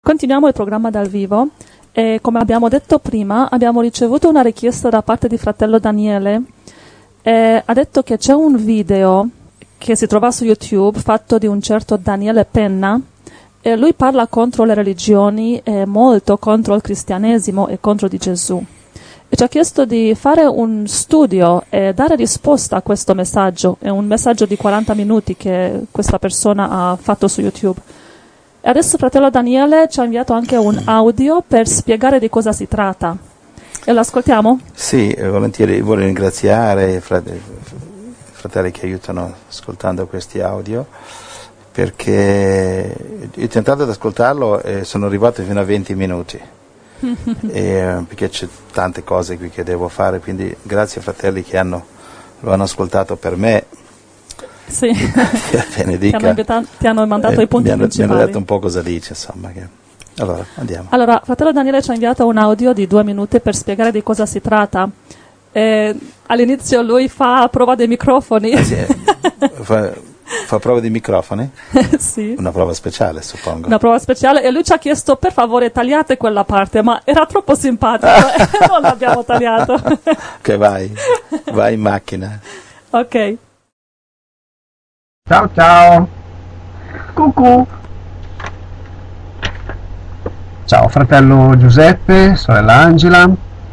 Continuiamo il programma dal vivo e come abbiamo detto prima abbiamo ricevuto una richiesta da parte di fratello Daniele e ha detto che c'è un video che si trova su YouTube fatto di un certo Daniele Penna e lui parla contro le religioni e molto contro il cristianesimo e contro di Gesù e ci ha chiesto di fare un studio e dare risposta a questo messaggio. È un messaggio di 40 minuti che questa persona ha fatto su YouTube. E adesso fratello Daniele ci ha inviato anche un audio per spiegare di cosa si tratta. E lo ascoltiamo? Sì, volentieri. Voglio ringraziare i fratelli che aiutano ascoltando questi audio, perché ho tentato di ascoltarlo e sono arrivato fino a 20 minuti. Perché c'è tante cose qui che devo fare, quindi grazie ai fratelli che lo hanno ascoltato per me. Sì, benedica. Ti hanno mandato i punti principali. Mi hanno detto un po' cosa dice, insomma. Allora, andiamo. Allora, fratello Daniele ci ha inviato un audio di 2 minuti per spiegare di cosa si tratta. All'inizio lui fa prova dei microfoni. Sì, fa prova di microfoni? Sì. Una prova speciale, suppongo. Una prova speciale, e lui ci ha chiesto per favore tagliate quella parte, ma era troppo simpatico e non l'abbiamo tagliato. Ok, vai in macchina. Ok. Ciao ciao, cucù. Ciao fratello Giuseppe, sorella Angela,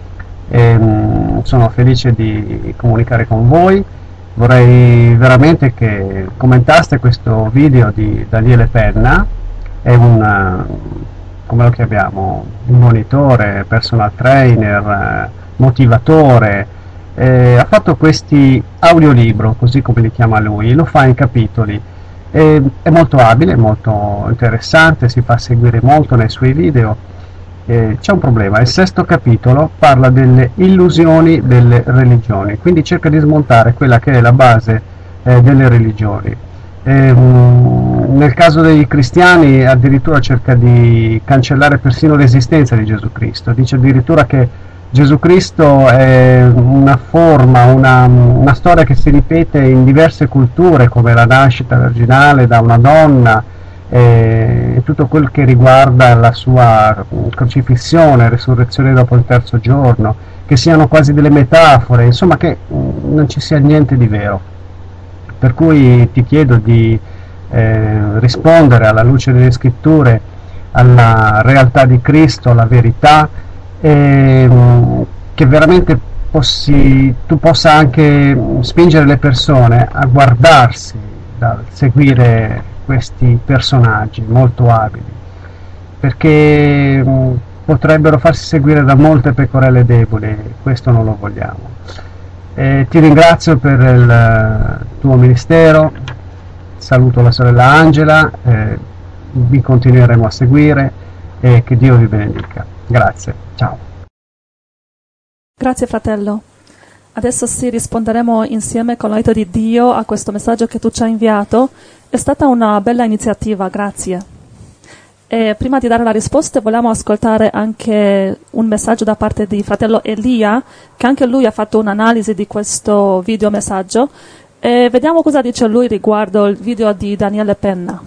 sono felice di comunicare con voi. Vorrei veramente che commentaste questo video di Daniele Penna. È come lo chiamiamo, un monitore, personal trainer, motivatore. Ha fatto questi audiolibro, così come li chiama lui, lo fa in capitoli. È molto abile, molto interessante, si fa seguire molto nei suoi video. C'è un problema: il 6º capitolo parla delle illusioni delle religioni, quindi cerca di smontare quella che è la base delle religioni. Nel caso dei cristiani addirittura cerca di cancellare persino l'esistenza di Gesù Cristo, dice addirittura che Gesù Cristo è una forma, una storia che si ripete in diverse culture, come la nascita virginale da una donna, tutto quel che riguarda la sua crocifissione, resurrezione dopo il 3° giorno, che siano quasi delle metafore, insomma che non ci sia niente di vero. Per cui ti chiedo di rispondere alla luce delle scritture, alla realtà di Cristo, alla verità, che veramente tu possa anche spingere le persone a guardarsi dal seguire questi personaggi molto abili, perché potrebbero farsi seguire da molte pecorelle deboli e questo non lo vogliamo. Ti ringrazio per il tuo ministero, saluto la sorella Angela, vi continueremo a seguire e che Dio vi benedica. Grazie, ciao. Grazie fratello. Adesso sì, risponderemo insieme con l'aiuto di Dio a questo messaggio che tu ci hai inviato. È stata una bella iniziativa, grazie. E prima di dare la risposta vogliamo ascoltare anche un messaggio da parte di fratello Elia, che anche lui ha fatto un'analisi di questo videomessaggio. E vediamo cosa dice lui riguardo il video di Daniele Penna.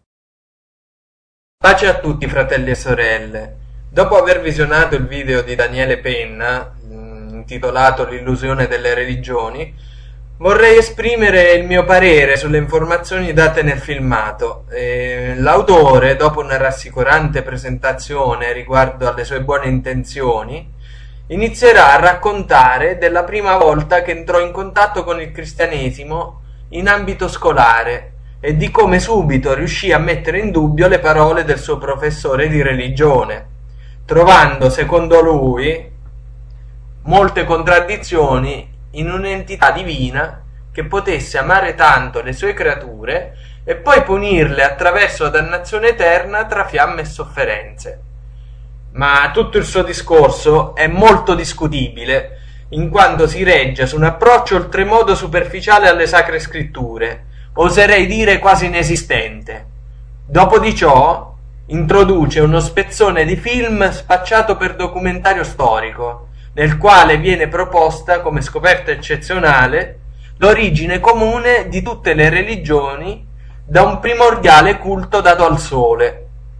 Pace a tutti fratelli e sorelle. Dopo aver visionato il video di Daniele Penna, intitolato L'illusione delle religioni, vorrei esprimere il mio parere sulle informazioni date nel filmato. L'autore, dopo una rassicurante presentazione riguardo alle sue buone intenzioni, inizierà a raccontare della prima volta che entrò in contatto con il cristianesimo in ambito scolare e di come subito riuscì a mettere in dubbio le parole del suo professore di religione, trovando, secondo lui, molte contraddizioni in un'entità divina che potesse amare tanto le sue creature e poi punirle attraverso la dannazione eterna tra fiamme e sofferenze. Ma tutto il suo discorso è molto discutibile, in quanto si regge su un approccio oltremodo superficiale alle sacre scritture, oserei dire quasi inesistente. Dopo di ciò introduce uno spezzone di film spacciato per documentario storico, nel quale viene proposta come scoperta eccezionale l'origine comune di tutte le religioni da un primordiale culto dato al sole,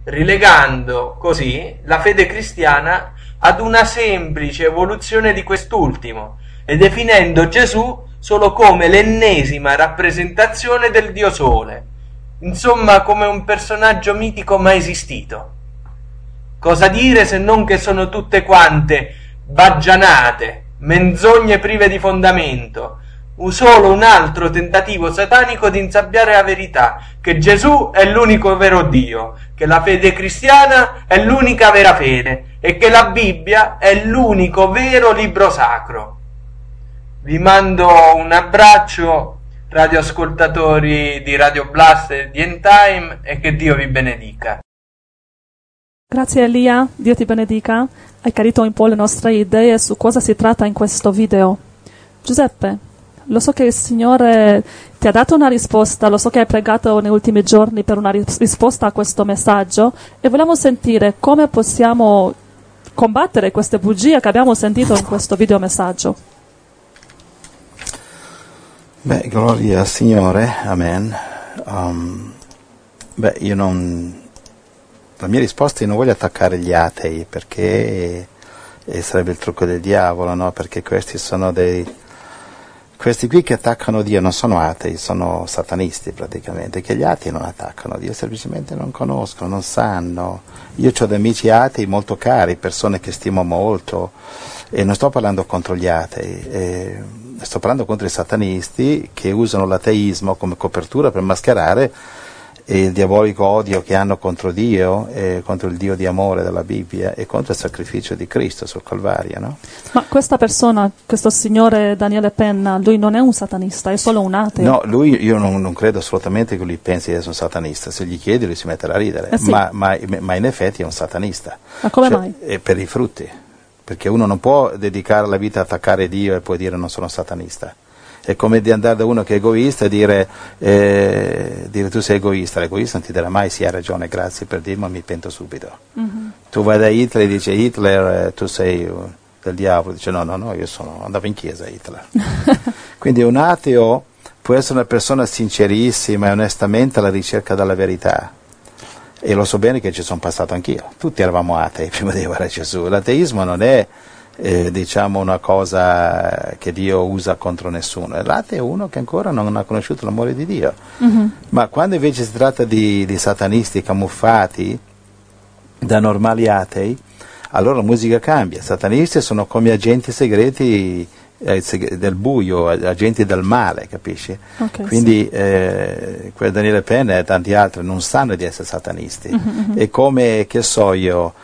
rilegando così la fede cristiana ad una semplice evoluzione di quest'ultimo e definendo Gesù solo come l'ennesima rappresentazione del Dio Sole, insomma come un personaggio mitico mai esistito. Cosa dire se non che sono tutte quante baggianate, menzogne prive di fondamento, solo un altro tentativo satanico di insabbiare la verità, che Gesù è l'unico vero Dio, che la fede cristiana è l'unica vera fede e che la Bibbia è l'unico vero libro sacro. Vi mando un abbraccio, radioascoltatori di Radio Blast e di End Time, e che Dio vi benedica. Grazie Elia, Dio ti benedica. Hai chiarito un po' le nostre idee su cosa si tratta in questo video. Giuseppe, lo so che il Signore ti ha dato una risposta, lo so che hai pregato negli ultimi giorni per una risposta a questo messaggio e vogliamo sentire come possiamo combattere queste bugie che abbiamo sentito in questo videomessaggio. Beh, gloria al Signore, amen. La mia risposta è: io non voglio attaccare gli atei, perché sarebbe il trucco del diavolo, no? Perché questi qui che attaccano Dio non sono atei, sono satanisti praticamente, che gli atei non attaccano Dio, semplicemente non conoscono, non sanno. Io ho dei amici atei molto cari, persone che stimo molto, e non sto parlando contro gli atei, sto parlando contro i satanisti che usano l'ateismo come copertura per mascherare il diabolico odio che hanno contro Dio, contro il Dio di amore della Bibbia e contro il sacrificio di Cristo sul Calvario, no? Ma questa persona, questo signore Daniele Penna, lui non è un satanista, è solo un ateo? No, io non credo assolutamente che lui pensi di essere un satanista. Se gli chiedi lui si metterà a ridere, sì. ma in effetti è un satanista. Ma come mai? Per i frutti, perché uno non può dedicare la vita a attaccare Dio e poi dire non sono satanista. È come di andare da uno che è egoista e dire tu sei egoista. L'egoista non ti dirà mai sì, hai ragione, grazie per dirmi, mi pento subito. Mm-hmm. Tu vai da Hitler e dici Hitler, tu sei del diavolo, dice no, io andavo in chiesa Hitler. Quindi un ateo può essere una persona sincerissima e onestamente alla ricerca della verità. E lo so bene che ci sono passato anch'io. Tutti eravamo atei prima di arrivare a Gesù. L'ateismo non è una cosa che Dio usa contro nessuno. L'ateo è uno che ancora non ha conosciuto l'amore di Dio. Mm-hmm. Ma quando invece si tratta di satanisti camuffati da normali atei, allora la musica cambia. I satanisti sono come agenti segreti del buio, agenti del male, capisci? Okay, quindi sì. Quel Daniele Penna e tanti altri non sanno di essere satanisti. Mm-hmm. È come, che so io,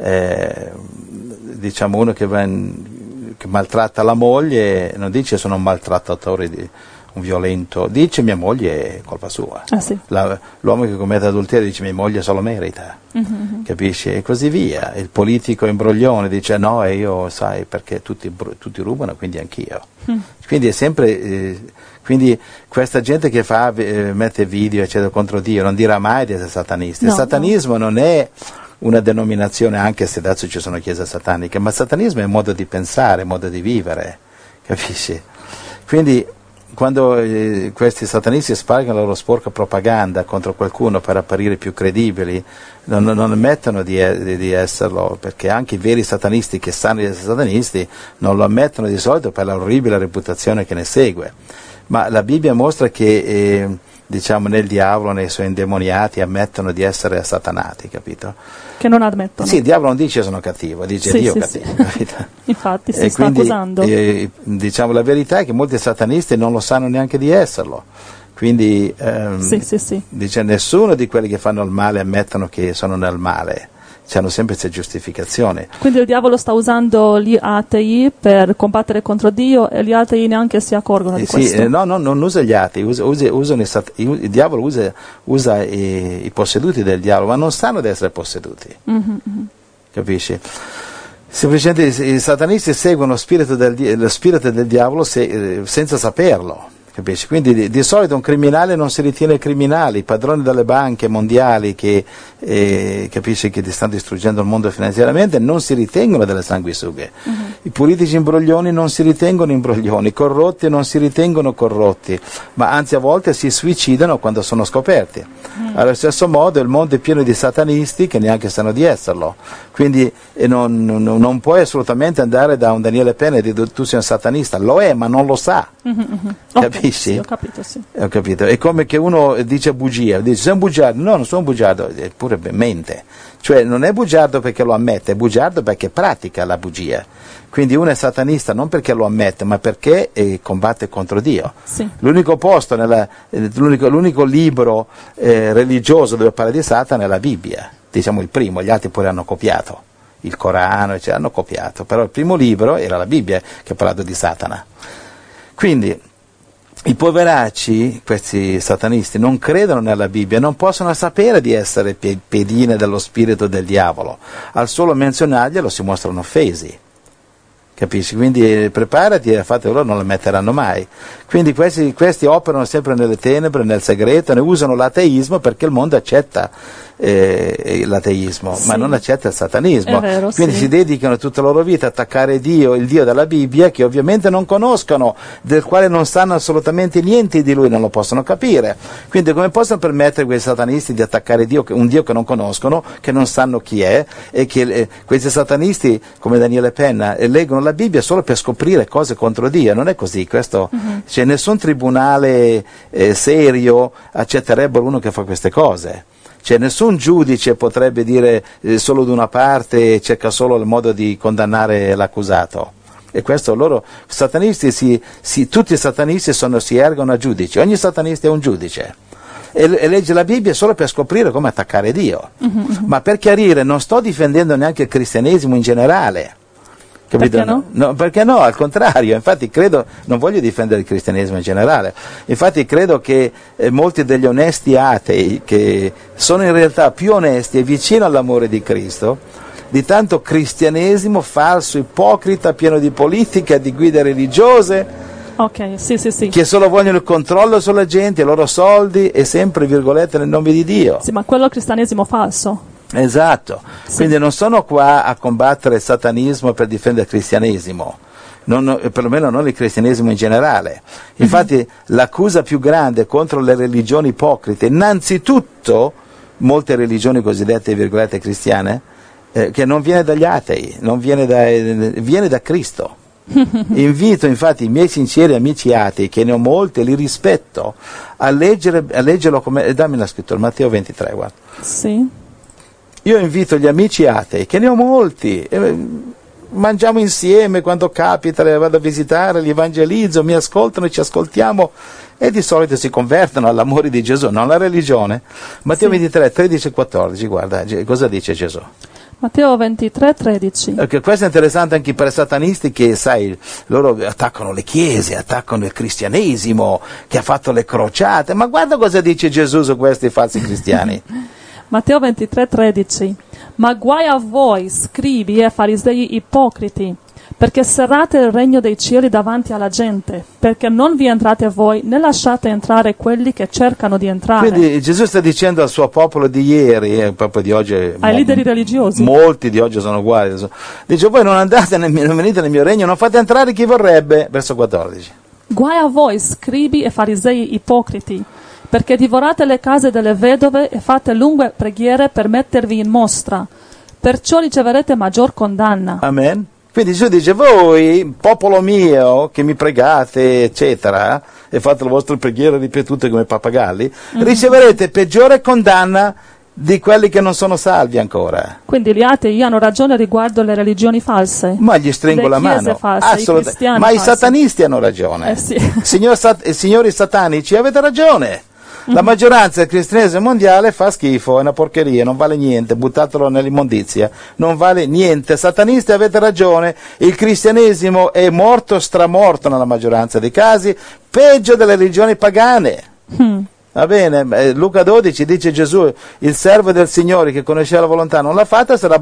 uno che maltratta la moglie, non dice sono un maltrattatore, un violento, dice mia moglie è colpa sua. Sì. L'uomo che commette adulterio dice mia moglie se lo merita, mm-hmm. Capisci? E così via. Il politico imbroglione dice no, e io sai perché tutti rubano, quindi anch'io. Mm. Quindi è sempre quindi questa gente che mette video eccetera contro Dio non dirà mai di essere satanisti. No, il satanismo non è una denominazione, anche se adesso ci sono chiese sataniche, ma il satanismo è un modo di pensare, un modo di vivere, capisci? Quindi quando questi satanisti spargono la loro sporca propaganda contro qualcuno per apparire più credibili, non ammettono di esserlo, perché anche i veri satanisti che sanno di essere satanisti non lo ammettono di solito per l'orribile reputazione che ne segue. Ma la Bibbia mostra che nel diavolo, nei suoi indemoniati, ammettono di essere satanati, capito? Che non ammettono. Sì, il diavolo non dice sono cattivo, dice sì, Dio sì, cattivo. Sì. Infatti si sta quindi, accusando. La verità è che molti satanisti non lo sanno neanche di esserlo. Quindi sì. Dice nessuno di quelli che fanno il male ammettono che sono nel male. Hanno sempre queste giustificazioni. Quindi il diavolo sta usando gli atei per combattere contro Dio e gli atei neanche si accorgono di questo? No, non usa gli atei, il diavolo usa i posseduti del diavolo, ma non sanno di essere posseduti. Mm-hmm. Capisci? Semplicemente i satanisti seguono lo spirito del diavolo senza saperlo. Capisci? Quindi di solito un criminale non si ritiene criminale, i padroni delle banche mondiali che capisci che ti stanno distruggendo il mondo finanziariamente non si ritengono delle sanguisughe, i politici imbroglioni non si ritengono imbroglioni, i corrotti non si ritengono corrotti, ma anzi a volte si suicidano quando sono scoperti. Allo stesso modo il mondo è pieno di satanisti che neanche sanno di esserlo, quindi non puoi assolutamente andare da un Daniele Penna e dire tu sei un satanista, lo è ma non lo sa. Capisci? Sì, ho capito, sì. Ho capito. È come che uno dice bugia, dice sei un bugiardo, no, non sono un bugiardo, eppure mente. Cioè non è bugiardo perché lo ammette, è bugiardo perché pratica la bugia. Quindi uno è satanista non perché lo ammette, ma perché combatte contro Dio. Sì. L'unico posto, l'unico libro religioso dove parla di Satana è la Bibbia, diciamo il primo, gli altri pure hanno copiato. Il Corano, eccetera, hanno copiato, però il primo libro era la Bibbia che ha parlato di Satana. Quindi i poveracci, questi satanisti, non credono nella Bibbia, non possono sapere di essere pedine dello spirito del diavolo. Al solo menzionarglielo si mostrano offesi. Capisci? Quindi preparati, infatti loro non lo metteranno mai. Quindi questi operano sempre nelle tenebre, nel segreto, ne usano l'ateismo perché il mondo accetta l'ateismo, ma non accetta il satanismo. Vero, quindi sì. si dedicano tutta la loro vita a attaccare Dio, il Dio della Bibbia, che ovviamente non conoscono, del quale non sanno assolutamente niente di lui, non lo possono capire. Quindi come possono permettere quei satanisti di attaccare Dio, un Dio che non conoscono, che non sanno chi è, e che questi satanisti, come Daniele Penna, leggono la Bibbia solo per scoprire cose contro Dio? Non è così, questo, cioè, nessun tribunale serio accetterebbe uno che fa queste cose. Cioè nessun giudice potrebbe dire solo di una parte e cerca solo il modo di condannare l'accusato. E questo loro, satanisti, tutti i satanisti si ergono a giudici, ogni satanista è un giudice. E legge la Bibbia solo per scoprire come attaccare Dio. Ma per chiarire, non sto difendendo neanche il cristianesimo in generale. Capito? Perché no? No, perché no, al contrario, infatti credo, non voglio difendere il cristianesimo in generale, infatti credo che molti degli onesti atei, che sono in realtà più onesti e vicino all'amore di Cristo, di tanto cristianesimo falso, ipocrita, pieno di politica, di guide religiose, Ok, sì. che solo vogliono il controllo sulla gente, i loro soldi e sempre, virgolette, nel nome di Dio. Sì, ma quello è il cristianesimo falso. Esatto, Sì. quindi non sono qua a combattere il satanismo per difendere il cristianesimo, perlomeno non il cristianesimo in generale. Infatti l'accusa più grande contro le religioni ipocrite, innanzitutto molte religioni cosiddette virgolette cristiane, che non viene dagli atei, viene da Cristo. Invito infatti i miei sinceri amici atei, che ne ho molti e li rispetto, a leggerlo come, dammi la scrittura, Matteo 23, guarda. Sì. Io invito gli amici atei, che ne ho molti, mangiamo insieme quando capita, li vado a visitare, li evangelizzo, mi ascoltano, ci ascoltiamo e di solito si convertono all'amore di Gesù, non alla religione. Matteo 23, 13 e 14, guarda, cosa dice Gesù? Matteo 23, 13. Okay, questo è interessante anche per i satanisti che, sai, loro attaccano le chiese, attaccano il cristianesimo, che ha fatto le crociate, ma guarda cosa dice Gesù su questi falsi cristiani. Matteo 23, 13. Ma guai a voi, scribi e farisei ipocriti, perché serrate il regno dei cieli davanti alla gente, perché non vi entrate voi, né lasciate entrare quelli che cercano di entrare. Quindi Gesù sta dicendo al suo popolo di ieri, e proprio di oggi, Ai leader religiosi. molti di oggi sono uguali, dice voi non andate, non venite nel mio regno, non fate entrare chi vorrebbe, verso 14. Guai a voi, scribi e farisei ipocriti, perché divorate le case delle vedove e fate lunghe preghiere per mettervi in mostra, perciò riceverete maggior condanna. Amen. Quindi Gesù dice, voi, popolo mio, che mi pregate, eccetera, e fate le vostre preghiere ripetute come pappagalli, riceverete peggiore condanna di quelli che non sono salvi ancora. Quindi gli atei hanno ragione riguardo alle religioni false. Ma gli stringo Le la chiese mano. false, i cristiani Ma i falsi. satanisti hanno ragione. Sì. Signori satanici, avete ragione. La maggioranza del cristianesimo mondiale fa schifo, è una porcheria, non vale niente, buttatelo nell'immondizia, non vale niente. Satanisti, avete ragione, il cristianesimo è morto, stramorto nella maggioranza dei casi, peggio delle religioni pagane. Va bene, Luca 12 dice Gesù, il servo del Signore che conosceva la volontà non l'ha fatta, sarà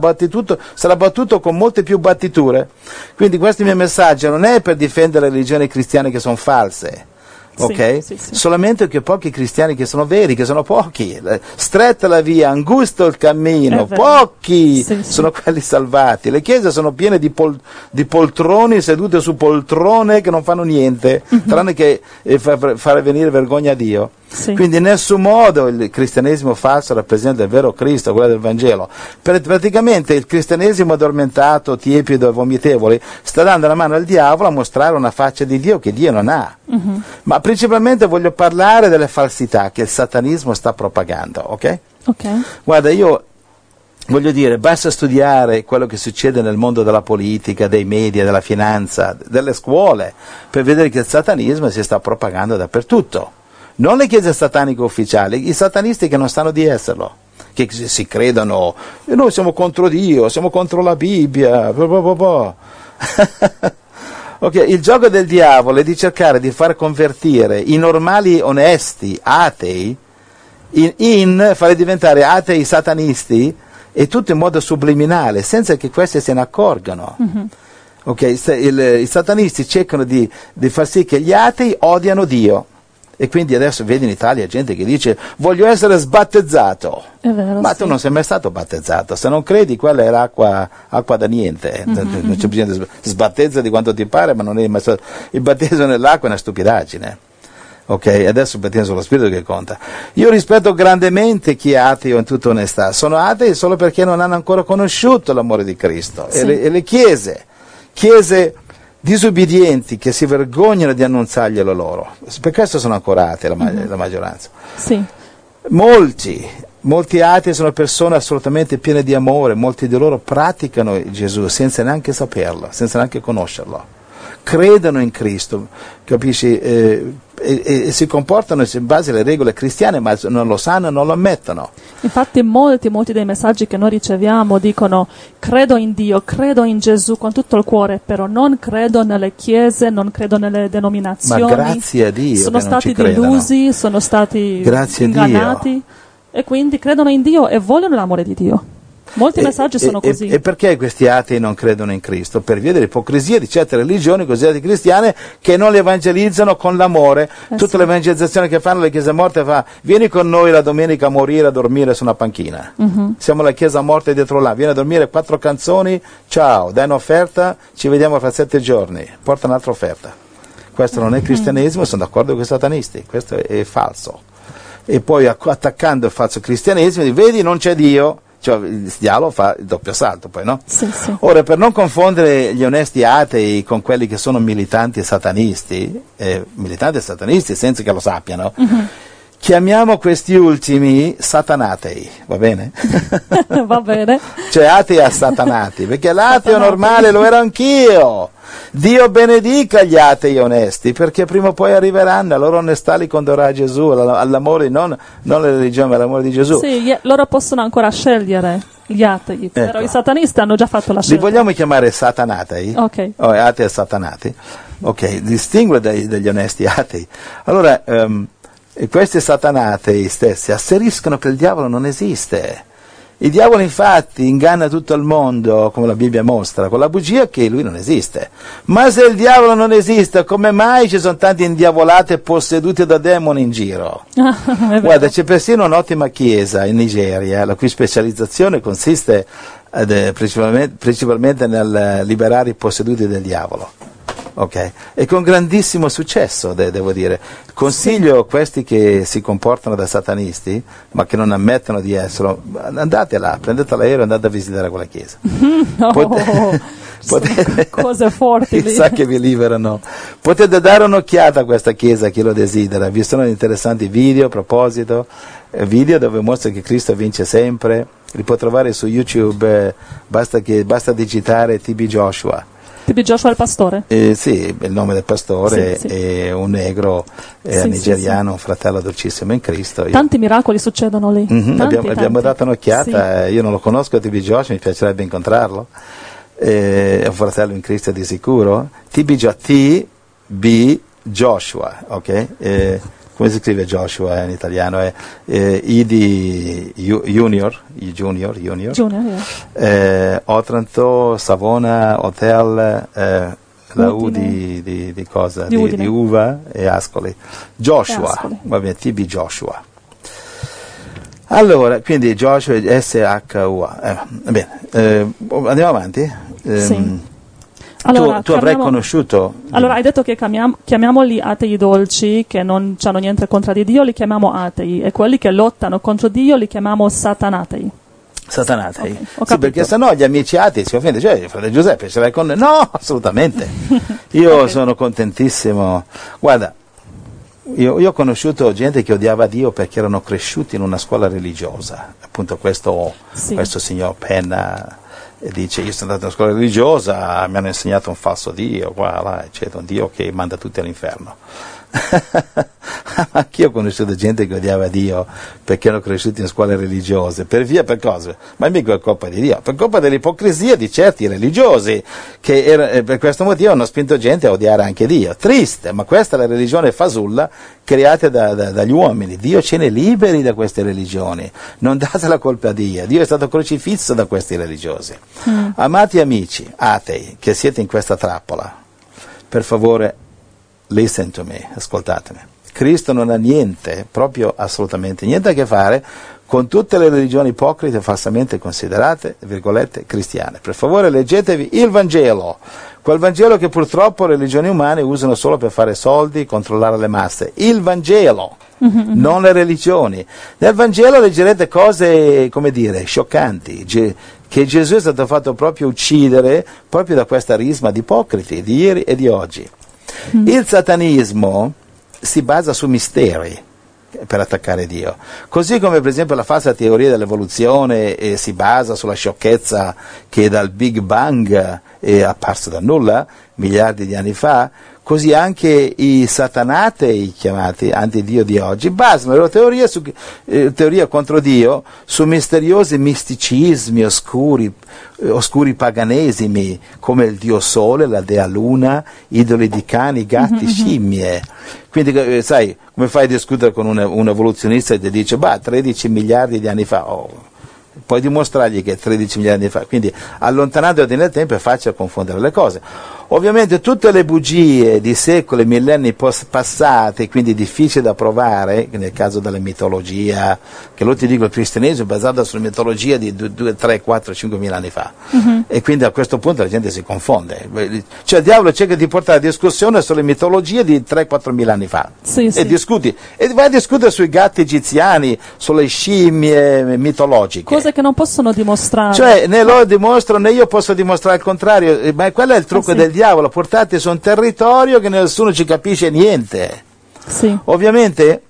battuto con molte più battiture. Quindi questo mio messaggio non è per difendere le religioni cristiane che sono false, ok? Sì. Solamente che pochi cristiani che sono veri, che sono pochi, stretta la via, angusto il cammino, pochi sono quelli salvati. Le chiese sono piene di poltroni sedute su poltrone che non fanno niente, tranne che fare venire vergogna a Dio. Sì. Quindi in nessun modo il cristianesimo falso rappresenta il vero Cristo, quello del Vangelo. Praticamente il cristianesimo addormentato, tiepido e vomitevole sta dando la mano al diavolo a mostrare una faccia di Dio che Dio non ha. Ma principalmente voglio parlare delle falsità che il satanismo sta propagando, ok? Guarda, io voglio dire, basta studiare quello che succede nel mondo della politica, dei media, della finanza, delle scuole, per vedere che il satanismo si sta propagando dappertutto. Non le chiese sataniche ufficiali, i satanisti che non sanno di esserlo, che si credono, noi siamo contro Dio, siamo contro la Bibbia, Ok, il gioco del diavolo è di cercare di far convertire i normali onesti atei in fare diventare atei satanisti, e tutto in modo subliminale, senza che questi se ne accorgano. Ok, i satanisti cercano di far sì che gli atei odiano Dio. E quindi adesso vedi in Italia gente che dice voglio essere sbattezzato. È vero, ma tu non sei mai stato battezzato, se non credi quella era acqua da niente, non c'è bisogno di sbattezza di quanto ti pare, ma non è mai stato. Il battesimo nell'acqua è una stupidaggine. Ok, adesso il battesimo sullo spirito che conta. Io rispetto grandemente chi è ateo in tutta onestà, sono atei solo perché non hanno ancora conosciuto l'amore di Cristo. E le chiese disubbidienti che si vergognano di annunziarglielo loro, per questo sono ancora atei la maggioranza. Molti atei sono persone assolutamente piene di amore, molti di loro praticano Gesù senza neanche saperlo, senza neanche conoscerlo, credono in Cristo, capisci, e si comportano in base alle regole cristiane, ma non lo sanno, non lo ammettono. Infatti molti dei messaggi che noi riceviamo dicono credo in Dio, credo in Gesù con tutto il cuore, però non credo nelle chiese, non credo nelle denominazioni. Ma grazie a Dio sono che non stati ci delusi, sono stati ingannati, e quindi credono in Dio e vogliono l'amore di Dio. Molti messaggi sono così. E perché questi atei non credono in Cristo? Per via dell'ipocrisia di certe religioni cosiddette cristiane che non le evangelizzano con l'amore. Tutta l'evangelizzazione che fanno le chiese morte vieni con noi la domenica a morire, a dormire su una panchina. Siamo la chiesa morta dietro là, vieni a dormire 4 canzoni, ciao, dai un'offerta, ci vediamo fra 7 giorni, porta un'altra offerta. Questo non è cristianesimo, sono d'accordo con i satanisti, questo è falso. E poi attaccando il falso cristianesimo, vedi non c'è Dio. Cioè il diavolo fa il doppio salto poi, no? Ora, per non confondere gli onesti atei con quelli che sono militanti satanisti senza che lo sappiano, chiamiamo questi ultimi satanatei, va bene? Va bene. Cioè atei assatanati, perché l'ateo normale lo ero anch'io. Dio benedica gli atei onesti, perché prima o poi arriveranno, la loro onestà li condurrà Gesù, all'amore, non la religione, ma l'amore di Gesù. Sì, loro possono ancora scegliere gli atei, però i satanisti hanno già fatto la scelta. Li vogliamo chiamare satanatei? Ok. Atei satanati? Ok, distingue dagli onesti atei. Allora, questi satanatei stessi asseriscono che il diavolo non esiste. Il diavolo infatti inganna tutto il mondo, come la Bibbia mostra, con la bugia che lui non esiste. Ma se il diavolo non esiste, come mai ci sono tanti indiavolati e posseduti da demoni in giro? Guarda, c'è persino un'ottima chiesa in Nigeria, la cui specializzazione consiste principalmente nel liberare i posseduti del diavolo. Ok, e con grandissimo successo, devo dire. Consiglio questi che si comportano da satanisti, ma che non ammettono di esserlo, andate là, prendete l'aereo e andate a visitare quella chiesa. Cose forti. Chissà che vi liberano. Potete dare un'occhiata a questa chiesa, chi lo desidera. Vi sono interessanti video a proposito, video dove mostra che Cristo vince sempre. Li può trovare su YouTube, basta digitare TB Joshua. TB Joshua è il pastore? Sì, il nome del pastore è un negro nigeriano, un fratello dolcissimo in Cristo. Tanti miracoli succedono lì. Abbiamo dato un'occhiata, io non lo conosco TB Joshua, mi piacerebbe incontrarlo. È un fratello in Cristo di sicuro. TB Joshua, ok? Come si scrive Joshua in italiano? È I Junior, Otranto, Savona, Hotel, la U Udine. di cosa? Di Udine. Di uva e Ascoli. Joshua, E Ascoli. va bene, TB Joshua. Allora, quindi Joshua è SHUA. Andiamo avanti. Sì. Allora, tu avrai conosciuto... Allora, hai detto che chiamiamoli atei dolci, che non hanno niente contro di Dio, li chiamiamo atei, e quelli che lottano contro Dio li chiamiamo satanatei. Satanatei. Okay, ho Sì, capito. perché sennò gli amici atei si offendono. Cioè, fratello Giuseppe, ce l'hai con noi? No, assolutamente. Io Ok. sono contentissimo. Guarda, io ho conosciuto gente che odiava Dio perché erano cresciuti in una scuola religiosa. Appunto questo signor Penna dice: io sono andato in una scuola religiosa, mi hanno insegnato un falso Dio, qua, là, eccetera, un Dio che manda tutti all'inferno. Anch'io ho conosciuto gente che odiava Dio perché erano cresciuti in scuole religiose, per cose, ma mica è colpa di Dio, per colpa dell'ipocrisia di certi religiosi che per questo motivo hanno spinto gente a odiare anche Dio. Triste, ma questa è la religione fasulla creata dagli uomini. Dio ce ne liberi da queste religioni, non date la colpa a Dio. Dio è stato crocifisso da questi religiosi. Amati amici atei che siete in questa trappola, per favore, listen to me, ascoltatemi. Cristo non ha niente, proprio assolutamente niente a che fare con tutte le religioni ipocrite falsamente considerate, virgolette, cristiane. Per favore leggetevi il Vangelo, quel Vangelo che purtroppo le religioni umane usano solo per fare soldi, controllare le masse. Il Vangelo, non le religioni. Nel Vangelo leggerete cose, come dire, scioccanti, che Gesù è stato fatto proprio uccidere proprio da questa risma di ipocriti di ieri e di oggi. Il satanismo si basa su misteri per attaccare Dio, così come per esempio la falsa teoria dell'evoluzione si basa sulla sciocchezza che dal Big Bang è apparso da nulla miliardi di anni fa, così anche i satanatei chiamati antidio di oggi basano la loro teoria contro Dio su misteriosi misticismi oscuri paganesimi come il dio sole, la dea luna, idoli di cani, gatti, scimmie. Quindi sai, come fai a discutere con un evoluzionista che ti dice 13 miliardi di anni fa, puoi dimostrargli che 13 miliardi di anni fa, quindi allontanandoti nel tempo è facile confondere le cose. Ovviamente tutte le bugie di secoli, millenni passati, quindi difficili da provare, nel caso della mitologia, che loro ti dicono il cristianesimo è basato sulla mitologia di 2, 3, 4, 5 mila anni fa, e quindi a questo punto la gente si confonde, cioè il diavolo cerca di portare la discussione sulle mitologie di 3-4 mila anni fa, e discuti, e vai a discutere sui gatti egiziani, sulle scimmie mitologiche, cose che non possono dimostrare, cioè né loro dimostrano né io posso dimostrare il contrario, ma quello è il trucco del diavolo, portati su un territorio che nessuno ci capisce niente. Ovviamente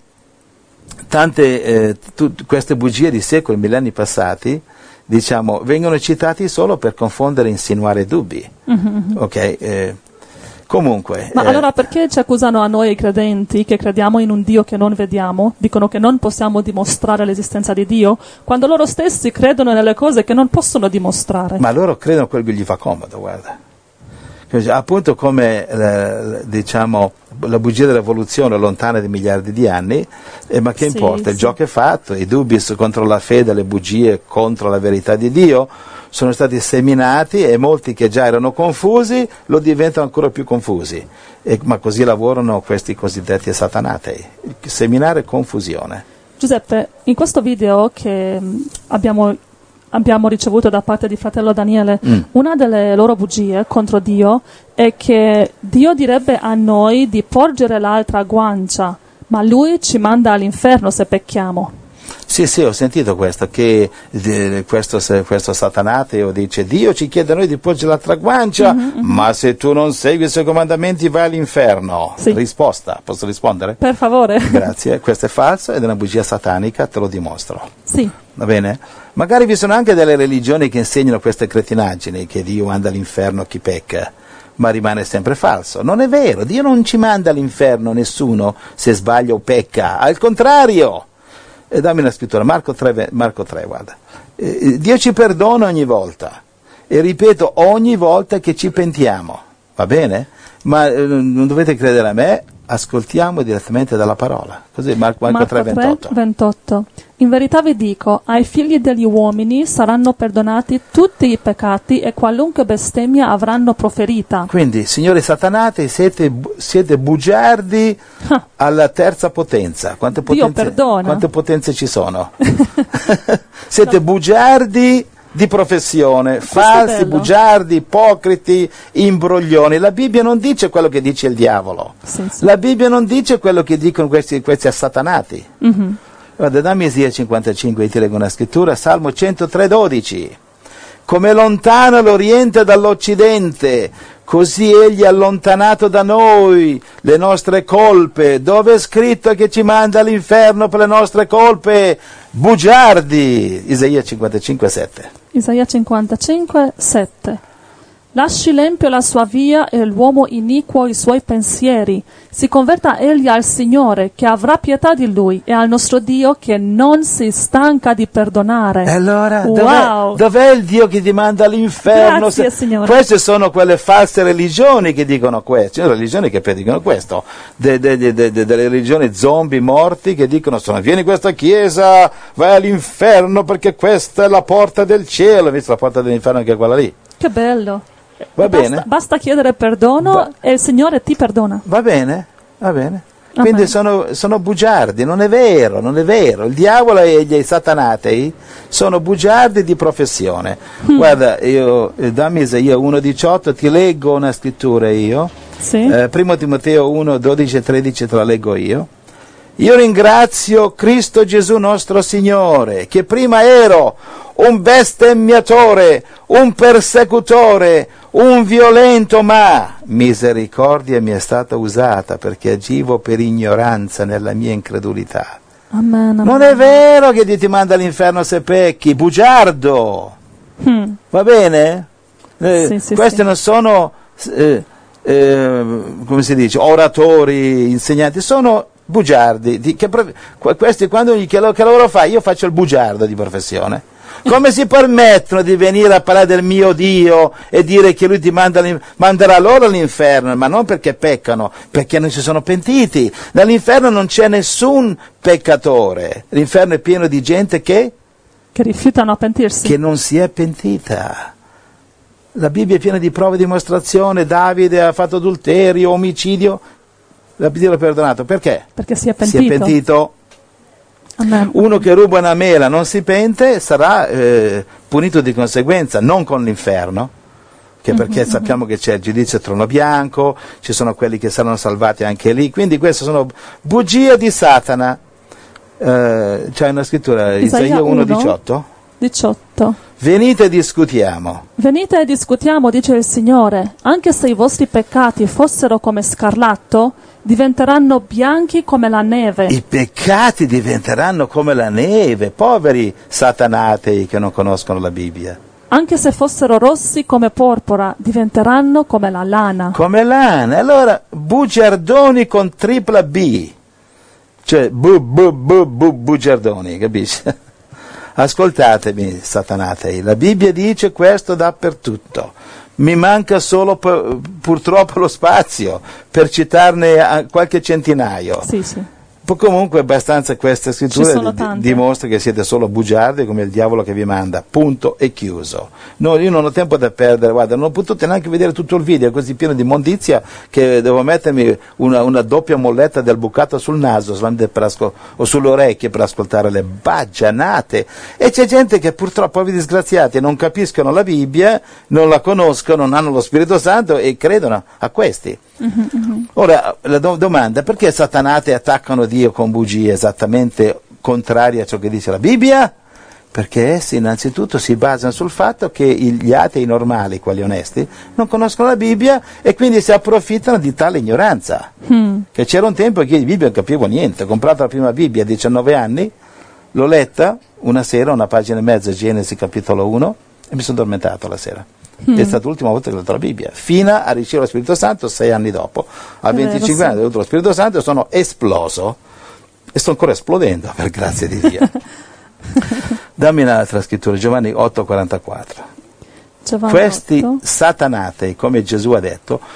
queste bugie di secoli, millenni passati, diciamo, vengono citati solo per confondere e insinuare dubbi. Ok? Comunque. Ma allora perché ci accusano a noi credenti che crediamo in un Dio che non vediamo? Dicono che non possiamo dimostrare l'esistenza di Dio, quando loro stessi credono nelle cose che non possono dimostrare. Ma loro credono quello che gli fa comodo, guarda. Appunto come diciamo la bugia dell'evoluzione lontana di miliardi di anni, ma che importa? Il gioco è fatto, i dubbi contro la fede, le bugie contro la verità di Dio sono stati seminati e molti che già erano confusi lo diventano ancora più confusi, ma così lavorano questi cosiddetti satanatei, seminare confusione. Giuseppe, in questo video che abbiamo ricevuto da parte di fratello Daniele, una delle loro bugie contro Dio è che Dio direbbe a noi di porgere l'altra guancia, ma Lui ci manda all'inferno se pecchiamo. Sì, ho sentito questo, che questo satanateo dice: Dio ci chiede a noi di porgere l'altra guancia, ma se tu non segui i suoi comandamenti vai all'inferno. Risposta, posso rispondere? Per favore. Grazie, questo è falso ed è una bugia satanica, te lo dimostro. Sì. Va bene? Magari vi sono anche delle religioni che insegnano queste cretinaggini, che Dio manda all'inferno chi pecca, ma rimane sempre falso. Non è vero, Dio non ci manda all'inferno nessuno se sbaglia o pecca, al contrario. E dammi una scrittura, Marco 3, guarda. Dio ci perdona ogni volta, e ripeto, ogni volta che ci pentiamo, va bene? Ma non dovete credere a me, ascoltiamo direttamente dalla parola. Così Marco 3:28. In verità vi dico, ai figli degli uomini saranno perdonati tutti i peccati e qualunque bestemmia avranno proferita. Quindi, signori satanati, siete bugiardi alla terza potenza. Quante Dio potenze, perdona. quante potenze ci sono? Siete bugiardi di professione, falsi, bugiardi, ipocriti, imbroglioni. La Bibbia non dice quello che dice il diavolo. Sì. La Bibbia non dice quello che dicono questi assatanati. Guarda, dammi Isaia 55, ti leggo una scrittura, Salmo 103:12. Come lontano l'Oriente dall'Occidente, così egli ha allontanato da noi le nostre colpe. Dove è scritto che ci manda all'inferno per le nostre colpe? Bugiardi! Isaia 55:7. Isaia 55:7. Lasci l'empio la sua via e l'uomo iniquo i suoi pensieri. Si converta egli al Signore, che avrà pietà di lui, e al nostro Dio, che non si stanca di perdonare. E allora, wow. dov'è il Dio che ti manda all'inferno? Grazie, Signore. Queste sono quelle false religioni che dicono questo. Ci sono religioni che predicano questo. Delle religioni zombie morti che dicono: vieni in questa chiesa, vai all'inferno perché questa è la porta del cielo. Visto la porta dell'inferno che è quella lì. Che bello. Bene? Basta chiedere perdono e il Signore ti perdona. Va bene. Amen. Quindi sono bugiardi, non è vero. Il diavolo e gli satanatei sono bugiardi di professione. Guarda, dammi Isaia 1:18, ti leggo una scrittura io. Sì. 1 Timoteo 1:12 e 13 te la leggo io. Io ringrazio Cristo Gesù nostro Signore, che prima ero un bestemmiatore, un persecutore, un violento, ma misericordia mi è stata usata perché agivo per ignoranza nella mia incredulità. Amen. Non è vero che Dio ti manda all'inferno se pecchi, bugiardo. Va bene? Questi non sono, come si dice, oratori, insegnanti, sono bugiardi. Questi, che lavoro fai? Io faccio il bugiardo di professione. Come si permettono di venire a parlare del mio Dio e dire che lui ti manderà loro all'inferno? Ma non perché peccano, perché non si sono pentiti. Nell'inferno non c'è nessun peccatore. L'inferno è pieno di gente che rifiutano a pentirsi, che non si è pentita. La Bibbia è piena di prove e dimostrazione. Davide ha fatto adulterio, omicidio. Dio l'ha perdonato. Perché? Perché si è pentito. Si è pentito. Amen. Uno che ruba una mela non si pente, sarà punito di conseguenza, non con l'inferno, perché sappiamo che c'è il giudizio a trono bianco, ci sono quelli che saranno salvati anche lì, quindi queste sono bugie di Satana. C'è una scrittura, Isaia 1:18. 18. Venite e discutiamo. Venite e discutiamo, dice il Signore. Anche se i vostri peccati fossero come scarlatto, diventeranno bianchi come la neve. I peccati diventeranno come la neve. Poveri satanatei che non conoscono la Bibbia. Anche se fossero rossi come porpora, diventeranno come la lana. Come lana. Allora, bugiardoni con tripla B. Cioè, bugiardoni, capisci? Ascoltatemi, satanatei, la Bibbia dice questo dappertutto. Mi manca solo purtroppo lo spazio per citarne qualche centinaio. Sì. Comunque abbastanza queste scritture dimostrano che siete solo bugiardi come il diavolo che vi manda, punto e chiuso. No, io non ho tempo da perdere, guarda, non ho potuto neanche vedere tutto il video, è così pieno di immondizia che devo mettermi una doppia molletta del bucato sul naso o sulle orecchie per ascoltare le baggianate. E c'è gente che purtroppo, poveri disgraziati, non capiscono la Bibbia, non la conoscono, non hanno lo Spirito Santo e credono a questi. Ora, la domanda: perché satanate attaccano Dio con bugie esattamente contrarie a ciò che dice la Bibbia? Perché essi innanzitutto si basano sul fatto che gli atei normali, quelli onesti, non conoscono la Bibbia e quindi si approfittano di tale ignoranza. Che c'era un tempo che io di Bibbia non capivo niente, ho comprato la prima Bibbia a 19 anni, l'ho letta una sera, una pagina e mezza, Genesi capitolo 1, e mi sono addormentato la sera. È stata l'ultima volta che ho letto la Bibbia, fino a ricevere lo Spirito Santo 6 anni dopo. A 25 anni ho avuto lo Spirito Santo e sono esploso e sto ancora esplodendo, per grazia di Dio. Dammi un'altra scrittura, Giovanni 8:44. Questi satanatei, come Gesù ha detto,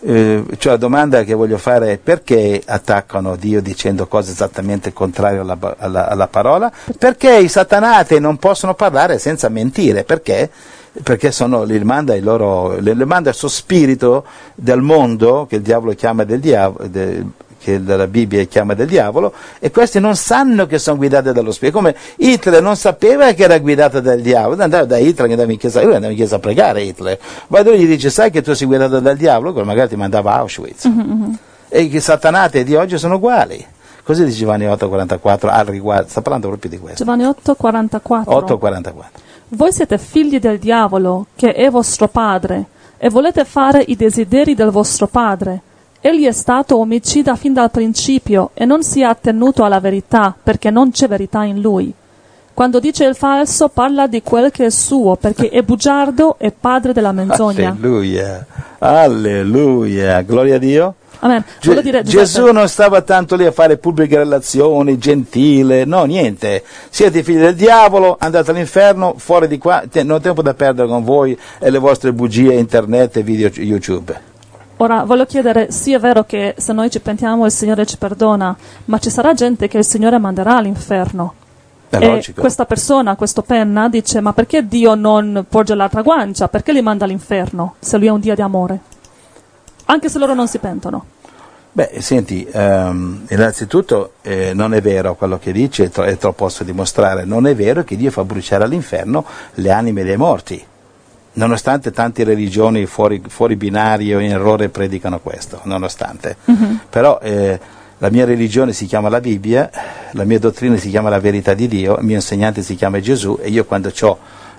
Cioè la domanda che voglio fare è: perché attaccano Dio dicendo cose esattamente contrarie alla parola? Perché i satanati non possono parlare senza mentire? Perché li manda il suo spirito del mondo, che il diavolo chiama del diavolo, che la Bibbia chiama del diavolo, e questi non sanno che sono guidati dallo spirito. Come Hitler non sapeva che era guidato dal diavolo, andava da Hitler, andava in chiesa, lui andava in chiesa a pregare. Hitler va da lui e gli dice: sai che tu sei guidato dal diavolo? Quello magari ti mandava a Auschwitz. E i satanati di oggi sono uguali. Così dice Giovanni 8,44 al riguardo, sta parlando proprio di questo. Giovanni 8,44. 8,44. Voi siete figli del diavolo, che è vostro padre, e volete fare i desideri del vostro padre. Egli è stato omicida fin dal principio e non si è attenuto alla verità, perché non c'è verità in lui. Quando dice il falso, parla di quel che è suo, perché è bugiardo e padre della menzogna. Alleluia, alleluia, gloria a Dio. Amen. Gesù non stava tanto lì a fare pubbliche relazioni, gentile, no, niente. Siete figli del diavolo, andate all'inferno, fuori di qua, non ho tempo da perdere con voi e le vostre bugie, internet e video YouTube. Ora, voglio chiedere, sì è vero che se noi ci pentiamo il Signore ci perdona, ma ci sarà gente che il Signore manderà all'inferno. È e logico. Questa persona, questo Penna, dice: ma perché Dio non porge l'altra guancia? Perché li manda all'inferno, se Lui è un Dio di amore? Anche se loro non si pentono. Beh, senti, innanzitutto non è vero quello che dice, e te lo posso dimostrare, non è vero che Dio fa bruciare all'inferno le anime dei morti. Nonostante tante religioni fuori binario in errore predicano questo, nonostante. Però la mia religione si chiama la Bibbia, la mia dottrina si chiama la verità di Dio, il mio insegnante si chiama Gesù, e io quando ho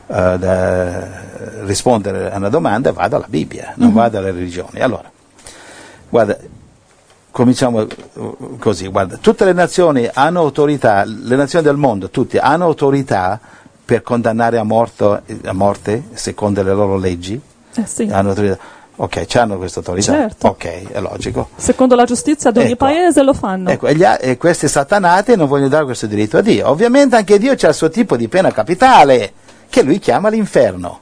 da rispondere a una domanda vado alla Bibbia, non vado alle religioni. Allora, guarda, cominciamo così, guarda, tutte le nazioni hanno autorità, le nazioni del mondo, tutte hanno autorità per condannare a morte secondo le loro leggi. Sì. Hanno autorità. Ok, c'hanno questa autorità. Certo. Ok, è logico. Secondo la giustizia di ogni paese lo fanno. Ecco, e questi satanati non vogliono dare questo diritto a Dio. Ovviamente anche Dio c'ha il suo tipo di pena capitale, che lui chiama l'inferno.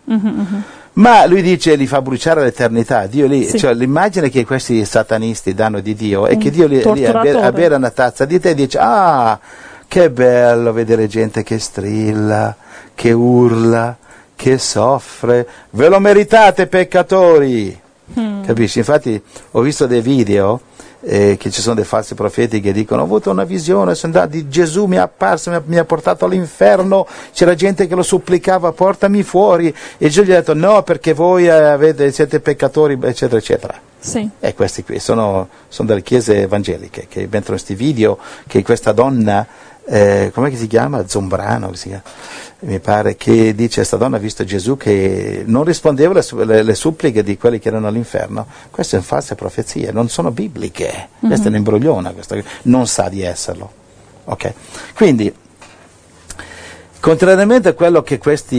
Ma lui dice li fa bruciare l'eternità. Dio lì, sì. Cioè l'immagine che questi satanisti danno di Dio è che Dio lì a bere una tazza di tè e dice: ah, che bello vedere gente che strilla, che urla, che soffre, ve lo meritate peccatori. Capisci? Infatti ho visto dei video che ci sono dei falsi profeti che dicono: ho avuto una visione, di Gesù mi è apparso, mi ha portato all'inferno, c'era gente che lo supplicava: portami fuori, e Gesù gli ha detto: no, perché voi siete peccatori, eccetera eccetera. Sì. E questi qui sono delle chiese evangeliche che mettono questi video che questa donna, com'è che si chiama? Zombrano, mi pare, che dice: questa donna ha visto Gesù che non rispondeva le suppliche di quelli che erano all'inferno. Queste sono false profezie, non sono bibliche. Questa è un'imbrogliona, non sa di esserlo. Ok? Quindi, contrariamente a quello che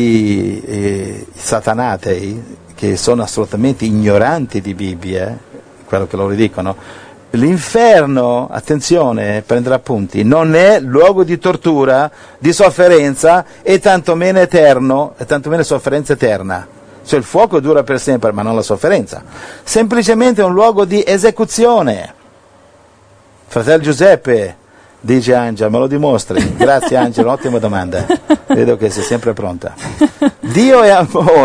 questi satanati, che sono assolutamente ignoranti di Bibbia, quello che loro dicono, l'inferno, attenzione, prendere appunti, non è luogo di tortura, di sofferenza e tantomeno eterno, e tantomeno sofferenza eterna. Cioè il fuoco dura per sempre, ma non la sofferenza. Semplicemente è un luogo di esecuzione. Fratello Giuseppe, dice Angela, me lo dimostri? Grazie Angela, ottima domanda. Vedo che sei sempre pronta. Dio è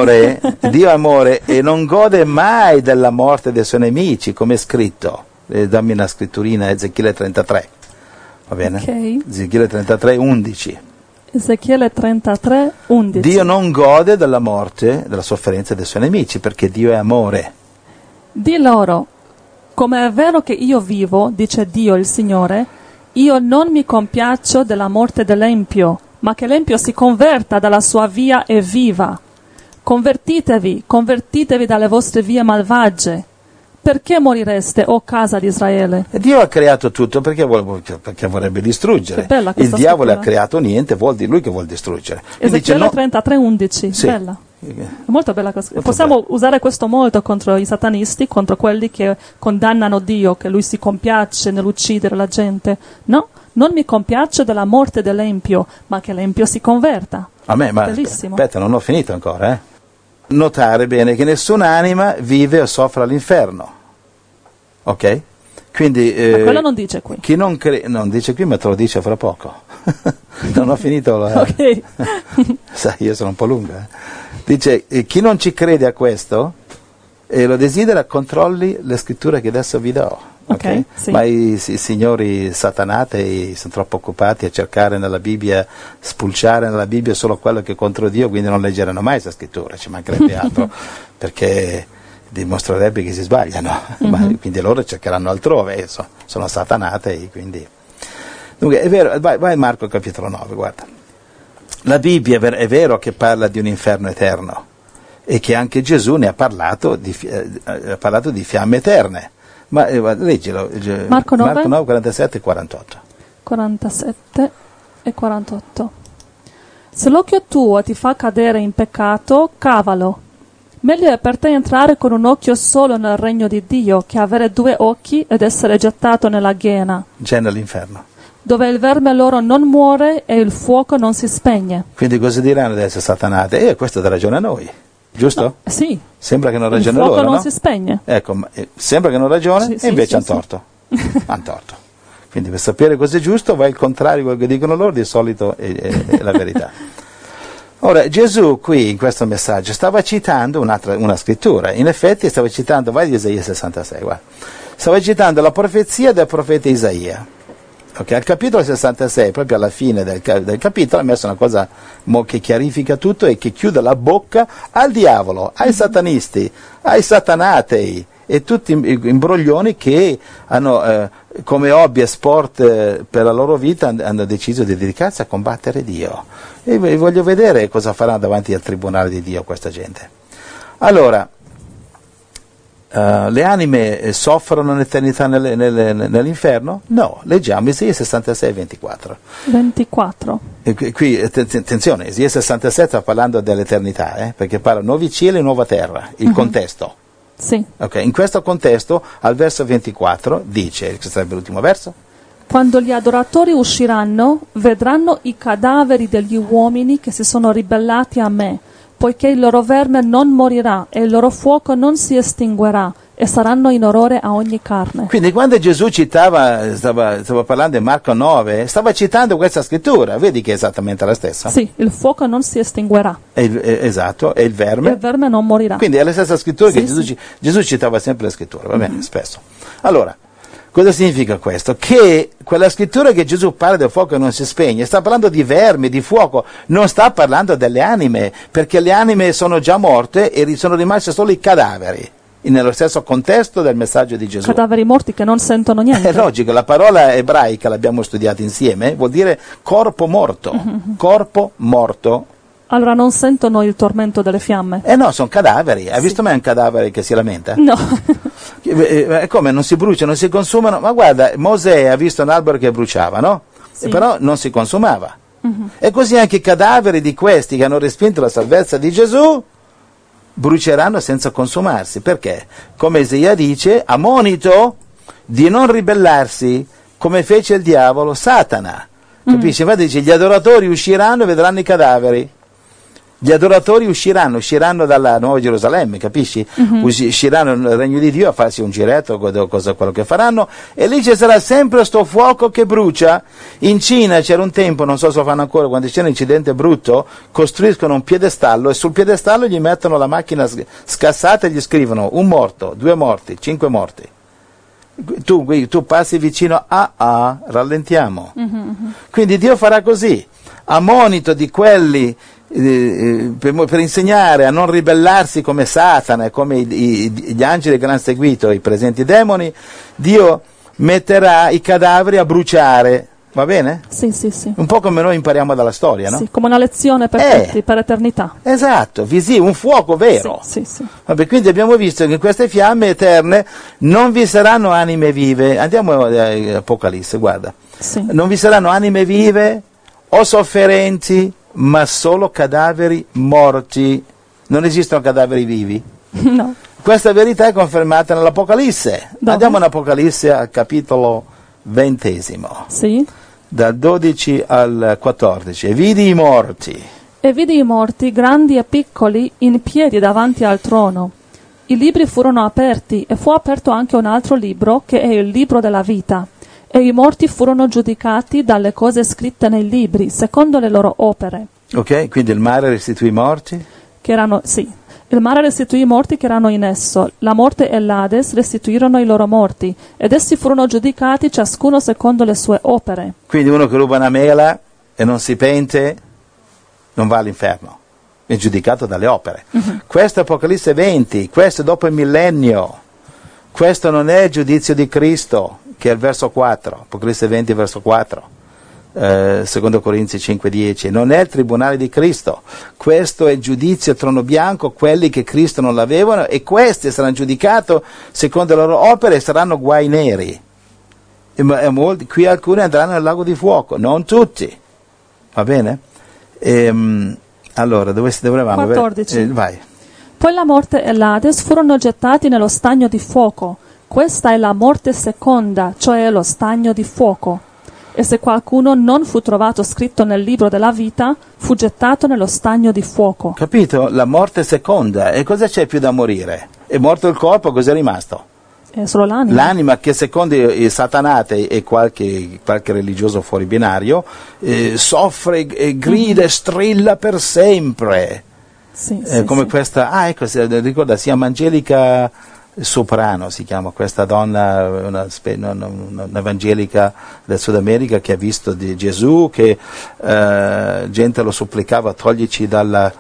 amore e non gode mai della morte dei suoi nemici, come è scritto. Dammi una scritturina, Ezechiele 33, va bene? Okay. Ezechiele 33, 11. Ezechiele 33, 11. Dio non gode della morte, della sofferenza dei suoi nemici, perché Dio è amore. Di loro: come è vero che io vivo, dice Dio il Signore, io non mi compiaccio della morte dell'empio, ma che l'empio si converta dalla sua via e viva. Convertitevi dalle vostre vie malvagie. Perché morireste, o casa di Israele? E Dio ha creato tutto perché vorrebbe distruggere. Il diavolo ha creato niente, lui che vuol distruggere. Ezechiele 33, 11. Sì. Bella. È molto bella cosa. Possiamo usare questo molto contro i satanisti, contro quelli che condannano Dio, che lui si compiace nell'uccidere la gente. No, non mi compiaccio della morte dell'empio, ma che l'empio si converta. A me, ma bellissimo. Aspetta, non ho finito ancora, Notare bene che nessun'anima vive o soffre all'inferno. Ok? Quindi, Ma quello non dice qui. Chi non dice qui, ma te lo dice fra poco. Non ho finito. Ok. Sai, io sono un po' lunga. Dice, chi non ci crede a questo e lo desidera, controlli le scritture che adesso vi do. Okay? Sì. Ma i signori satanatei sono troppo occupati a cercare nella Bibbia, spulciare nella Bibbia solo quello che è contro Dio, quindi non leggeranno mai questa scrittura, ci mancherebbe altro, perché dimostrerebbe che si sbagliano, quindi loro cercheranno altrove, sono satanatei, quindi. Dunque, è vero, vai Marco capitolo 9, guarda. La Bibbia è vero che parla di un inferno eterno e che anche Gesù ne ha parlato di fiamme eterne. Ma leggilo, Marco 9, 47 e 48. 47 e 48. Se l'occhio tuo ti fa cadere in peccato, cavalo. Meglio è per te entrare con un occhio solo nel regno di Dio che avere 2 occhi ed essere gettato nella Gehenna, Nell'inferno. dove il verme loro non muore e il fuoco non si spegne. Quindi cosa diranno adesso Satanate? Questo dà ragione a noi, giusto? No, sì. Sembra che non ragione il fuoco loro, non no? si spegne. Ecco, sembra che non ragione Sì, e invece sì, hanno torto. Han torto. Quindi per sapere cosa è giusto vai il contrario di quello che dicono loro, di solito è la verità. Ora, Gesù qui in questo messaggio stava citando una scrittura, in effetti stava citando, vai di Isaia 66, guarda. Stava citando la profezia del profeta Isaia. Okay, al capitolo 66, proprio alla fine del capitolo, ha messo una cosa che chiarifica tutto e che chiude la bocca al diavolo, ai satanisti, ai satanatei e tutti i imbroglioni che hanno come hobby e sport per la loro vita hanno deciso di dedicarsi a combattere Dio. E voglio vedere cosa farà davanti al tribunale di Dio questa gente. Allora, le anime soffrono un'eternità nell'inferno? No, leggiamo Isaia 66, 24. 24. E qui, attenzione, Isaia 67 sta parlando dell'eternità, perché parla nuovi cieli e nuova terra, il contesto. Sì. Okay, in questo contesto, al verso 24, dice, che sarebbe l'ultimo verso, quando gli adoratori usciranno, vedranno i cadaveri degli uomini che si sono ribellati a me, poiché il loro verme non morirà e il loro fuoco non si estinguerà, e saranno in orrore a ogni carne. Quindi quando Gesù stava parlando in Marco 9, stava citando questa scrittura, vedi che è esattamente la stessa? Sì, il fuoco non si estinguerà. Esatto, e il verme? Il verme non morirà. Quindi è la stessa scrittura che Sì, Gesù citava sempre la scrittura, va bene, spesso. Allora, cosa significa questo? Che quella scrittura che Gesù parla del fuoco che non si spegne, sta parlando di vermi, di fuoco, non sta parlando delle anime, perché le anime sono già morte e sono rimasti solo i cadaveri, nello stesso contesto del messaggio di Gesù. Cadaveri morti che non sentono niente. È logico, la parola ebraica l'abbiamo studiata insieme, vuol dire corpo morto, corpo morto. Allora non sentono il tormento delle fiamme? No, sono cadaveri. Hai visto mai un cadavere che si lamenta? No. Come non si bruciano, non si consumano? Ma guarda, Mosè ha visto un albero che bruciava, no? Sì. E però non si consumava. E così anche i cadaveri di questi che hanno respinto la salvezza di Gesù bruceranno senza consumarsi. Perché? Come Isaia dice, a monito di non ribellarsi come fece il diavolo Satana. Capisci? Infatti dice, gli adoratori usciranno e vedranno i cadaveri. Gli adoratori usciranno dalla Nuova Gerusalemme, capisci? Usciranno nel regno di Dio a farsi un giretto, quello che faranno, e lì ci sarà sempre sto fuoco che brucia. In Cina c'era un tempo, non so se lo fanno ancora, quando c'è un incidente brutto, costruiscono un piedestallo e sul piedestallo gli mettono la macchina scassata e gli scrivono 1 morto, 2 morti, 5 morti. Tu passi vicino, rallentiamo. Quindi Dio farà così, a monito di quelli per insegnare a non ribellarsi come Satana e come gli angeli che l'hanno seguito, i presenti demoni. Dio metterà i cadaveri a bruciare, va bene? Sì, sì, sì. Un po' come noi impariamo dalla storia, no? Sì, come una lezione per tutti, per eternità. Esatto, un fuoco vero. Sì, sì, sì. Vabbè, quindi abbiamo visto che in queste fiamme eterne non vi saranno anime vive. Andiamo all'Apocalisse, guarda. Sì. Non vi saranno anime vive o sofferenti, ma solo cadaveri morti. Non esistono cadaveri vivi. No. Questa verità è confermata nell'Apocalisse. Dove? Andiamo in Apocalisse al capitolo 20. Sì. Dal 12 al 14. E vidi i morti. E vidi i morti, grandi e piccoli, in piedi davanti al trono. I libri furono aperti e fu aperto anche un altro libro che è il libro della vita. E i morti furono giudicati dalle cose scritte nei libri, secondo le loro opere. Ok, quindi il mare restituì i morti? Il mare restituì i morti che erano in esso, la morte e l'Ades restituirono i loro morti, ed essi furono giudicati ciascuno secondo le sue opere. Quindi uno che ruba una mela e non si pente non va all'inferno, è giudicato dalle opere. Questo è Apocalisse 20, questo è dopo il millennio, questo non è il giudizio di Cristo, che è il verso 4, Apocalisse 20 verso 4. Secondo Corinzi 5:10, non è il tribunale di Cristo, questo è il giudizio trono bianco, quelli che Cristo non l'avevano, e questi saranno giudicati secondo le loro opere e saranno guai neri. Qui alcuni andranno nel lago di fuoco, non tutti, va bene? Allora, dove eravamo? 14. Vai. Poi la morte e l'Ades furono gettati nello stagno di fuoco. Questa è la morte seconda, cioè lo stagno di fuoco. E se qualcuno non fu trovato scritto nel libro della vita, fu gettato nello stagno di fuoco. Capito? La morte seconda. E cosa c'è più da morire? È morto il corpo, cos'è rimasto? È solo l'anima. L'anima che secondo i satanate e qualche religioso fuori binario soffre e grida e strilla per sempre. Come questa, ecco, ricorda, si chiama Angelica Soprano, si chiama questa donna, un'evangelica del Sud America che ha visto di Gesù, che gente lo supplicava, toglici dal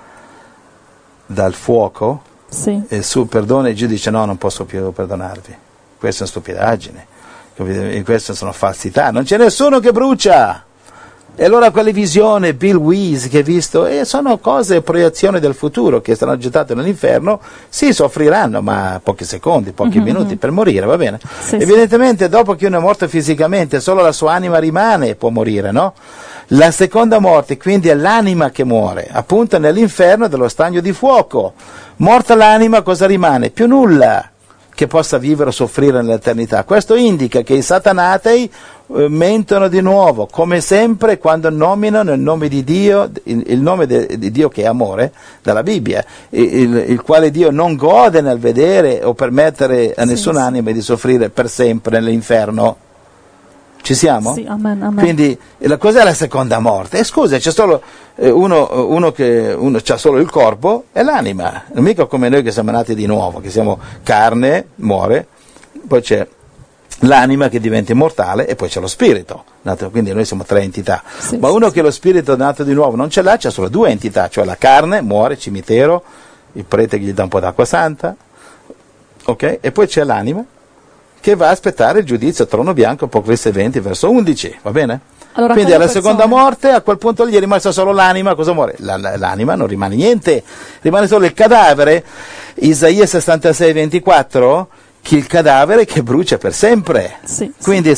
fuoco, e su perdona, e Gesù dice no, non posso più perdonarvi, questa è una stupidaggine, e queste sono falsità, non c'è nessuno che brucia. E allora quelle visioni, Bill Weiss che ha visto, sono cose, proiezioni del futuro che saranno gettate nell'inferno, sì, soffriranno, ma pochi secondi, pochi minuti per morire, va bene? Evidentemente dopo che uno è morto fisicamente, solo la sua anima rimane e può morire, no? La seconda morte, quindi è l'anima che muore, appunto nell'inferno dello stagno di fuoco. Morta l'anima, cosa rimane? Più nulla che possa vivere o soffrire nell'eternità. Questo indica che i satanatei mentono di nuovo, come sempre quando nominano il nome di Dio, il nome di Dio che è amore, dalla Bibbia, il quale Dio non gode nel vedere o permettere a nessuna anima di soffrire per sempre nell'inferno. Ci siamo? Sì, amen. Quindi cos'è la seconda morte? Scusa, c'è solo uno c'ha solo il corpo e l'anima, non mica come noi che siamo nati di nuovo, che siamo carne, muore, poi c'è l'anima che diventa immortale e poi c'è lo spirito, quindi noi siamo tre entità. Ma uno che lo spirito nato di nuovo non ce l'ha, c'ha solo due entità, cioè la carne, muore, cimitero, il prete che gli dà un po' d'acqua santa, ok? E poi c'è l'anima che va a aspettare il giudizio a trono bianco, Apocalisse 20 verso 11, va bene? Allora, quindi alla seconda morte, a quel punto gli è rimasta solo l'anima, cosa muore? L'anima non rimane niente, rimane solo il cadavere, Isaia 66 24, che il cadavere che brucia per sempre. Quindi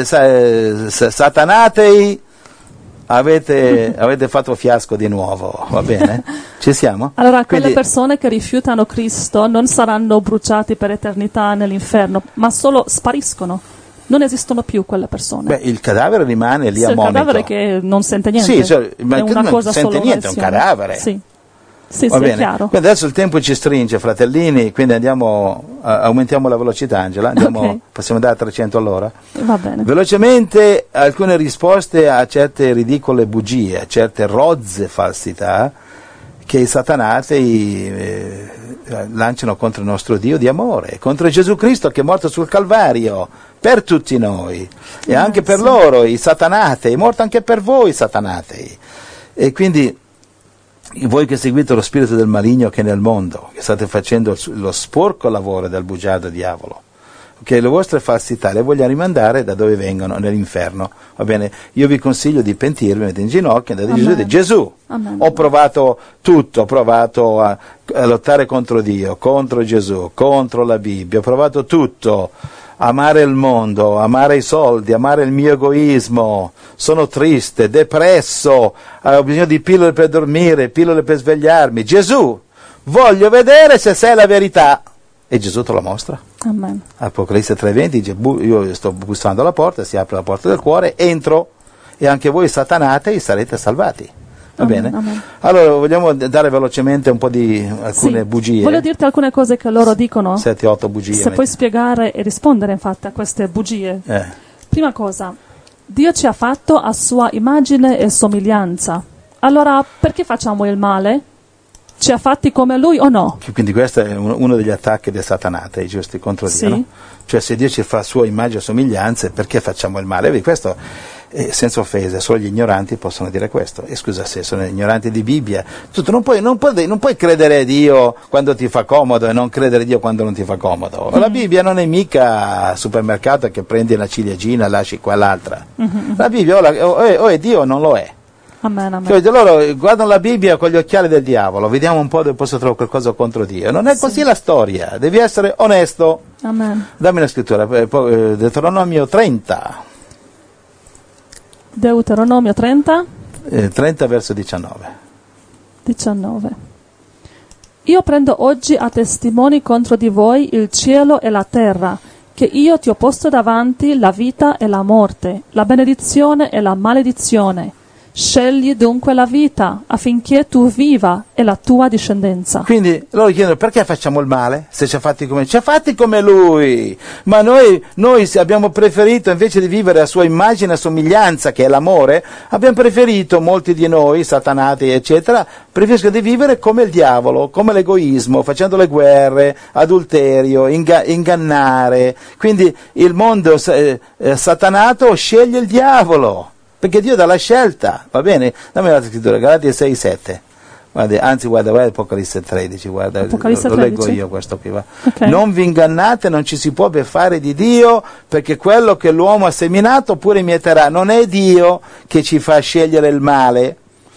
satanatei, avete fatto fiasco di nuovo, va bene? Ci siamo? Allora, quelle persone che rifiutano Cristo non saranno bruciati per eternità nell'inferno, ma solo spariscono. Non esistono più quelle persone. Il cadavere rimane lì a monito. Il cadavere che non sente niente. Ma è una non cosa sente solo niente, è un cadavere. Sì, va bene. È chiaro. Quindi adesso il tempo ci stringe, fratellini, quindi aumentiamo la velocità, Angela, possiamo andare a 300 all'ora? Va bene. Velocemente alcune risposte a certe ridicole bugie, a certe rozze falsità che i satanati lanciano contro il nostro Dio di amore, contro Gesù Cristo che è morto sul Calvario per tutti noi e anche per loro, i satanati, è morto anche per voi satanati. E quindi voi che seguite lo spirito del maligno che è nel mondo, che state facendo lo sporco lavoro del bugiardo diavolo, che le vostre falsità le voglio rimandare da dove vengono, nell'inferno, va bene? Io vi consiglio di pentirvi, mettete in ginocchio e andate a Gesù e dite: Gesù, ho provato tutto, ho provato a lottare contro Dio, contro Gesù, contro la Bibbia, ho provato tutto, amare il mondo, amare i soldi, amare il mio egoismo, sono triste, depresso, ho bisogno di pillole per dormire, pillole per svegliarmi. Gesù, voglio vedere se sei la verità. E Gesù te lo mostra. Amen. Apocalisse 3:20 dice: io sto bussando alla porta, si apre la porta del cuore, entro e anche voi satanate sarete salvati. Va bene? Amen. Allora, vogliamo dare velocemente un po' di alcune bugie. Voglio dirti alcune cose che loro dicono. 7-8 bugie. Se puoi spiegare e rispondere infatti a queste bugie. Eh. Prima cosa, Dio ci ha fatto a sua immagine e somiglianza. Allora, perché facciamo il male? Ci ha fatti come Lui o no? Quindi questo è uno degli attacchi dei satanati, giusti, contro Dio, Sì. no? Cioè se Dio ci fa a sua immagine e somiglianza, perché facciamo il male? Vedi, questo, senza offese, solo gli ignoranti possono dire questo. E scusa, se sono ignoranti di Bibbia, tu non puoi credere a Dio quando ti fa comodo e non credere a Dio quando non ti fa comodo. La Bibbia non è mica supermercato che prendi una ciliegina e lasci qua l'altra. La Bibbia o è Dio o non lo è. Amen, amen. Cioè, loro guardano la Bibbia con gli occhiali del diavolo, vediamo un po' dove posso trovare qualcosa contro Dio. Non è così la storia, devi essere onesto. Amen. Dammi una scrittura, Deuteronomio 30. Deuteronomio 30, 30 verso 19. 19. Io prendo oggi a testimoni contro di voi il cielo e la terra, che io ti ho posto davanti la vita e la morte, la benedizione e la maledizione. Scegli dunque la vita, affinché tu viva e la tua discendenza. Quindi loro chiedono perché facciamo il male? Se ci ha fatti come lui, ma noi abbiamo preferito, invece di vivere a sua immagine e somiglianza, che è l'amore, abbiamo preferito, molti di noi, satanati eccetera, preferiscono di vivere come il diavolo, come l'egoismo, facendo le guerre, adulterio, ingannare. Quindi il mondo satanato sceglie il diavolo. Perché Dio dà la scelta, va bene? Dammi l'altra scrittura, Galatia 6:7. Guarda, vai Apocalisse 13, guarda, Apocalisse lo 13? leggo io questo qui, va. Okay. Non vi ingannate, non ci si può beffare di Dio, perché quello che l'uomo ha seminato pure mieterà. Non è Dio che ci fa scegliere il male.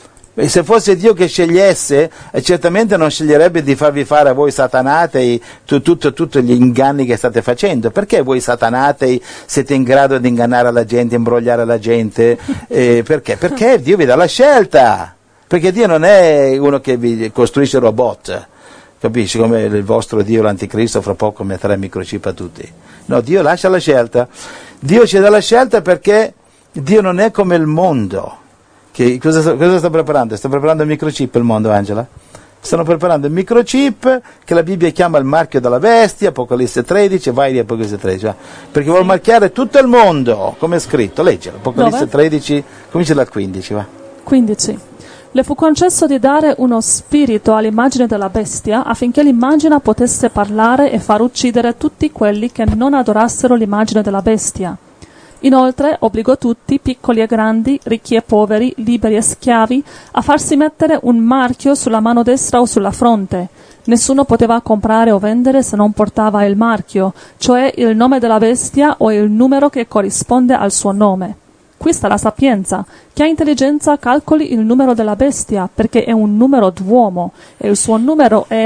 E se fosse Dio che scegliesse, certamente non sceglierebbe di farvi fare a voi satanatei tutti gli inganni che state facendo. Perché voi satanatei siete in grado di ingannare la gente, imbrogliare la gente? Perché? Perché Dio vi dà la scelta. Perché Dio non è uno che vi costruisce robot, capisci? Come il vostro Dio, l'anticristo, fra poco metterà il microchip a tutti. No, Dio lascia la scelta. Dio ci dà la scelta perché Dio non è come il mondo. Cosa sta preparando? Sta preparando il microchip il mondo, Angela? Stanno preparando il microchip che la Bibbia chiama il marchio della bestia, Apocalisse 13, vai di Apocalisse 13, va. Perché vuole marchiare tutto il mondo, come è scritto, leggelo, Apocalisse Dove? 13, comincia dal 15, va. 15. Le fu concesso di dare uno spirito all'immagine della bestia affinché l'immagine potesse parlare e far uccidere tutti quelli che non adorassero l'immagine della bestia. Inoltre obbligò tutti, piccoli e grandi, ricchi e poveri, liberi e schiavi, a farsi mettere un marchio sulla mano destra o sulla fronte. Nessuno poteva comprare o vendere se non portava il marchio, cioè il nome della bestia o il numero che corrisponde al suo nome. Qui sta la sapienza. Chi ha intelligenza calcoli il numero della bestia, perché è un numero d'uomo e il suo numero è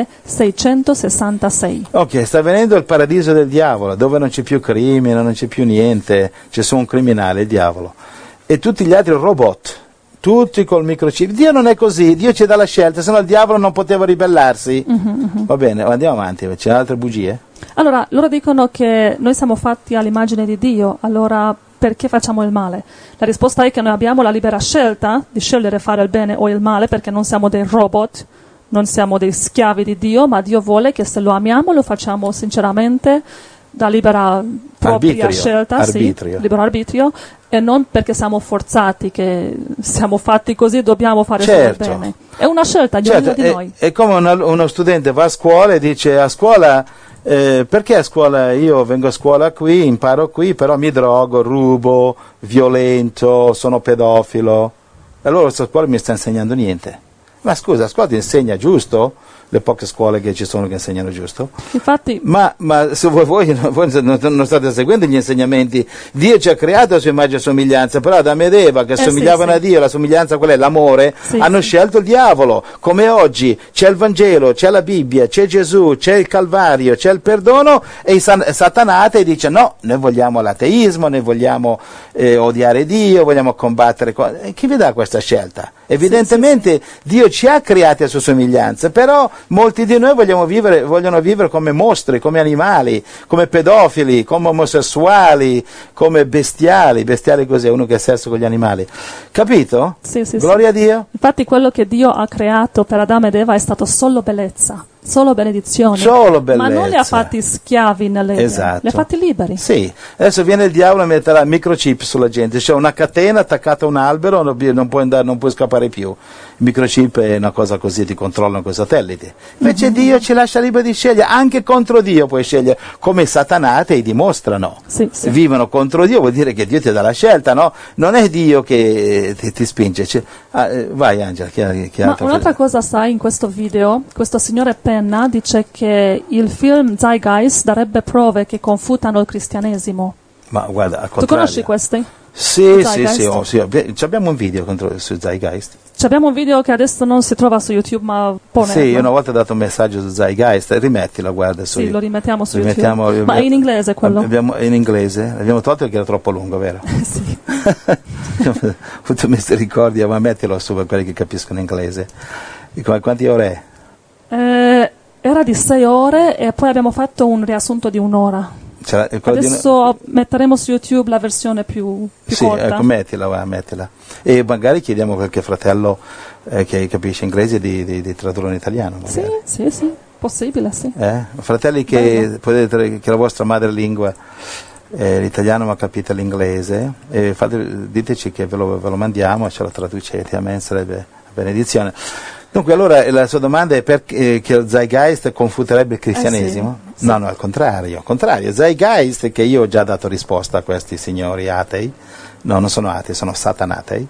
666. Ok, sta venendo il paradiso del diavolo, dove non c'è più crimine, non c'è più niente, c'è solo un criminale, il diavolo. E tutti gli altri robot, tutti col microchip. Dio non è così, Dio ci dà la scelta, se no il diavolo non poteva ribellarsi. Va bene, andiamo avanti, c'è altre bugie? Allora, loro dicono che noi siamo fatti all'immagine di Dio, allora perché facciamo il male? La risposta è che noi abbiamo la libera scelta di scegliere fare il bene o il male, perché non siamo dei robot, non siamo dei schiavi di Dio, ma Dio vuole che se lo amiamo lo facciamo sinceramente, da libera propria scelta, arbitrio. Sì, libero arbitrio, e non perché siamo forzati, che siamo fatti così, dobbiamo fare solo il bene. È una scelta di ognuno di noi. È come uno studente va a scuola e dice a scuola, perché a scuola io vengo a scuola qui, imparo qui, però mi drogo, rubo, violento, sono pedofilo. E allora questa scuola mi sta insegnando niente. Ma scusa, la scuola ti insegna giusto? Le poche scuole che ci sono che insegnano giusto. Infatti, ma se voi non state seguendo gli insegnamenti, Dio ci ha creato a sua immagine e somiglianza, però Adamo ed Eva che somigliavano a Dio, la somiglianza qual è? L'amore, hanno scelto il diavolo. Come oggi c'è il Vangelo, c'è la Bibbia, c'è Gesù, c'è il Calvario, c'è il perdono, e i satanati dice no, noi vogliamo l'ateismo, noi vogliamo odiare Dio, vogliamo combattere. Chi vi dà questa scelta? Evidentemente Dio ci ha creati a sua somiglianza, però Molti di noi vogliono vivere come mostri, come animali, come pedofili, come omosessuali, come bestiali così, uno che è sesso con gli animali. Capito? Sì, Gloria a Dio. Infatti quello che Dio ha creato per Adamo ed Eva è stato solo bellezza, solo benedizione. Solo bellezza. Ma non li ha fatti schiavi nelle Esatto. li ha fatti liberi. Sì, adesso viene il diavolo e metterà microchip sulla gente, c'è una catena attaccata a un albero, non puoi scappare più. Il microchip è una cosa così, ti controllano con i satelliti. Invece Dio ci lascia liberi di scegliere, anche contro Dio puoi scegliere, come i satanati dimostrano. Sì. Vivono contro Dio, vuol dire che Dio ti dà la scelta, no? Non è Dio che ti spinge. Vai Angela, Ma un'altra cosa, sai, in questo video, questo signore Penna dice che il film Zeitgeist darebbe prove che confutano il cristianesimo. Ma guarda, al Tu contrario. conosci questi? Sì. Abbiamo un video su Zeitgeist. Abbiamo un video che adesso non si trova su YouTube, ma Sì, io una volta ho dato un messaggio su Zeitgeist, rimettilo, guarda. Sì, lo rimettiamo su YouTube. Ma è in inglese quello? È in inglese, l'abbiamo tolto perché era troppo lungo, vero? Sì. Ho avuto misericordia, ma mettilo su per quelli che capiscono inglese. Quanti ore è? Era di 6 ore e poi abbiamo fatto un riassunto di un'ora. Adesso metteremo su YouTube la versione più corta. Ecco, mettila. E magari chiediamo a qualche fratello che capisce inglese di tradurlo in italiano. Magari. Sì, possibile, sì. Fratelli che la vostra madrelingua è l'italiano ma capite l'inglese, diteci che ve lo mandiamo e ce lo traducete, a me sarebbe una benedizione. Dunque, allora la sua domanda è perché che il Zeitgeist confuterebbe il cristianesimo? Sì. No, al contrario. Zeitgeist, che io ho già dato risposta a questi signori atei, no, non sono atei, sono satanatei.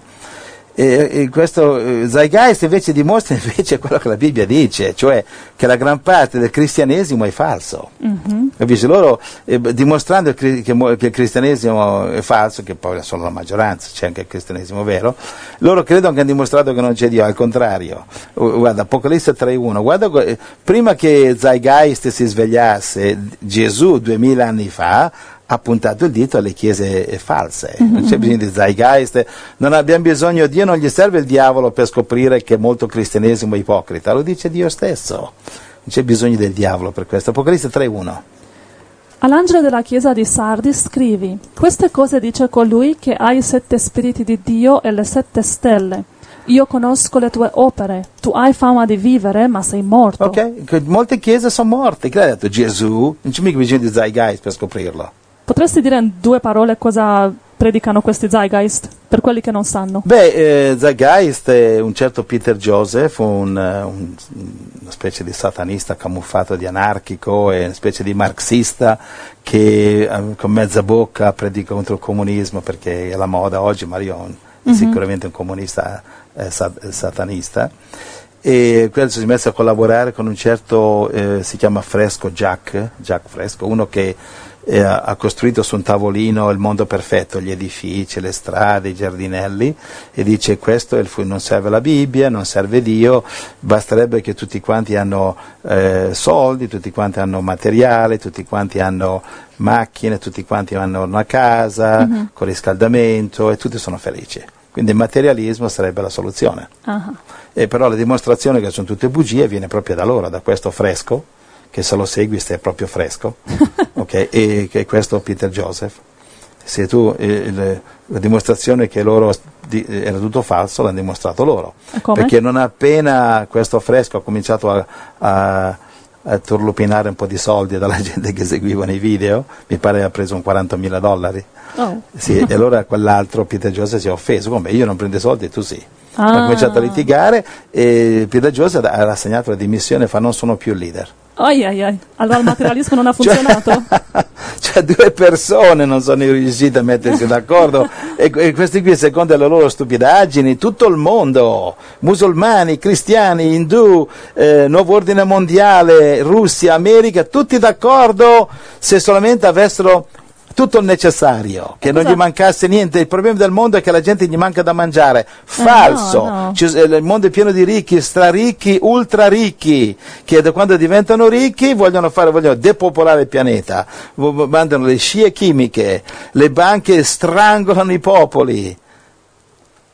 E questo Zeitgeist invece dimostra invece quello che la Bibbia dice, cioè che la gran parte del cristianesimo è falso. Capisci? Loro, dimostrando che il cristianesimo è falso, che poi è solo la maggioranza, c'è anche il cristianesimo vero, loro credono che hanno dimostrato che non c'è Dio, al contrario. Guarda, Apocalisse 3.1, guarda, prima che Zeitgeist si svegliasse, Gesù 2000 anni fa ha puntato il dito alle chiese false. Non c'è bisogno di Zeitgeist, non abbiamo bisogno, Dio non gli serve il diavolo per scoprire che molto cristianesimo è ipocrita, lo dice Dio stesso, non c'è bisogno del diavolo per questo. Apocalisse 3.1. All'angelo della chiesa di Sardis scrivi: queste cose dice colui che ha i 7 spiriti di Dio e le 7 stelle. Io conosco le tue opere, tu hai fama di vivere ma sei morto. Ok, molte chiese sono morte, che l'ha detto Gesù? Non c'è mica bisogno di Zeitgeist per scoprirlo. Potresti dire in 2 parole cosa predicano questi Zeitgeist, per quelli che non sanno? Zeitgeist è un certo Peter Joseph, una specie di satanista camuffato di anarchico, è una specie di marxista che con mezza bocca predica contro il comunismo perché è la moda oggi, ma io sicuramente un comunista satanista. E quello si è messo a collaborare con un certo, si chiama Fresco, Jack Fresco, uno che ha costruito su un tavolino il mondo perfetto, gli edifici, le strade, i giardinelli, e dice questo non serve la Bibbia, non serve Dio, basterebbe che tutti quanti hanno soldi, tutti quanti hanno materiale, tutti quanti hanno macchine, tutti quanti hanno una casa con riscaldamento e tutti sono felici. Quindi il materialismo sarebbe la soluzione. E però la dimostrazione che sono tutte bugie viene proprio da loro, da questo Fresco, che se lo segui stai proprio fresco, okay? E che questo Peter Joseph. Se tu la dimostrazione che loro era tutto falso l'hanno dimostrato loro. Perché non appena questo Fresco ha cominciato a turlupinare un po' di soldi dalla gente che seguivano i video, mi pare ha preso un $40.000. Sì, e allora quell'altro Peter Joseph si è offeso, come io non prendo soldi e tu sì. Ha cominciato a litigare e Peter Joseph ha rassegnato la dimissione e fa non sono più leader. Allora il materialismo non ha funzionato? Cioè 2 persone non sono riuscite a mettersi d'accordo e questi qui, secondo le loro stupidaggini, tutto il mondo, musulmani, cristiani, indù, nuovo ordine mondiale, Russia, America, tutti d'accordo se solamente avessero tutto il necessario, che non gli mancasse niente. Il problema del mondo è che la gente gli manca da mangiare. Falso. No. Il mondo è pieno di ricchi, straricchi, ultra ricchi, che da quando diventano ricchi vogliono depopolare il pianeta, mandano le scie chimiche, le banche strangolano i popoli.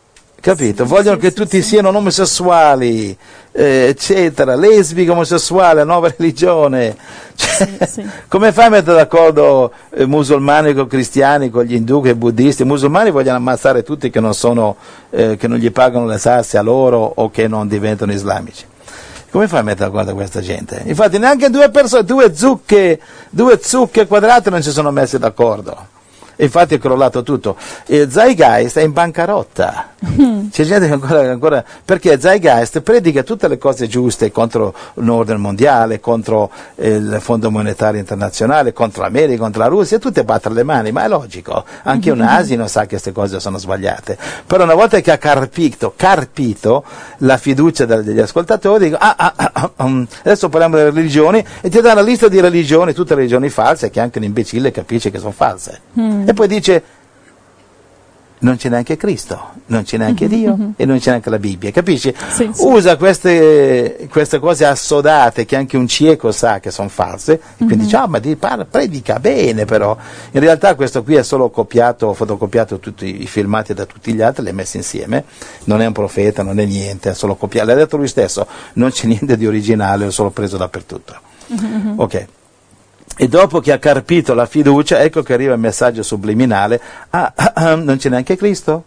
capito? Vogliono che tutti siano omosessuali, eccetera, lesbiche, omosessuali, la nuova religione. Cioè, come fai a mettere d'accordo musulmani con cristiani, con gli indù e buddisti? I musulmani vogliono ammazzare tutti che non sono, che non gli pagano le tasse a loro o che non diventano islamici. Come fai a mettere d'accordo questa gente? Infatti neanche due zucche quadrate non si sono messi d'accordo. Infatti è crollato tutto. Il Zeitgeist è in bancarotta. C'è gente che ancora perché Zeitgeist predica tutte le cose giuste contro l'ordine mondiale, contro il Fondo Monetario Internazionale, contro l'America, contro la Russia, tutte battere le mani, ma è logico. Anche un asino sa che queste cose sono sbagliate. Però una volta che ha carpito la fiducia degli ascoltatori, dico, adesso parliamo delle religioni e ti dà una lista di religioni, tutte religioni false, che anche un imbecille capisce che sono false. E poi dice non c'è neanche Cristo, non c'è neanche Dio e non c'è neanche la Bibbia, capisci? Sì. Usa queste cose assodate che anche un cieco sa che sono false e quindi dice ma predica bene, però in realtà questo qui è solo fotocopiato tutti i filmati da tutti gli altri, li ha messi insieme, non è un profeta, non è niente, è solo copiato, l'ha detto lui stesso, non c'è niente di originale, l'ho solo preso dappertutto. Ok. E dopo che ha carpito la fiducia, ecco che arriva il messaggio subliminale, non c'è neanche Cristo?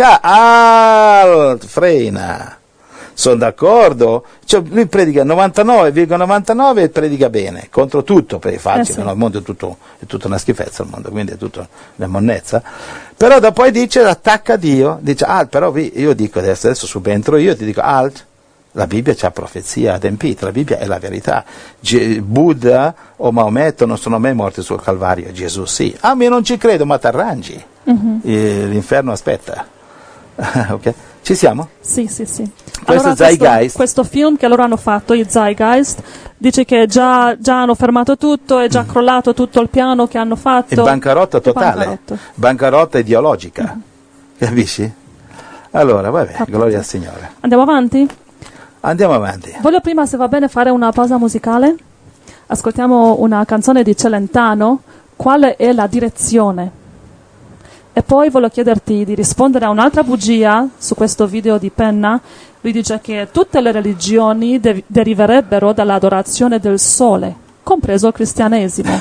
Frena, sono d'accordo, cioè, lui predica 99,99 e predica bene, contro tutto, perché è facile, no? Il mondo è tutto una schifezza, il mondo, quindi è tutto una monnezza, però poi dice, attacca Dio, dice, però io dico adesso subentro io, ti dico, la Bibbia c'ha profezia adempita, la Bibbia è la verità. Buddha o Maometto non sono mai morti sul Calvario, Gesù sì. Ma io non ci credo, ma t'arrangi. L'inferno aspetta. Ok? Ci siamo? Sì. Questo Zeitgeist. Questo film che loro hanno fatto, il Zeitgeist, dice che già hanno fermato tutto, è già crollato tutto il piano che hanno fatto. È bancarotta totale, bancarotta ideologica. Capisci? Allora, vabbè, gloria al Signore. Andiamo avanti? Andiamo avanti. Voglio prima, se va bene, fare una pausa musicale. Ascoltiamo una canzone di Celentano, Quale è la direzione? E poi voglio chiederti di rispondere a un'altra bugia su questo video di Penna. Lui dice che tutte le religioni deriverebbero dall'adorazione del sole, compreso il cristianesimo.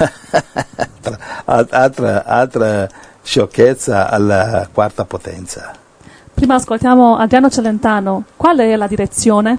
altra sciocchezza alla quarta potenza. Prima ascoltiamo Adriano Celentano. Qual è la direzione?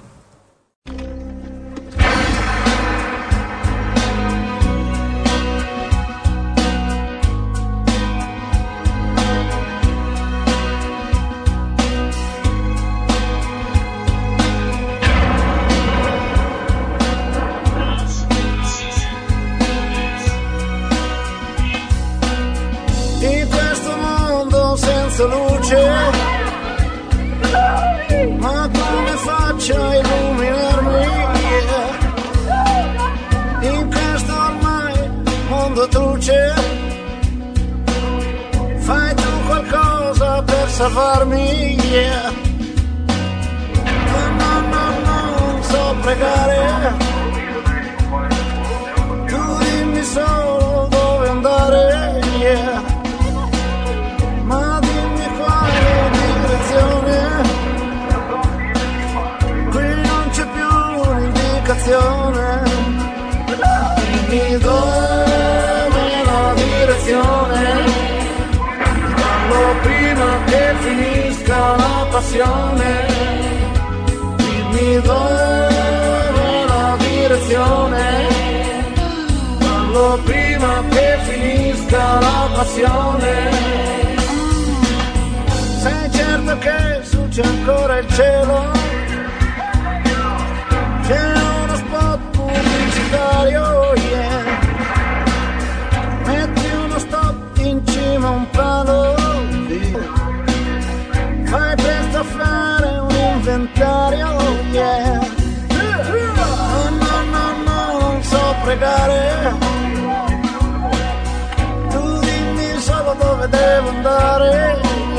In questo mondo senza luce, ma come faccio a illuminarmi? In questo ormai mondo truce, fai tu qualcosa per salvarmi? No, non so pregare, tu dimmi solo dove andare, ma dimmi quale direzione. Dimmi dove la direzione, fallo prima che finisca la passione. Dimmi dove la direzione, fallo prima che finisca la passione. Sei certo che su c'è ancora il cielo? C'è uno spot pubblicitario, metti uno stop in cima a un palo, fai presto a fare un inventario, no, non so pregare, tu dimmi solo dove devo andare,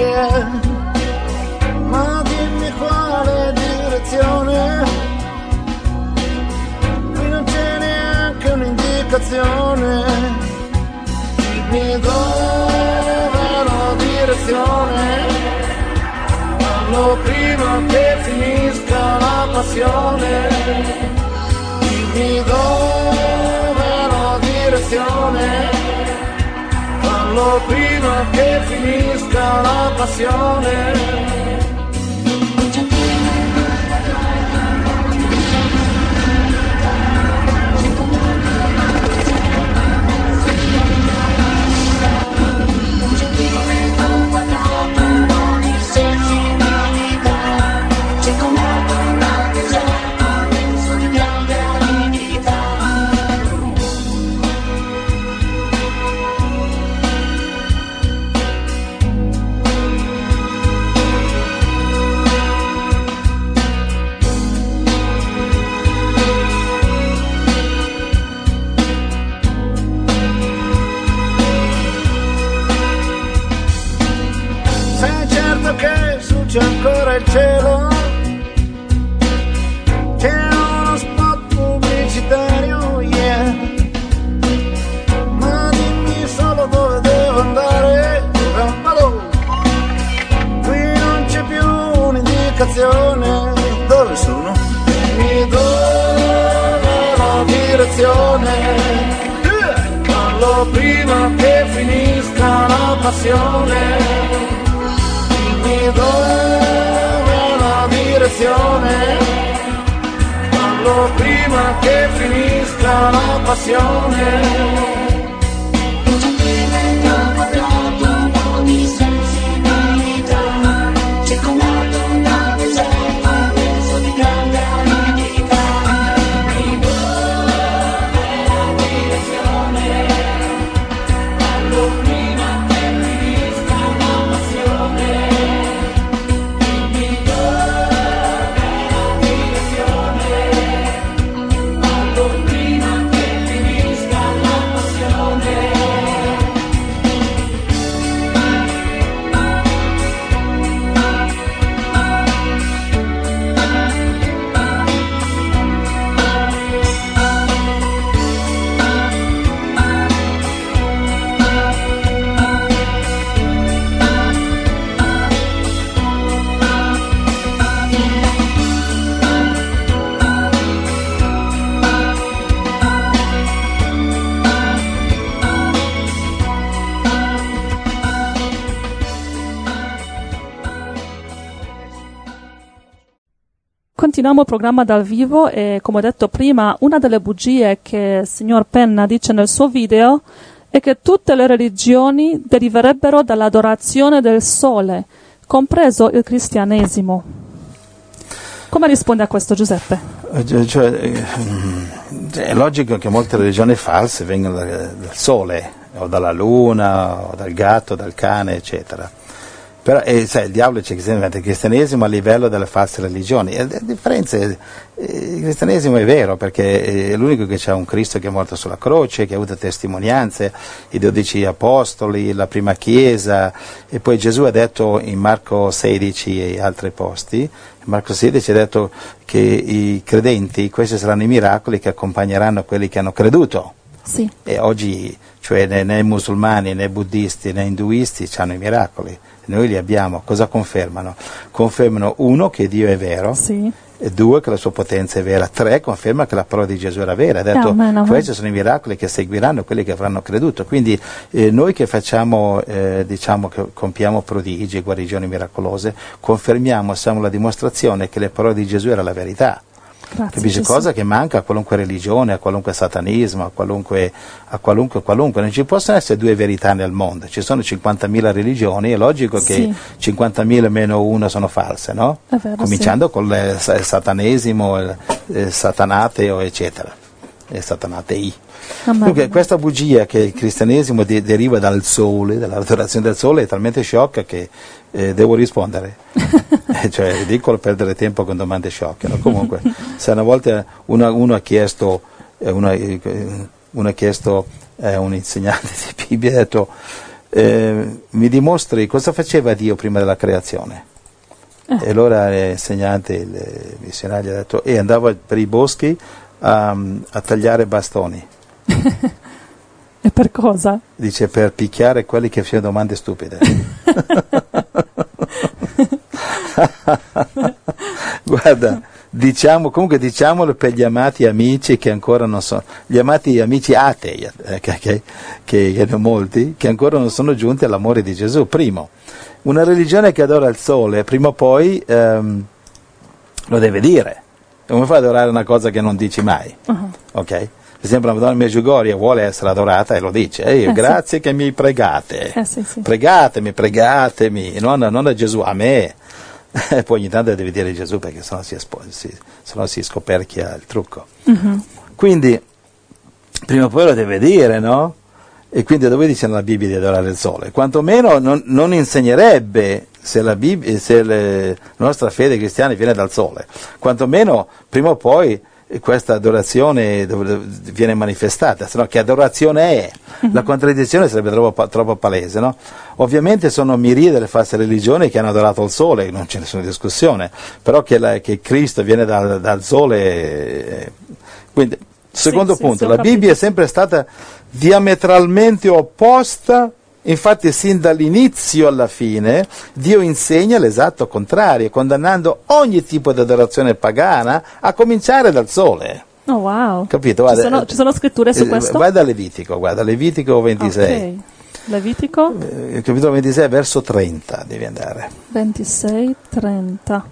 ma dimmi quale direzione. Dimmi dove la direzione, fallo prima che finisca la passione, dimmi dove la direzione, fallo prima che finisca la passione. C'è ancora il cielo, c'è uno spot pubblicitario, yeah. Ma dimmi solo dove devo andare, vado. Qui non c'è più un'indicazione, dove sono? Dimmi dove la direzione, fallo prima che finisca la passione. Dove la direzione, fallo prima che finisca la passione. Continuiamo il programma dal vivo e, come ho detto prima, una delle bugie che il signor Penna dice nel suo video è che tutte le religioni deriverebbero dall'adorazione del sole, compreso il cristianesimo. Come risponde a questo Giuseppe? È logico che molte religioni false vengano dal sole, o dalla luna, o dal gatto, dal cane, eccetera. Però il diavolo ci inventa il cristianesimo a livello delle false religioni. La differenza è il cristianesimo è vero, perché è l'unico che c'ha un Cristo che è morto sulla croce, che ha avuto testimonianze, i 12 apostoli, la prima chiesa, e poi Gesù ha detto in Marco 16 e altri posti, in Marco 16 ha detto che i credenti, questi saranno i miracoli che accompagneranno quelli che hanno creduto. Sì. E oggi, cioè né musulmani, né buddisti, né induisti hanno i miracoli. Noi li abbiamo. Cosa confermano? Confermano, uno, che Dio è vero, sì. E due, che la sua potenza è vera, tre, conferma che la parola di Gesù era vera. Ha detto, amen. Questi sono i miracoli che seguiranno quelli che avranno creduto. Quindi noi che facciamo, diciamo che compiamo prodigi e guarigioni miracolose, confermiamo, siamo la dimostrazione che le parole di Gesù era la verità. Grazie, Capisci? Gesù. Cosa che manca a qualunque religione, a qualunque satanismo, a qualunque. Non ci possono essere due verità nel mondo, ci sono 50.000 religioni, è logico che 50.000 meno una sono false, no? È vero, cominciando con il satanesimo, il satanateo, eccetera, il satanatei. Dunque, questa bugia che il cristianesimo deriva dal sole, dall'adorazione del sole, è talmente sciocca che devo rispondere. Cioè è ridicolo perdere tempo con domande sciocche, no? Comunque, se una volta uno ha chiesto a un insegnante di Bibbia, ha detto mi dimostri cosa faceva Dio prima della creazione. E allora l'insegnante, il missionario, ha detto andava per i boschi a tagliare bastoni. E per cosa? Dice, per picchiare quelli che fanno domande stupide. Guarda, diciamolo per gli amati amici che ancora non sono, gli amati amici atei, che ne ho molti, che ancora non sono giunti all'amore di Gesù. Primo, una religione che adora il sole, prima o poi lo deve dire. Come fai ad adorare una cosa che non dici mai? Ok? Per esempio la Madonna Medjugorje vuole essere adorata e lo dice, grazie che mi pregate, sì. pregatemi, non a Gesù, a me. E poi ogni tanto devi dire Gesù perché sennò si scoperchia il trucco. Quindi prima o poi lo deve dire, no? E quindi dove dice nella Bibbia di adorare il sole? Quantomeno non insegnerebbe se la nostra fede cristiana viene dal sole. Quantomeno prima o poi questa adorazione viene manifestata, se no che adorazione è? La contraddizione sarebbe troppo palese, no? Ovviamente sono miriade le false religioni che hanno adorato il sole, non c'è nessuna discussione, però che Cristo viene dal sole. Quindi, secondo punto, la Bibbia è sempre stata diametralmente opposta. Infatti sin dall'inizio alla fine Dio insegna l'esatto contrario, condannando ogni tipo di adorazione pagana, a cominciare dal sole. Oh wow! Capito? Guarda, ci sono scritture su questo? Vai da Levitico 26. Okay. Levitico? Capitolo 26, verso 30 devi andare. 26, 30.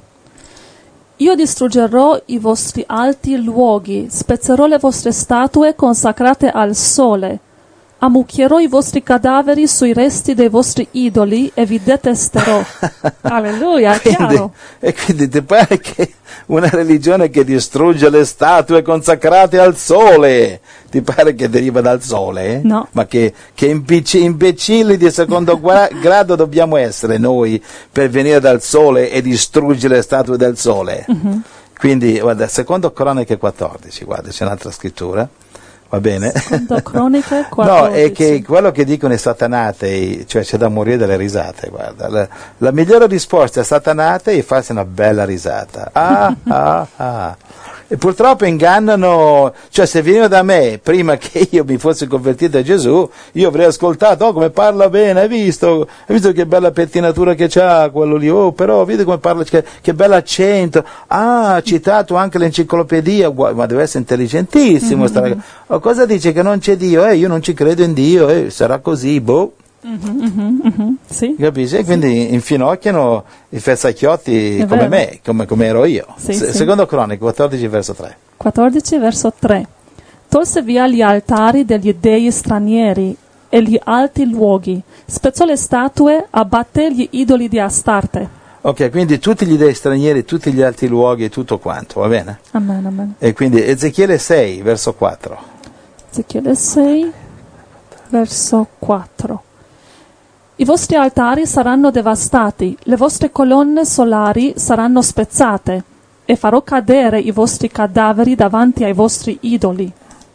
Io distruggerò i vostri alti luoghi, spezzerò le vostre statue consacrate al sole. Ammucchierò i vostri cadaveri sui resti dei vostri idoli e vi detesterò. Alleluia, è chiaro. E quindi ti pare che una religione che distrugge le statue consacrate al sole, ti pare che deriva dal sole? No. Ma che imbecilli di secondo grado dobbiamo essere noi per venire dal sole e distruggere le statue del sole? Quindi, guarda, secondo Croniche 14, guarda, c'è un'altra scrittura. Va bene? Secondo Croniche 14. No, è che quello che dicono i satanatei, cioè c'è da morire dalle risate, guarda. La migliore risposta a satanatei è farsi una bella risata. E purtroppo ingannano, cioè se veniva da me prima che io mi fossi convertito a Gesù, io avrei ascoltato, come parla bene, hai visto che bella pettinatura che c'ha quello lì, però vedi come parla, che bel accento, ha citato anche l'enciclopedia, ma deve essere intelligentissimo. Cosa dice che non c'è Dio? Io non ci credo in Dio, sarà così, boh. Sì. Capisci? E quindi infinocchiano i fezzacchiotti come me, come ero io. Sì. Secondo Croniche 14 verso 3. 14 verso 3. Tolse via gli altari degli dei stranieri e gli alti luoghi, spezzò le statue, abbatté gli idoli di Astarte. Ok, quindi tutti gli dei stranieri, tutti gli alti luoghi e tutto quanto, va bene? Amen. E quindi Ezechiele 6 verso 4. Ezechiele 6 verso 4. I vostri altari saranno devastati, le vostre colonne solari saranno spezzate, e farò cadere i vostri cadaveri davanti ai vostri idoli.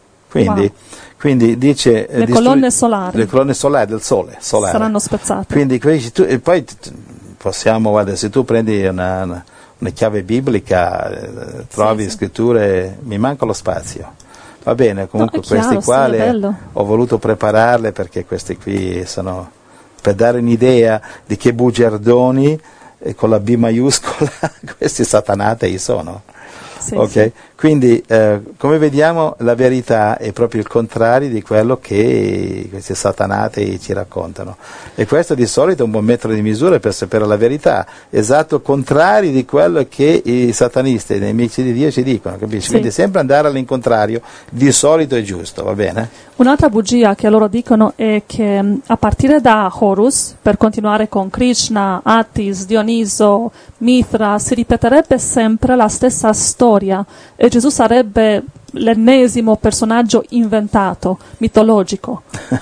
Quindi dice... Le colonne solari. Le colonne solari del sole. Saranno spezzate. Quindi e poi possiamo, guarda, se tu prendi una chiave biblica, trovi scritture, mi manca lo spazio. Va bene, comunque questi qua ho voluto prepararle perché questi qui sono... per dare un'idea di che bugiardoni con la B maiuscola questi satanatei sono. Sì. Quindi come vediamo la verità è proprio il contrario di quello che questi satanatei ci raccontano, e questo di solito è un buon metro di misura per sapere la verità, esatto contrario di quello che i satanisti, i nemici di Dio ci dicono, capisci? Sì. Quindi sempre andare all'incontrario di solito è giusto, va bene? Un'altra bugia che loro dicono è che a partire da Horus, per continuare con Krishna, Attis, Dioniso, Mitra, si ripeterebbe sempre la stessa storia e Gesù sarebbe l'ennesimo personaggio inventato, mitologico.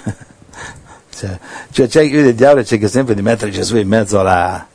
Il diavolo cerca sempre di mettere Gesù in mezzo al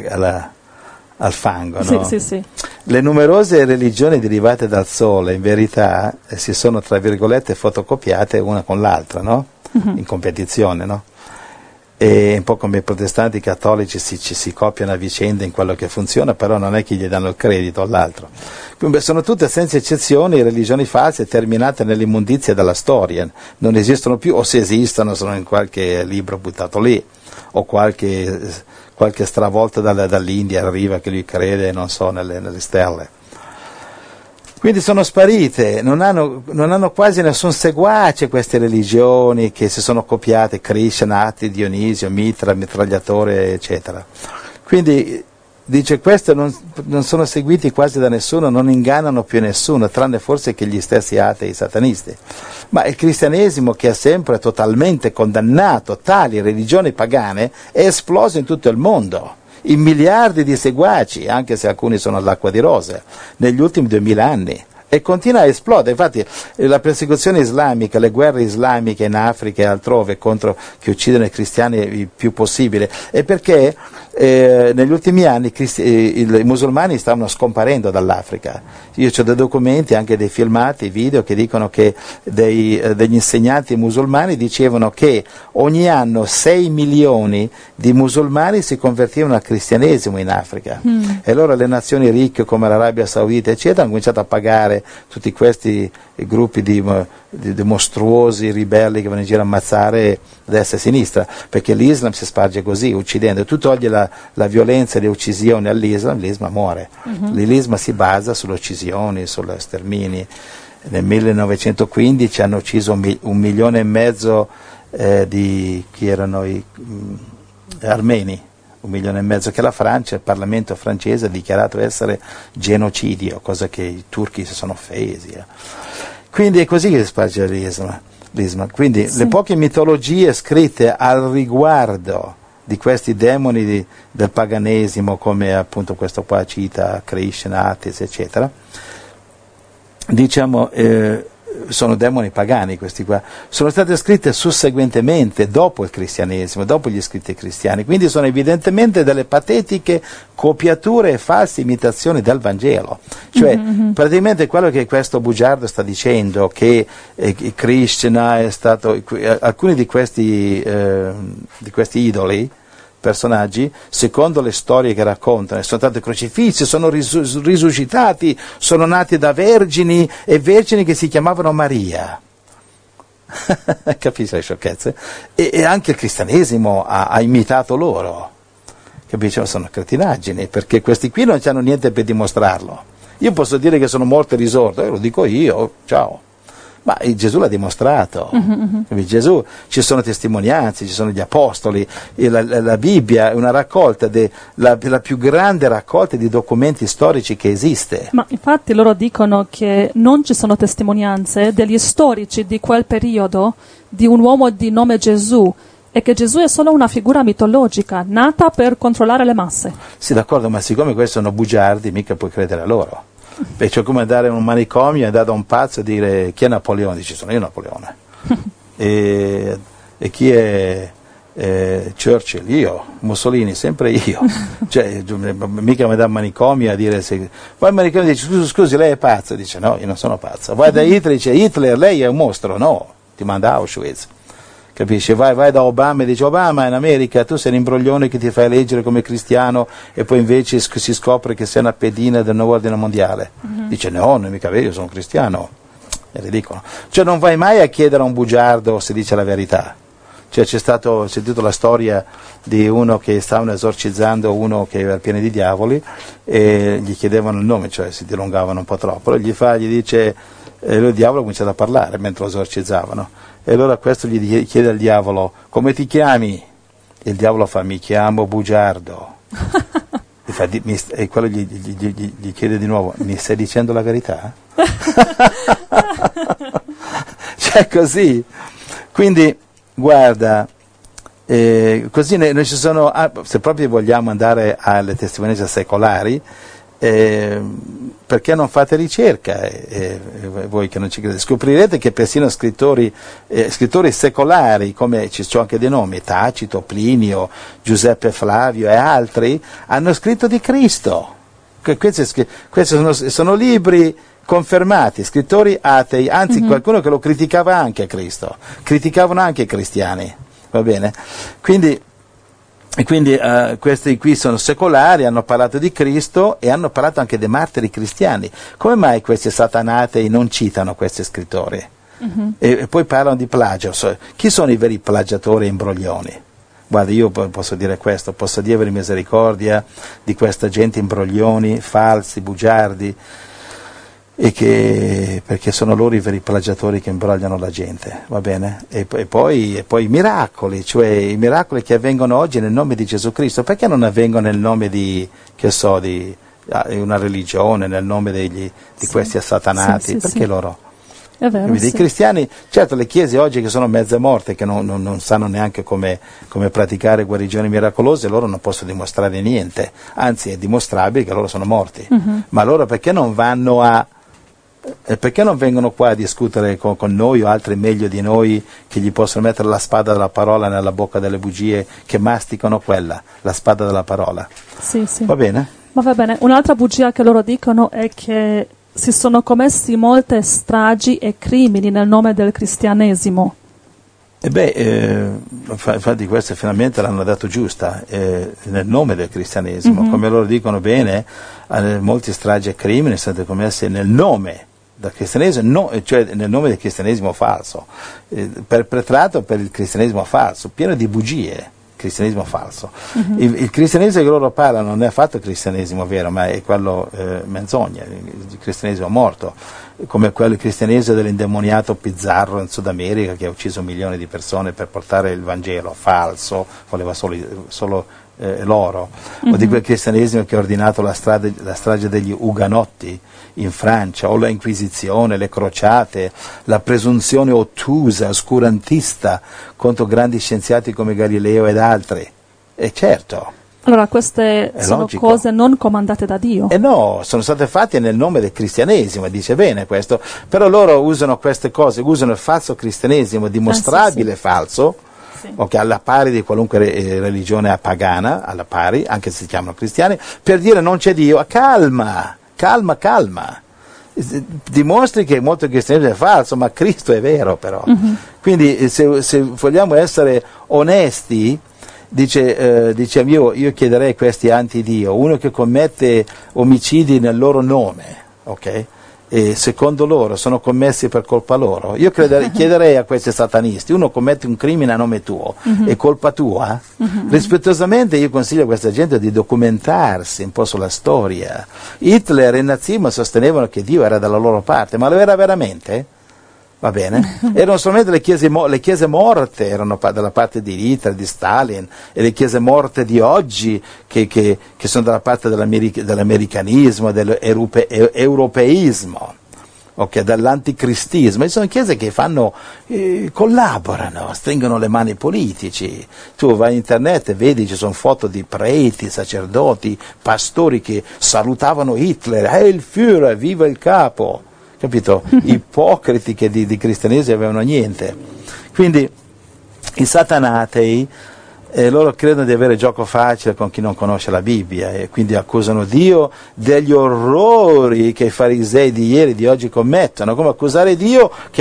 fango, no? Sì. Le numerose religioni derivate dal sole, in verità, si sono, tra virgolette, fotocopiate una con l'altra, no? In competizione, no? E un po' come i protestanti cattolici si copiano a vicenda in quello che funziona, però non è che gli danno il credito all'altro. Quindi sono tutte, senza eccezioni, religioni false terminate nell'immondizia della storia, non esistono più, o se esistono sono in qualche libro buttato lì, o qualche qualche stravolta dall'India arriva che lui crede, non so, nelle stelle. Quindi sono sparite, non hanno quasi nessun seguace queste religioni che si sono copiate, Krishna, Atti, Dionisio, Mitra, mitragliatore, eccetera. Quindi dice queste non sono seguiti quasi da nessuno, non ingannano più nessuno, tranne forse che gli stessi atei satanisti. Ma il cristianesimo, che ha sempre totalmente condannato tali religioni pagane, è esploso in tutto il mondo, in miliardi di seguaci, anche se alcuni sono all'acqua di rose, negli ultimi 2000 anni. E continua a esplodere. Infatti la persecuzione islamica, le guerre islamiche in Africa e altrove che uccidono i cristiani il più possibile, è perché negli ultimi anni i musulmani stavano scomparendo dall'Africa. Io ho dei documenti, anche dei filmati, video che dicono che degli insegnanti musulmani dicevano che ogni anno 6 milioni di musulmani si convertivano al cristianesimo in Africa. E allora le nazioni ricche come l'Arabia Saudita eccetera hanno cominciato a pagare tutti questi gruppi di mostruosi ribelli che vanno in giro a ammazzare destra e sinistra, perché l'Islam si sparge così, uccidendo. Tu togli la violenza e le uccisioni all'Islam, l'Islam muore. L'Islam si basa sulle uccisioni, sugli stermini. Nel 1915 hanno ucciso 1,5 milioni di chi erano i armeni, 1,5 milioni, che la Francia, il Parlamento francese ha dichiarato essere genocidio, cosa che i turchi si sono offesi. Quindi è così che si sparge l'Islam. Quindi le poche mitologie scritte al riguardo di questi demoni del paganesimo, come appunto questo qua cita Krishna, Atis, eccetera, diciamo sono demoni pagani questi qua, sono state scritte susseguentemente dopo il cristianesimo, dopo gli scritti cristiani, quindi sono evidentemente delle patetiche copiature e false imitazioni del Vangelo. Cioè praticamente quello che questo bugiardo sta dicendo, che Krishna è stato, alcuni di questi idoli, personaggi, secondo le storie che raccontano, sono stati crocifissi, sono risuscitati, sono nati da vergini, e vergini che si chiamavano Maria. Capisci le sciocchezze? E anche il cristianesimo ha imitato loro. Capisci? Sono cretinaggini, perché questi qui non hanno niente per dimostrarlo. Io posso dire che sono morto e risorto, lo dico io, ciao. Ma Gesù l'ha dimostrato. Gesù, ci sono testimonianze, ci sono gli apostoli, la Bibbia è una raccolta, la più grande raccolta di documenti storici che esiste. Ma infatti loro dicono che non ci sono testimonianze degli storici di quel periodo di un uomo di nome Gesù, e che Gesù è solo una figura mitologica, nata per controllare le masse. Sì, d'accordo, ma siccome questi sono bugiardi, mica puoi credere a loro. Beh, cioè come andare in un manicomio e andare da un pazzo e dire chi è Napoleone? Dici, sono io Napoleone. e chi è Churchill? Io. Mussolini? Sempre io. Cioè, mica mi dà al manicomio a dire vai al manicomio e dici scusi, lei è pazzo? Dice no, io non sono pazzo. Vai da Hitler e dice Hitler, lei è un mostro? No, ti manda a Auschwitz. Capisci? Vai da Obama e dice Obama in America tu sei un imbroglione che ti fai leggere come cristiano e poi invece si scopre che sei una pedina del nuovo ordine mondiale. Dice no, non mica vero, io sono cristiano. È ridicolo. Cioè non vai mai a chiedere a un bugiardo se dice la verità. Cioè ho sentito la storia di uno che stavano esorcizzando uno che era pieno di diavoli e gli chiedevano il nome, cioè si dilungavano un po' troppo. Allora gli dice, il diavolo ha cominciato a parlare mentre lo esorcizzavano. E allora questo gli chiede al diavolo, come ti chiami? E il diavolo fa, mi chiamo bugiardo. E quello gli chiede di nuovo, mi stai dicendo la verità? Cioè così. Quindi, guarda, così noi ci sono, se proprio vogliamo andare alle testimonianze secolari, perché non fate ricerca voi che non ci credete? Scoprirete che persino scrittori secolari, come ci sono anche dei nomi, Tacito, Plinio, Giuseppe Flavio e altri, hanno scritto di Cristo. Questi sono libri confermati, scrittori atei, anzi qualcuno che lo criticava anche Cristo, criticavano anche i cristiani, va bene? Quindi questi qui sono secolari, hanno parlato di Cristo e hanno parlato anche dei martiri cristiani. Come mai questi satanatei non citano questi scrittori? E poi parlano di plagio. Chi sono i veri plagiatori e imbroglioni? guarda, io posso dire questo, posso Dio avere misericordia di questa gente imbroglioni, falsi, bugiardi, perché sono loro i veri plagiatori che imbrogliano la gente, va bene? E poi i miracoli, cioè i miracoli che avvengono oggi nel nome di Gesù Cristo, perché non avvengono nel nome di una religione, nel nome di questi assatanati? Perché loro? È vero, I cristiani, certo, le chiese oggi che sono mezze morte, che non sanno neanche come praticare guarigioni miracolose, loro non possono dimostrare niente, anzi è dimostrabile che loro sono morti. Ma loro perché non vengono qua a discutere con noi o altri meglio di noi che gli possono mettere la spada della parola nella bocca delle bugie, che masticano la spada della parola? Sì. Va bene? Ma va bene. Un'altra bugia che loro dicono è che si sono commessi molte stragi e crimini nel nome del cristianesimo. Infatti questa finalmente l'hanno dato giusta, nel nome del cristianesimo. Come loro dicono bene, molti stragi e crimini sono stati commessi nel nome del cristianesimo, cioè nel nome del cristianesimo falso, perpetrato per il cristianesimo falso, pieno di bugie. Cristianesimo falso. Il cristianesimo che loro parlano non è affatto cristianesimo vero, ma è quello menzogna, il cristianesimo morto, come quello cristianesimo dell'indemoniato Pizzarro in Sud America che ha ucciso milioni di persone per portare il Vangelo falso, voleva solo l'oro, o di quel cristianesimo che ha ordinato la strage degli Uganotti in Francia, o la Inquisizione, le crociate, la presunzione ottusa, oscurantista contro grandi scienziati come Galileo ed altri. E certo. Allora queste sono logico. Cose non comandate da Dio. No, sono state fatte nel nome del cristianesimo, dice bene questo, però loro usano queste cose, usano il falso cristianesimo, dimostrabile falso, okay, alla pari di qualunque religione pagana, alla pari, anche se si chiamano cristiani, per dire non c'è Dio. Calma. Dimostri che molto cristianesimo è falso, ma Cristo è vero però. Quindi se vogliamo essere onesti, dice io chiederei questi anti-Dio, uno che commette omicidi nel loro nome, ok? E secondo loro sono commessi per colpa loro. Io chiederei a questi satanisti, uno commette un crimine a nome tuo, è colpa tua? Rispettosamente io consiglio a questa gente di documentarsi un po' sulla storia. Hitler e il nazismo sostenevano che Dio era dalla loro parte, ma lo era veramente? Va bene? Erano solamente le chiese morte, erano dalla parte di Hitler, di Stalin, e le chiese morte di oggi che sono dalla parte dell'americanismo, dell'europeismo, okay, dell'anticristismo. E sono chiese che collaborano, stringono le mani ai politici. Tu vai in internet e vedi, ci sono foto di preti, sacerdoti, pastori che salutavano Hitler, il Führer, viva il capo. Capito? Ipocriti che di cristianesimo avevano niente. Quindi i satanatei, loro credono di avere gioco facile con chi non conosce la Bibbia e quindi accusano Dio degli orrori che i farisei di ieri e di oggi commettono, come accusare Dio che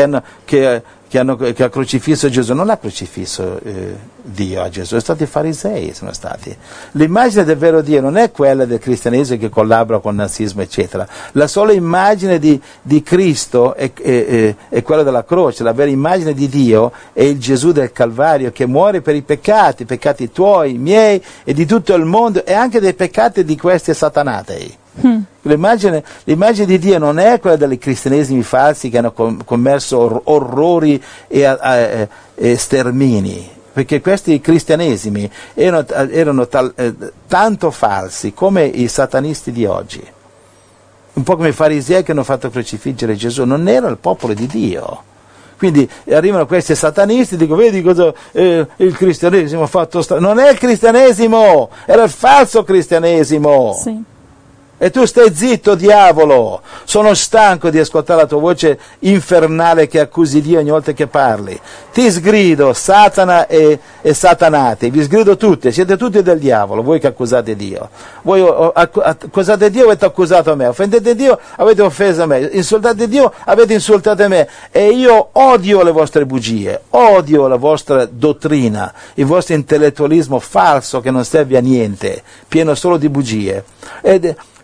ha crocifisso Gesù. Non ha crocifisso Dio a Gesù, sono stati i farisei, sono stati. L'immagine del vero Dio non è quella del cristianesimo che collabora con il nazismo eccetera. La sola immagine di Cristo è quella della croce. La vera immagine di Dio è il Gesù del Calvario che muore per i peccati tuoi, miei e di tutto il mondo, e anche dei peccati di questi satanatei. L'immagine di Dio non è quella dei cristianesimi falsi che hanno commesso orrori e stermini, perché questi cristianesimi erano tanto falsi come i satanisti di oggi, un po' come i farisei che hanno fatto crocifiggere Gesù. Non era il popolo di Dio. Quindi arrivano questi satanisti e dicono: vedi cosa il cristianesimo ha fatto non è il cristianesimo, era il falso cristianesimo. Sì. E tu stai zitto, diavolo! Sono stanco di ascoltare la tua voce infernale che accusi Dio ogni volta che parli. Ti sgrido, Satana e satanati, vi sgrido tutti, siete tutti del diavolo, voi che accusate Dio. Voi accusate Dio, avete accusato me, offendete Dio, avete offeso me, insultate Dio, avete insultato me. E io odio le vostre bugie, odio la vostra dottrina, il vostro intellettualismo falso che non serve a niente, pieno solo di bugie.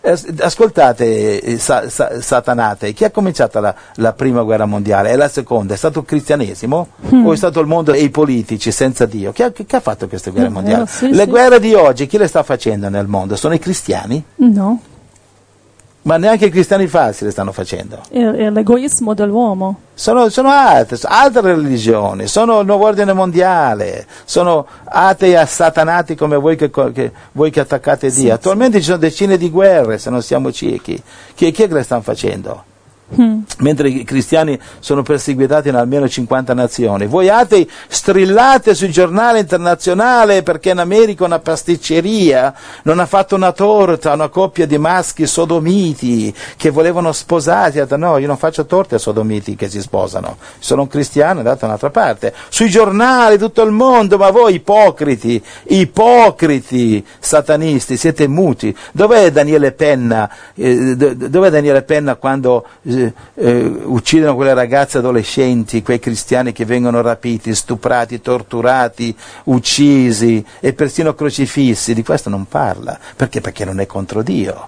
Ascoltate, satanate, chi ha cominciato la prima guerra mondiale e la seconda? È stato il cristianesimo o è stato il mondo e i politici senza Dio? Chi ha fatto queste guerre mondiali? Le guerre di oggi chi le sta facendo nel mondo? Sono i cristiani? No. Ma neanche i cristiani falsi le stanno facendo. È l'egoismo dell'uomo. Sono altre religioni, sono il nuovo ordine mondiale, sono atei assatanati come voi che attaccate Dio. Sì, Attualmente ci sono decine di guerre, se non siamo ciechi. Chi è che le stanno facendo? Mentre i cristiani sono perseguitati in almeno 50 nazioni. Voi atei strillate sui giornali internazionali perché in America una pasticceria non ha fatto una torta a una coppia di maschi sodomiti che volevano sposarsi. No, io non faccio torte a sodomiti che si sposano, sono un cristiano, andate da un'altra parte. Sui giornali tutto il mondo, ma voi ipocriti satanisti, siete muti. Dov'è Daniele Penna? Dov'è Daniele Penna quando uccidono quelle ragazze adolescenti, quei cristiani che vengono rapiti, stuprati, torturati, uccisi e persino crocifissi? Di questo non parla. Perché non è contro Dio.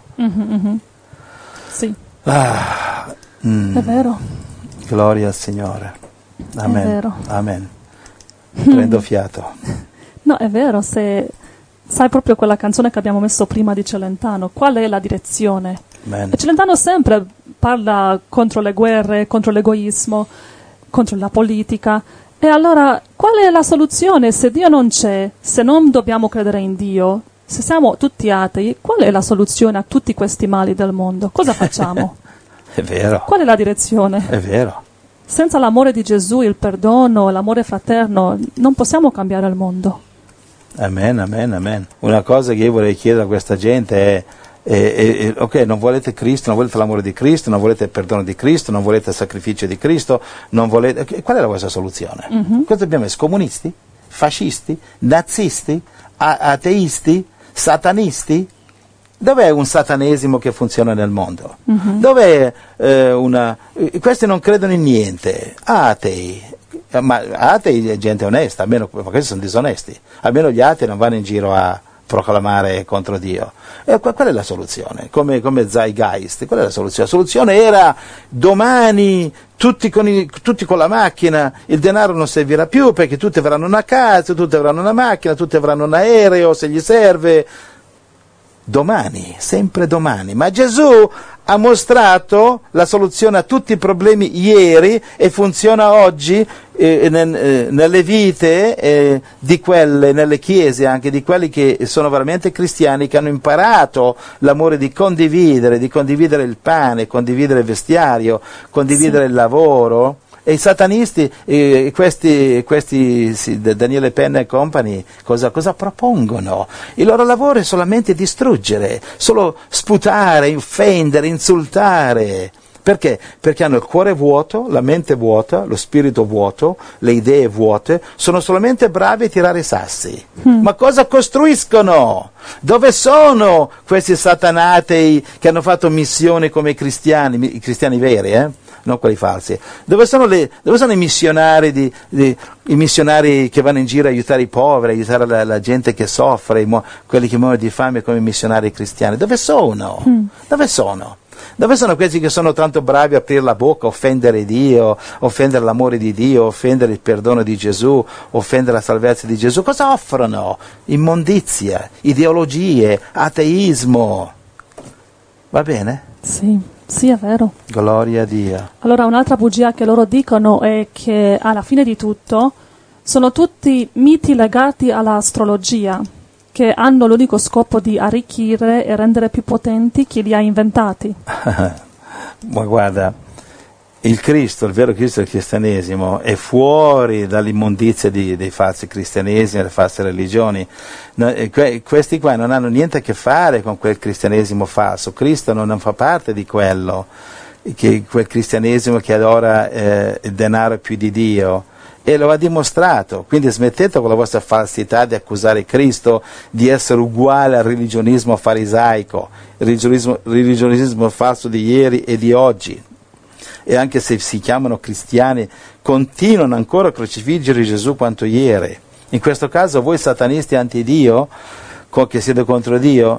Sì. È vero. Gloria al Signore. Amen. È vero. Amen. Prendo fiato. No, è vero, se sai proprio quella canzone che abbiamo messo prima di Celentano, qual è la direzione? Amen. E Celentano sempre parla contro le guerre, contro l'egoismo, contro la politica. E allora, qual è la soluzione se Dio non c'è, se non dobbiamo credere in Dio, se siamo tutti atei, qual è la soluzione a tutti questi mali del mondo? Cosa facciamo? È vero. Qual è la direzione? È vero. Senza l'amore di Gesù, il perdono, l'amore fraterno, non possiamo cambiare il mondo. Amen, amen, amen. Una cosa che io vorrei chiedere a questa gente è ok, non volete Cristo, non volete l'amore di Cristo, non volete il perdono di Cristo, non volete il sacrificio di Cristo, non volete... Qual è la vostra soluzione? Cosa dobbiamo essere? Comunisti? Fascisti? Nazisti? Ateisti? Satanisti? Dov'è un satanesimo che funziona nel mondo? Dov'è questi non credono in niente, atei. Ma atei è gente onesta, almeno, ma questi sono disonesti, almeno gli atei non vanno in giro a proclamare contro Dio. E qual è la soluzione? Come Zeitgeist, qual è la soluzione? La soluzione era domani tutti con la macchina, il denaro non servirà più perché tutti avranno una casa, tutti avranno una macchina, tutti avranno un aereo se gli serve. Domani, sempre domani. Ma Gesù ha mostrato la soluzione a tutti i problemi ieri e funziona oggi nelle vite di quelle, nelle chiese anche di quelli che sono veramente cristiani, che hanno imparato l'amore di condividere il pane, condividere il vestiario, condividere il lavoro. E i satanisti, questi Daniele Penna e compagni, cosa propongono? Il loro lavoro è solamente distruggere, solo sputare, offendere, insultare. Perché? Perché hanno il cuore vuoto, la mente vuota, lo spirito vuoto, le idee vuote, sono solamente bravi a tirare sassi. Ma cosa costruiscono? Dove sono questi satanatei che hanno fatto missioni come i cristiani veri, non quelli falsi? Dove sono i missionari i missionari che vanno in giro a aiutare i poveri, a aiutare la gente che soffre, quelli che muoiono di fame come i missionari cristiani? Dove sono? Dove sono? Dove sono questi che sono tanto bravi a aprire la bocca, offendere Dio, offendere l'amore di Dio, offendere il perdono di Gesù, offendere la salvezza di Gesù? Cosa offrono? Immondizia, ideologie, ateismo. Va bene? Sì, è vero. Gloria a Dio. Allora, un'altra bugia che loro dicono è che alla fine di tutto sono tutti miti legati all'astrologia, che hanno l'unico scopo di arricchire e rendere più potenti chi li ha inventati. Ma guarda, il vero Cristo del cristianesimo è fuori dall'immondizia dei falsi cristianesimi, delle false religioni. Questi qua non hanno niente a che fare con quel cristianesimo falso. Cristo non fa parte di quel cristianesimo che adora il denaro più di Dio. E lo ha dimostrato, quindi smettete con la vostra falsità di accusare Cristo di essere uguale al religionismo farisaico, il religionismo falso di ieri e di oggi. E anche se si chiamano cristiani, continuano ancora a crocifiggere Gesù quanto ieri. In questo caso voi satanisti anti-Dio, che siete contro Dio,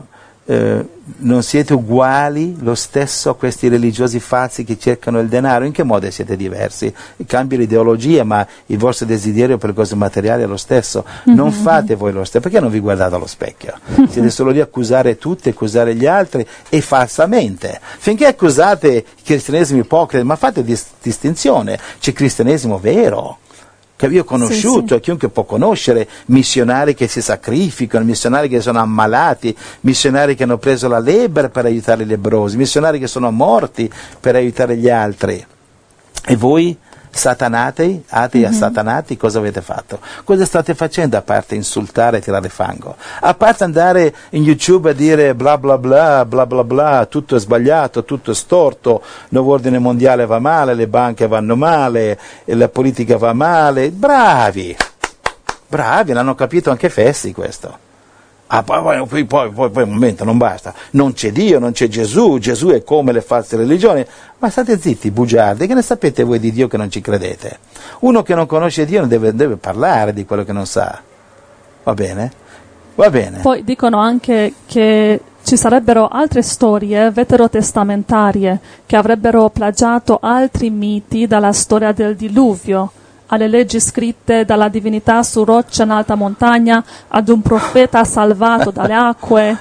non siete uguali lo stesso a questi religiosi falsi che cercano il denaro? In che modo siete diversi? Cambia l'ideologia, ma il vostro desiderio per le cose materiali è lo stesso. Non fate voi lo stesso. Perché non vi guardate allo specchio? Siete solo lì a accusare tutti, accusare gli altri, e falsamente. Finché accusate il cristianesimo ipocrita, ma fate distinzione, c'è cristianesimo vero, che io ho conosciuto, e chiunque può conoscere, missionari che si sacrificano, missionari che sono ammalati, missionari che hanno preso la lebbra per aiutare i lebbrosi, missionari che sono morti per aiutare gli altri. E voi, satanati, atei assatanati, cosa avete fatto? Cosa state facendo a parte insultare e tirare fango? A parte andare in YouTube a dire bla bla bla, bla bla bla, tutto è sbagliato, tutto è storto, il nuovo ordine mondiale va male, le banche vanno male, la politica va male. Bravi, l'hanno capito anche Fessi questo. Poi un momento, non basta, non c'è Dio, non c'è Gesù, Gesù è come le false religioni. Ma state zitti, bugiardi, che ne sapete voi di Dio che non ci credete? Uno che non conosce Dio non deve parlare di quello che non sa, va bene? Va bene. Poi dicono anche che ci sarebbero altre storie veterotestamentarie che avrebbero plagiato altri miti dalla storia del diluvio, alle leggi scritte dalla divinità su roccia in alta montagna, ad un profeta salvato dalle acque.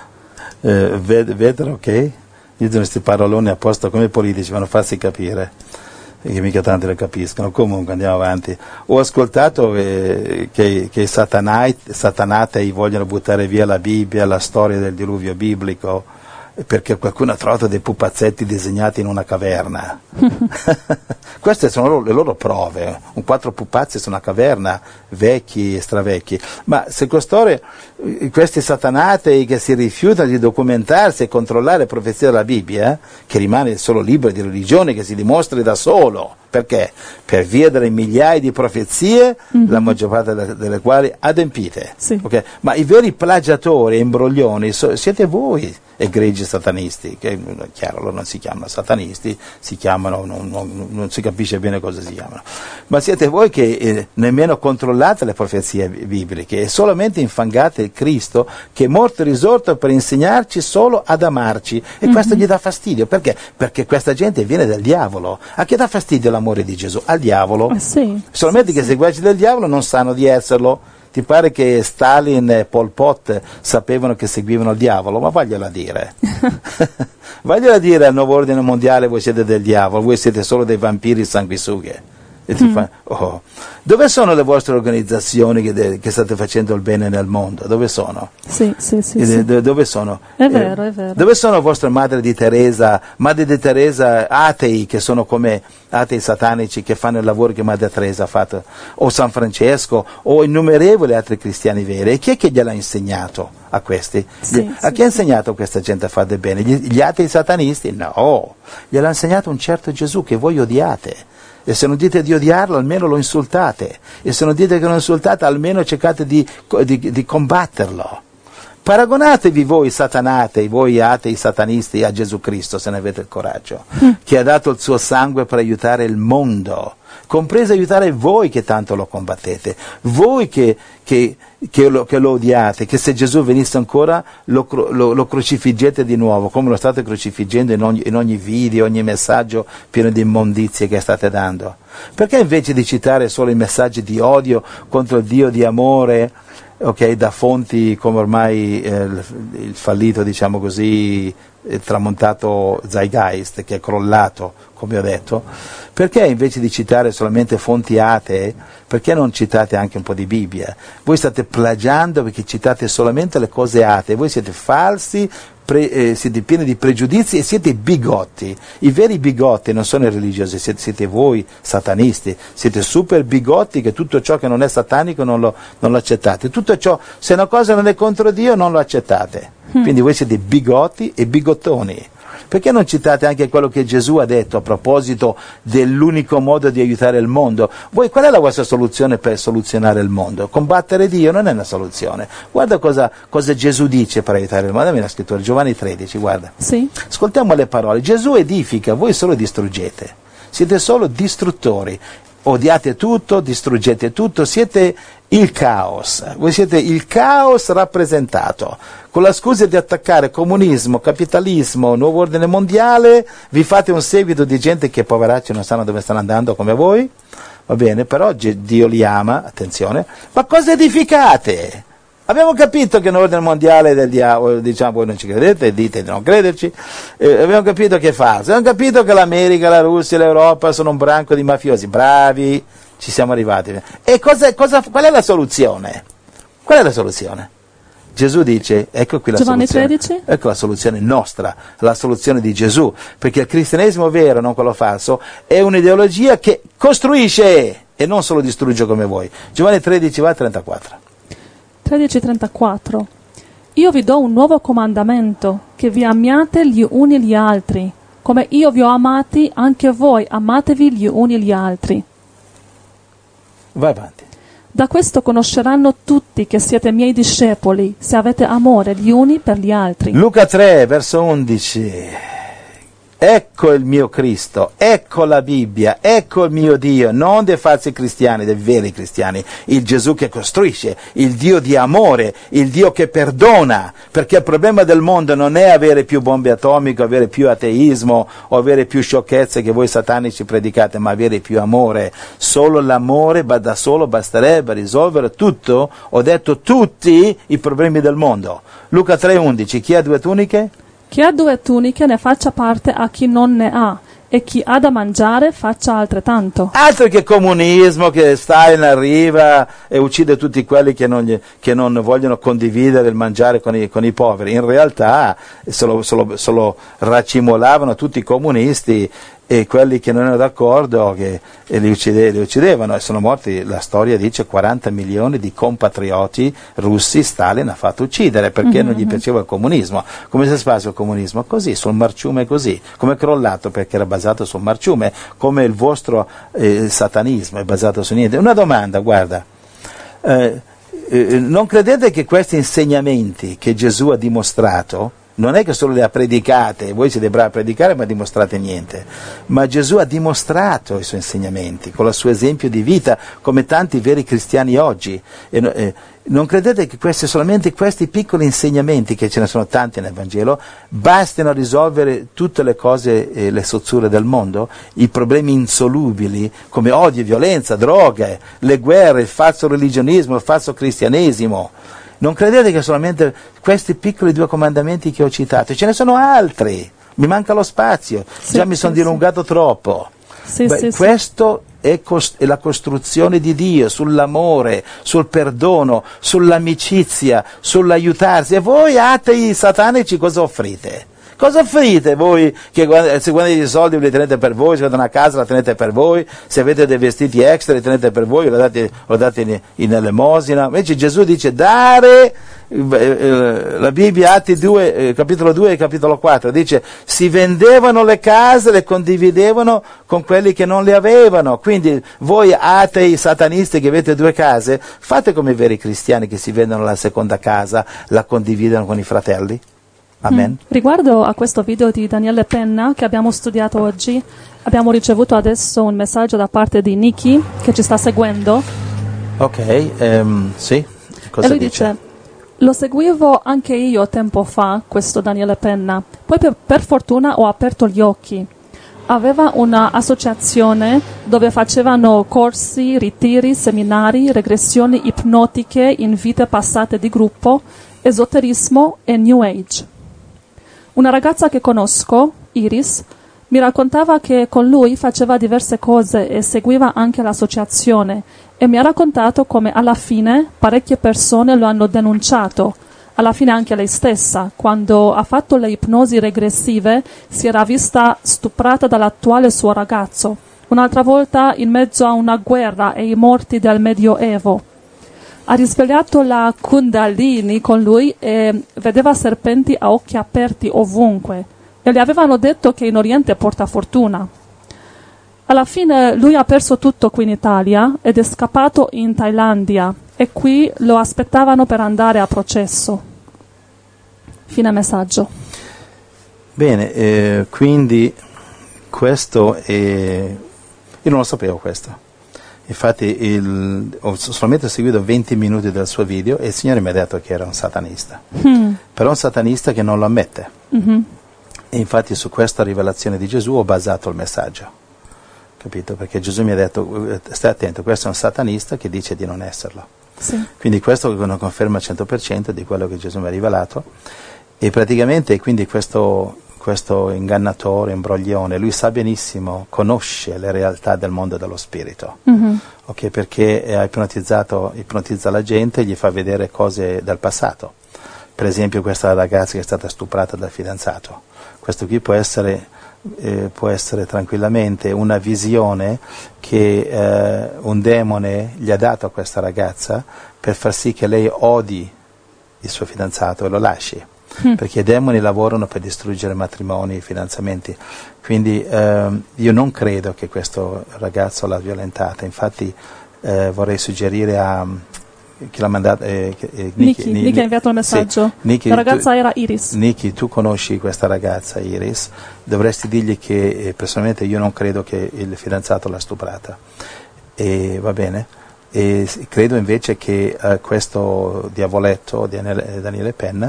Vedono che dicono questi paroloni apposta come i politici, vanno a farsi capire, che mica tanti lo capiscono. Comunque andiamo avanti. Ho ascoltato che i satanatei vogliono buttare via la Bibbia, la storia del diluvio biblico, perché qualcuno ha trovato dei pupazzetti disegnati in una caverna. Queste sono le loro prove, 4 pupazzi su una caverna, vecchi e stravecchi. Ma se costoro, questi satanatei che si rifiutano di documentarsi e controllare le profezie della Bibbia, che rimane solo libro di religione che si dimostri da solo, perché? Per via delle migliaia di profezie, la maggior parte delle quali adempite. Sì. Okay? Ma i veri plagiatori e imbroglioni siete voi, egregi satanisti, che chiaro, loro non si chiamano satanisti, si chiamano, non si capisce bene cosa si chiamano, ma siete voi che nemmeno controllate le profezie bibliche e solamente infangate il Cristo che è morto e risorto per insegnarci solo ad amarci, e questo gli dà fastidio. Perché? Perché questa gente viene dal diavolo. A chi dà fastidio l'amore di Gesù? Al diavolo. Sì, solamente che seguaci del diavolo non sanno di esserlo. Ti pare che Stalin e Pol Pot sapevano che seguivano il diavolo? Ma vagliela dire. Vagliela dire al nuovo ordine mondiale: voi siete del diavolo, voi siete solo dei vampiri sanguisughe. E ti fa, oh. Dove sono le vostre organizzazioni che state facendo il bene nel mondo? Dove sono? Sì. Dove sono? È vero, è vero. Dove sono vostre madri di Teresa atei, che sono come atei satanici che fanno il lavoro che Madre Teresa ha fatto, o San Francesco, o innumerevoli altri cristiani veri? E chi è che gliel'ha insegnato a questi? A chi ha insegnato a questa gente a fare del bene? Gli atei satanisti? No, gliel'ha insegnato un certo Gesù che voi odiate. E se non dite di odiarlo, almeno lo insultate. E se non dite che lo insultate, almeno cercate di combatterlo. Paragonatevi voi satanate, voi atei satanisti, a Gesù Cristo, se ne avete il coraggio, che ha dato il suo sangue per aiutare il mondo, compreso aiutare voi che tanto lo combattete, voi che lo odiate, che se Gesù venisse ancora lo crocifiggete di nuovo, come lo state crocifiggendo in ogni video, ogni messaggio pieno di immondizie che state dando. Perché invece di citare solo i messaggi di odio contro il Dio di amore, da fonti come ormai il fallito, diciamo così, il tramontato Zeitgeist, che è crollato, come ho detto, perché invece di citare solamente fonti atee, perché non citate anche un po' di Bibbia? Voi state plagiando perché citate solamente le cose atee, voi siete falsi, siete pieni di pregiudizi e siete bigotti. I veri bigotti non sono i religiosi, siete voi satanisti, siete super bigotti che tutto ciò che non è satanico non lo accettate, tutto ciò, se una cosa non è contro Dio non lo accettate, quindi voi siete bigotti e bigottoni. Perché non citate anche quello che Gesù ha detto a proposito dell'unico modo di aiutare il mondo? Voi, qual è la vostra soluzione per soluzionare il mondo? Combattere Dio non è una soluzione. Guarda cosa Gesù dice per aiutare il mondo. Dammi la scrittura, Giovanni 13, guarda. Sì. Ascoltiamo le parole. Gesù edifica, voi solo distruggete. Siete solo distruttori. odiate tutto, distruggete tutto, siete il caos, voi siete il caos rappresentato. Con la scusa di attaccare comunismo, capitalismo, nuovo ordine mondiale, vi fate un seguito di gente che poveracci non sanno dove stanno andando come voi, va bene, però Dio li ama, attenzione, ma cosa edificate? Abbiamo capito che l'ordine mondiale del diavolo, diciamo, voi non ci credete, dite di non crederci, abbiamo capito che è falso, abbiamo capito che l'America, la Russia, l'Europa sono un branco di mafiosi, bravi, ci siamo arrivati. E qual è la soluzione? Qual è la soluzione? Gesù dice, ecco qui la Giovanni soluzione. 13. Ecco la soluzione nostra, la soluzione di Gesù, perché il cristianesimo vero, non quello falso, è un'ideologia che costruisce e non solo distrugge come voi. Giovanni 13 va a 34. 13:34. Io vi do un nuovo comandamento, che vi amiate gli uni gli altri, come io vi ho amati, anche voi amatevi gli uni gli altri. Vai avanti. Da questo conosceranno tutti che siete miei discepoli, se avete amore gli uni per gli altri. Luca 3, verso 11. Ecco il mio Cristo, ecco la Bibbia, ecco il mio Dio, non dei falsi cristiani, dei veri cristiani, il Gesù che costruisce, il Dio di amore, il Dio che perdona, perché il problema del mondo non è avere più bombe atomiche, avere più ateismo o avere più sciocchezze che voi satanici predicate, ma avere più amore. Solo l'amore da solo basterebbe a risolvere tutto, ho detto tutti i problemi del mondo. Luca 3,11, chi ha 2 tuniche? Chi ha 2 tuniche ne faccia parte a chi non ne ha, e chi ha da mangiare faccia altrettanto. Altro che comunismo, che Stalin arriva e uccide tutti quelli che non vogliono condividere il mangiare con i poveri. In realtà se lo racimolavano tutti i comunisti e quelli che non erano d'accordo li uccidevano, e sono morti, la storia dice, 40 milioni di compatrioti russi Stalin ha fatto uccidere perché non gli piaceva il comunismo. Come si è spazio il comunismo? Così, sul marciume così, come è crollato perché era basato sul marciume, come il vostro satanismo è basato su niente. Una domanda, guarda, non credete che questi insegnamenti che Gesù ha dimostrato, non è che solo le ha predicate, voi siete bravi a predicare ma dimostrate niente, ma Gesù ha dimostrato i suoi insegnamenti con il suo esempio di vita, come tanti veri cristiani oggi. Non credete che solamente questi piccoli insegnamenti, che ce ne sono tanti nel Vangelo, bastino a risolvere tutte le cose, le sozzure del mondo, i problemi insolubili come odio, violenza, droghe, le guerre, il falso religionismo, il falso cristianesimo? Non credete che solamente questi piccoli 2 comandamenti che ho citato, ce ne sono altri, mi manca lo spazio, già mi sono dilungato troppo. Questo è la costruzione di Dio, sull'amore, sul perdono, sull'amicizia, sull'aiutarsi. E voi atei satanici cosa offrite? Cosa offrite voi che se guadagnate i soldi li tenete per voi, se avete una casa la tenete per voi, se avete dei vestiti extra li tenete per voi, lo date in elemosina? Invece Gesù dice dare, la Bibbia, Atti 2, capitolo 2 e capitolo 4, dice si vendevano le case, le condividevano con quelli che non le avevano. Quindi voi atei satanisti che avete 2 case, fate come i veri cristiani che si vendono la seconda casa, la condividono con i fratelli. Amen. Riguardo a questo video di Daniele Penna che abbiamo studiato oggi, abbiamo ricevuto adesso un messaggio da parte di Nicky che ci sta seguendo. Ok, sì, cosa e lui dice? Lo seguivo anche io tempo fa, questo Daniele Penna, poi per fortuna ho aperto gli occhi. Aveva un'associazione dove facevano corsi, ritiri, seminari, regressioni ipnotiche in vite passate di gruppo, esoterismo e New Age. Una ragazza che conosco, Iris, mi raccontava che con lui faceva diverse cose e seguiva anche l'associazione, e mi ha raccontato come alla fine parecchie persone lo hanno denunciato, alla fine anche lei stessa, quando ha fatto le ipnosi regressive si era vista stuprata dall'attuale suo ragazzo, un'altra volta in mezzo a una guerra e i morti del Medioevo. Ha risvegliato la Kundalini con lui e vedeva serpenti a occhi aperti ovunque, e gli avevano detto che in Oriente porta fortuna. Alla fine lui ha perso tutto qui in Italia ed è scappato in Thailandia, e qui lo aspettavano per andare a processo. Fine messaggio. Bene, quindi questo è... Io non lo sapevo questo. Infatti ho solamente seguito 20 minuti del suo video e il Signore mi ha detto che era un satanista, però un satanista che non lo ammette. E infatti su questa rivelazione di Gesù ho basato il messaggio, capito? Perché Gesù mi ha detto, stai attento, questo è un satanista che dice di non esserlo. Sì. Quindi questo è una conferma al 100% di quello che Gesù mi ha rivelato, e praticamente quindi questo ingannatore, imbroglione, lui sa benissimo, conosce le realtà del mondo dello spirito, okay? Perché ipnotizza la gente e gli fa vedere cose del passato. Per esempio questa ragazza che è stata stuprata dal fidanzato, questo qui può essere tranquillamente una visione che un demone gli ha dato a questa ragazza per far sì che lei odi il suo fidanzato e lo lasci, perché i demoni lavorano per distruggere matrimoni e fidanzamenti. Quindi io non credo che questo ragazzo l'ha violentata, infatti vorrei suggerire a chi l'ha mandato, Niki ha inviato il messaggio. Sì, Niki, la ragazza era Iris. Niki, tu conosci questa ragazza Iris, dovresti dirgli che personalmente io non credo che il fidanzato l'ha stuprata, e va bene, e credo invece che questo diavoletto di Daniele Penna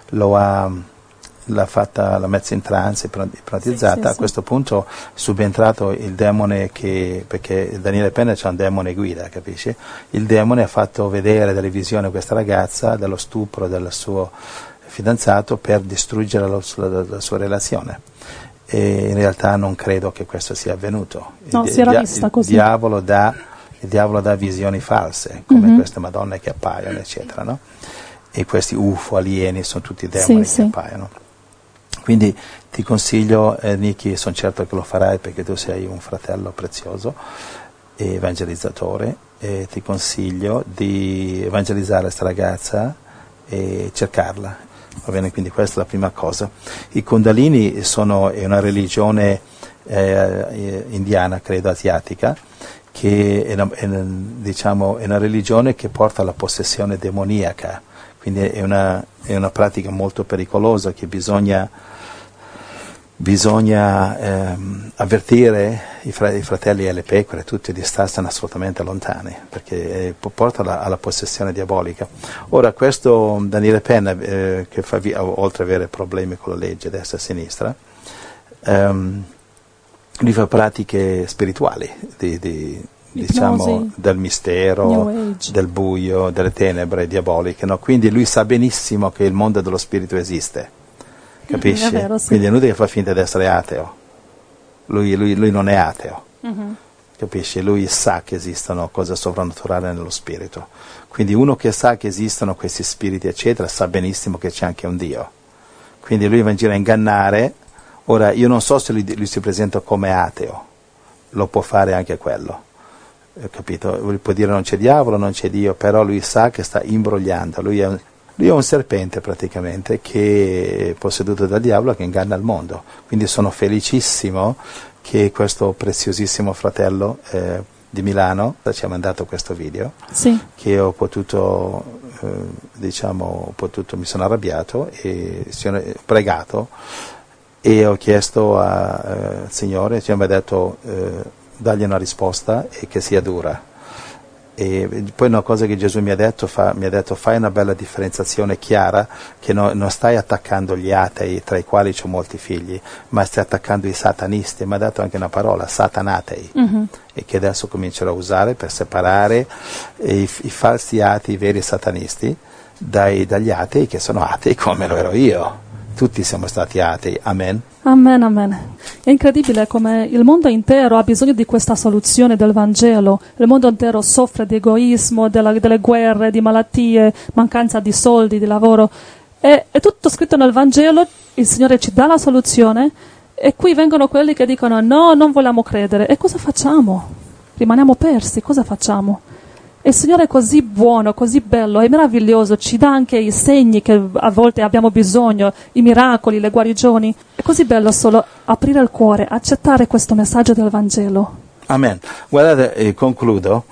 l'ha messa in trance, ipnotizzata. A questo punto è subentrato il demone, perché Daniele Penna c'è un demone guida, capisci? Il demone ha fatto vedere delle visioni a questa ragazza dello stupro del suo fidanzato per distruggere la sua relazione, e in realtà non credo che questo sia avvenuto. No, si era vista così. Il diavolo dà visioni false, come queste madonne che appaiono, eccetera, no? E questi UFO, alieni, sono tutti demoni che appaiono. Quindi ti consiglio, Niki, sono certo che lo farai perché tu sei un fratello prezioso e evangelizzatore, e ti consiglio di evangelizzare questa ragazza e cercarla, va bene? Quindi questa è la prima cosa. I Kundalini è una religione indiana, credo asiatica, che è una religione che porta alla possessione demoniaca, quindi è una pratica molto pericolosa che bisogna avvertire i fratelli e le pecore, tutti di starsene assolutamente lontani, perché porta alla possessione diabolica. Ora questo Daniele Penna, che oltre ad avere problemi con la legge destra e sinistra, lui fa pratiche spirituali del mistero, del buio, delle tenebre diaboliche, no? Quindi lui sa benissimo che il mondo dello spirito esiste, capisci? È vero, sì. Quindi è inutile che fa finta di essere ateo, lui non è ateo, capisci? Lui sa che esistono cose sovrannaturali nello spirito, quindi uno che sa che esistono questi spiriti eccetera sa benissimo che c'è anche un Dio, quindi lui va in giro a ingannare. Ora io non so se lui si presenta come ateo, lo può fare anche quello, capito? Lui può dire non c'è diavolo, non c'è Dio, però lui sa che sta imbrogliando, lui è un serpente praticamente che è posseduto dal diavolo, che inganna il mondo. Quindi sono felicissimo che questo preziosissimo fratello di Milano ci ha mandato questo video, che ho potuto, mi sono arrabbiato e ho pregato e ho chiesto al Signore, ci mi ha detto dargli una risposta e che sia dura. E poi una cosa che Gesù mi ha detto fai una bella differenziazione chiara, che non stai attaccando gli atei, tra i quali ho molti figli, ma stai attaccando i satanisti. Mi ha dato anche una parola, satanatei, e che adesso comincerò a usare per separare i falsi atei, i veri satanisti, dagli atei che sono atei come lo ero io. Tutti siamo stati atei, amen. Amen, amen. È incredibile come il mondo intero ha bisogno di questa soluzione del Vangelo. Il mondo intero soffre di egoismo, delle guerre, di malattie, mancanza di soldi, di lavoro. È tutto scritto nel Vangelo, il Signore ci dà la soluzione e qui vengono quelli che dicono no, non vogliamo credere. E cosa facciamo? Rimaniamo persi, cosa facciamo? E il Signore è così buono, così bello, è meraviglioso, ci dà anche i segni che a volte abbiamo bisogno, i miracoli, le guarigioni. È così bello solo aprire il cuore, accettare questo messaggio del Vangelo. Amen. Guardate, concludo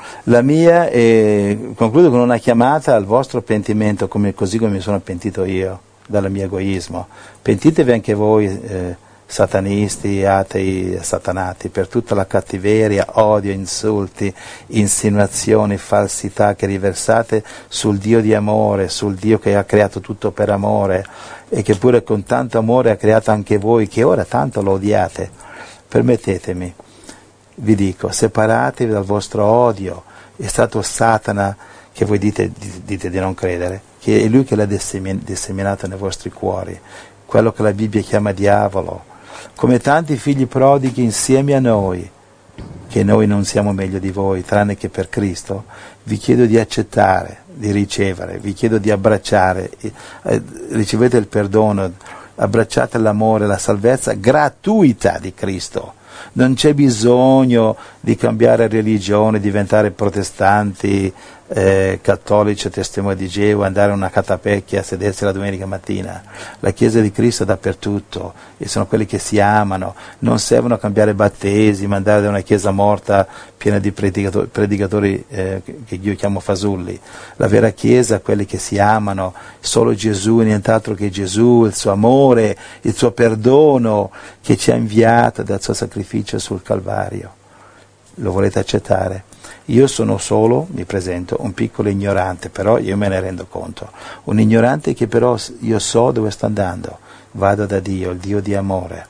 con una chiamata al vostro pentimento, così come mi sono pentito io dal mio egoismo. Pentitevi anche voi, satanisti, atei, satanati, per tutta la cattiveria, odio, insulti, insinuazioni, falsità che riversate sul Dio di amore, sul Dio che ha creato tutto per amore e che pure con tanto amore ha creato anche voi, che ora tanto lo odiate. Permettetemi, vi dico, separatevi dal vostro odio. È stato Satana, che voi dite di non credere, che è lui che l'ha disseminato nei vostri cuori, quello che la Bibbia chiama diavolo, come tanti figli prodighi insieme a noi, che noi non siamo meglio di voi, tranne che per Cristo. Vi chiedo di accettare, di ricevere, vi chiedo di abbracciare, ricevete il perdono, abbracciate l'amore, la salvezza gratuita di Cristo. Non c'è bisogno di cambiare religione, diventare protestanti, cattolici, testimoni di Geova, andare a una catapecchia a sedersi la domenica mattina. La Chiesa di Cristo è dappertutto e sono quelli che si amano, non servono a cambiare battesimi, andare da una chiesa morta piena di predicatori che io chiamo fasulli. La vera Chiesa è quelli che si amano, solo Gesù e nient'altro che Gesù, il suo amore, il suo perdono che ci ha inviato dal suo sacrificio sul Calvario. Lo volete accettare? Io sono solo, mi presento, un piccolo ignorante, però io me ne rendo conto. Un ignorante che però io so dove sto andando. Vado da Dio, il Dio di amore.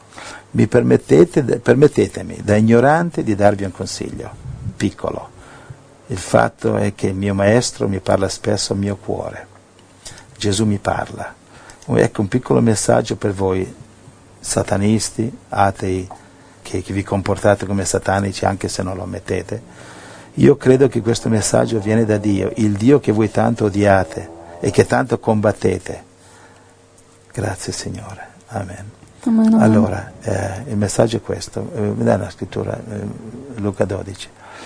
Permettetemi, da ignorante, di darvi un consiglio, piccolo. Il fatto è che il mio maestro mi parla spesso al mio cuore. Gesù mi parla. Ecco un piccolo messaggio per voi, satanisti, atei, che vi comportate come satanici anche se non lo ammettete. Io credo che questo messaggio viene da Dio, il Dio che voi tanto odiate e che tanto combattete. Grazie Signore. Amen. Amen. Allora, il messaggio è questo. Mi dai una scrittura, Luca 12.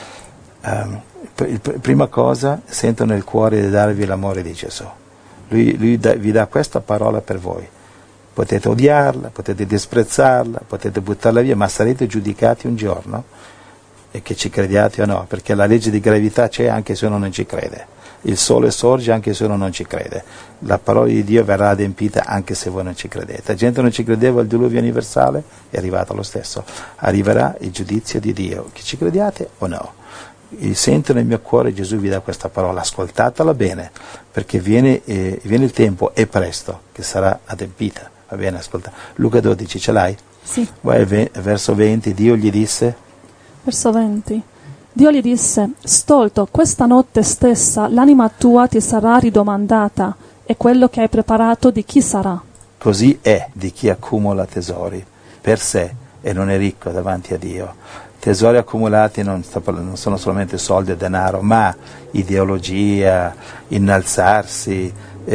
Prima cosa, sento nel cuore di darvi l'amore di Gesù. Lui vi dà questa parola per voi. Potete odiarla, potete disprezzarla, potete buttarla via, ma sarete giudicati un giorno, e che ci crediate o no, perché la legge di gravità c'è anche se uno non ci crede. Il sole sorge anche se uno non ci crede. La parola di Dio verrà adempita anche se voi non ci credete. La gente non ci credeva al diluvio universale, è arrivato lo stesso. Arriverà il giudizio di Dio, che ci crediate o no. Sento nel mio cuore, Gesù vi dà questa parola, ascoltatela bene, perché viene il tempo, e presto, che sarà adempita. Va bene, ascolta. Luca 12, ce l'hai? Sì. Vai, verso 20, Dio gli disse... Verso 20. Dio gli disse: stolto, questa notte stessa l'anima tua ti sarà ridomandata, e quello che hai preparato di chi sarà? Così è di chi accumula tesori per sé e non è ricco davanti a Dio. Tesori accumulati non sono solamente soldi e denaro, ma ideologia, innalzarsi,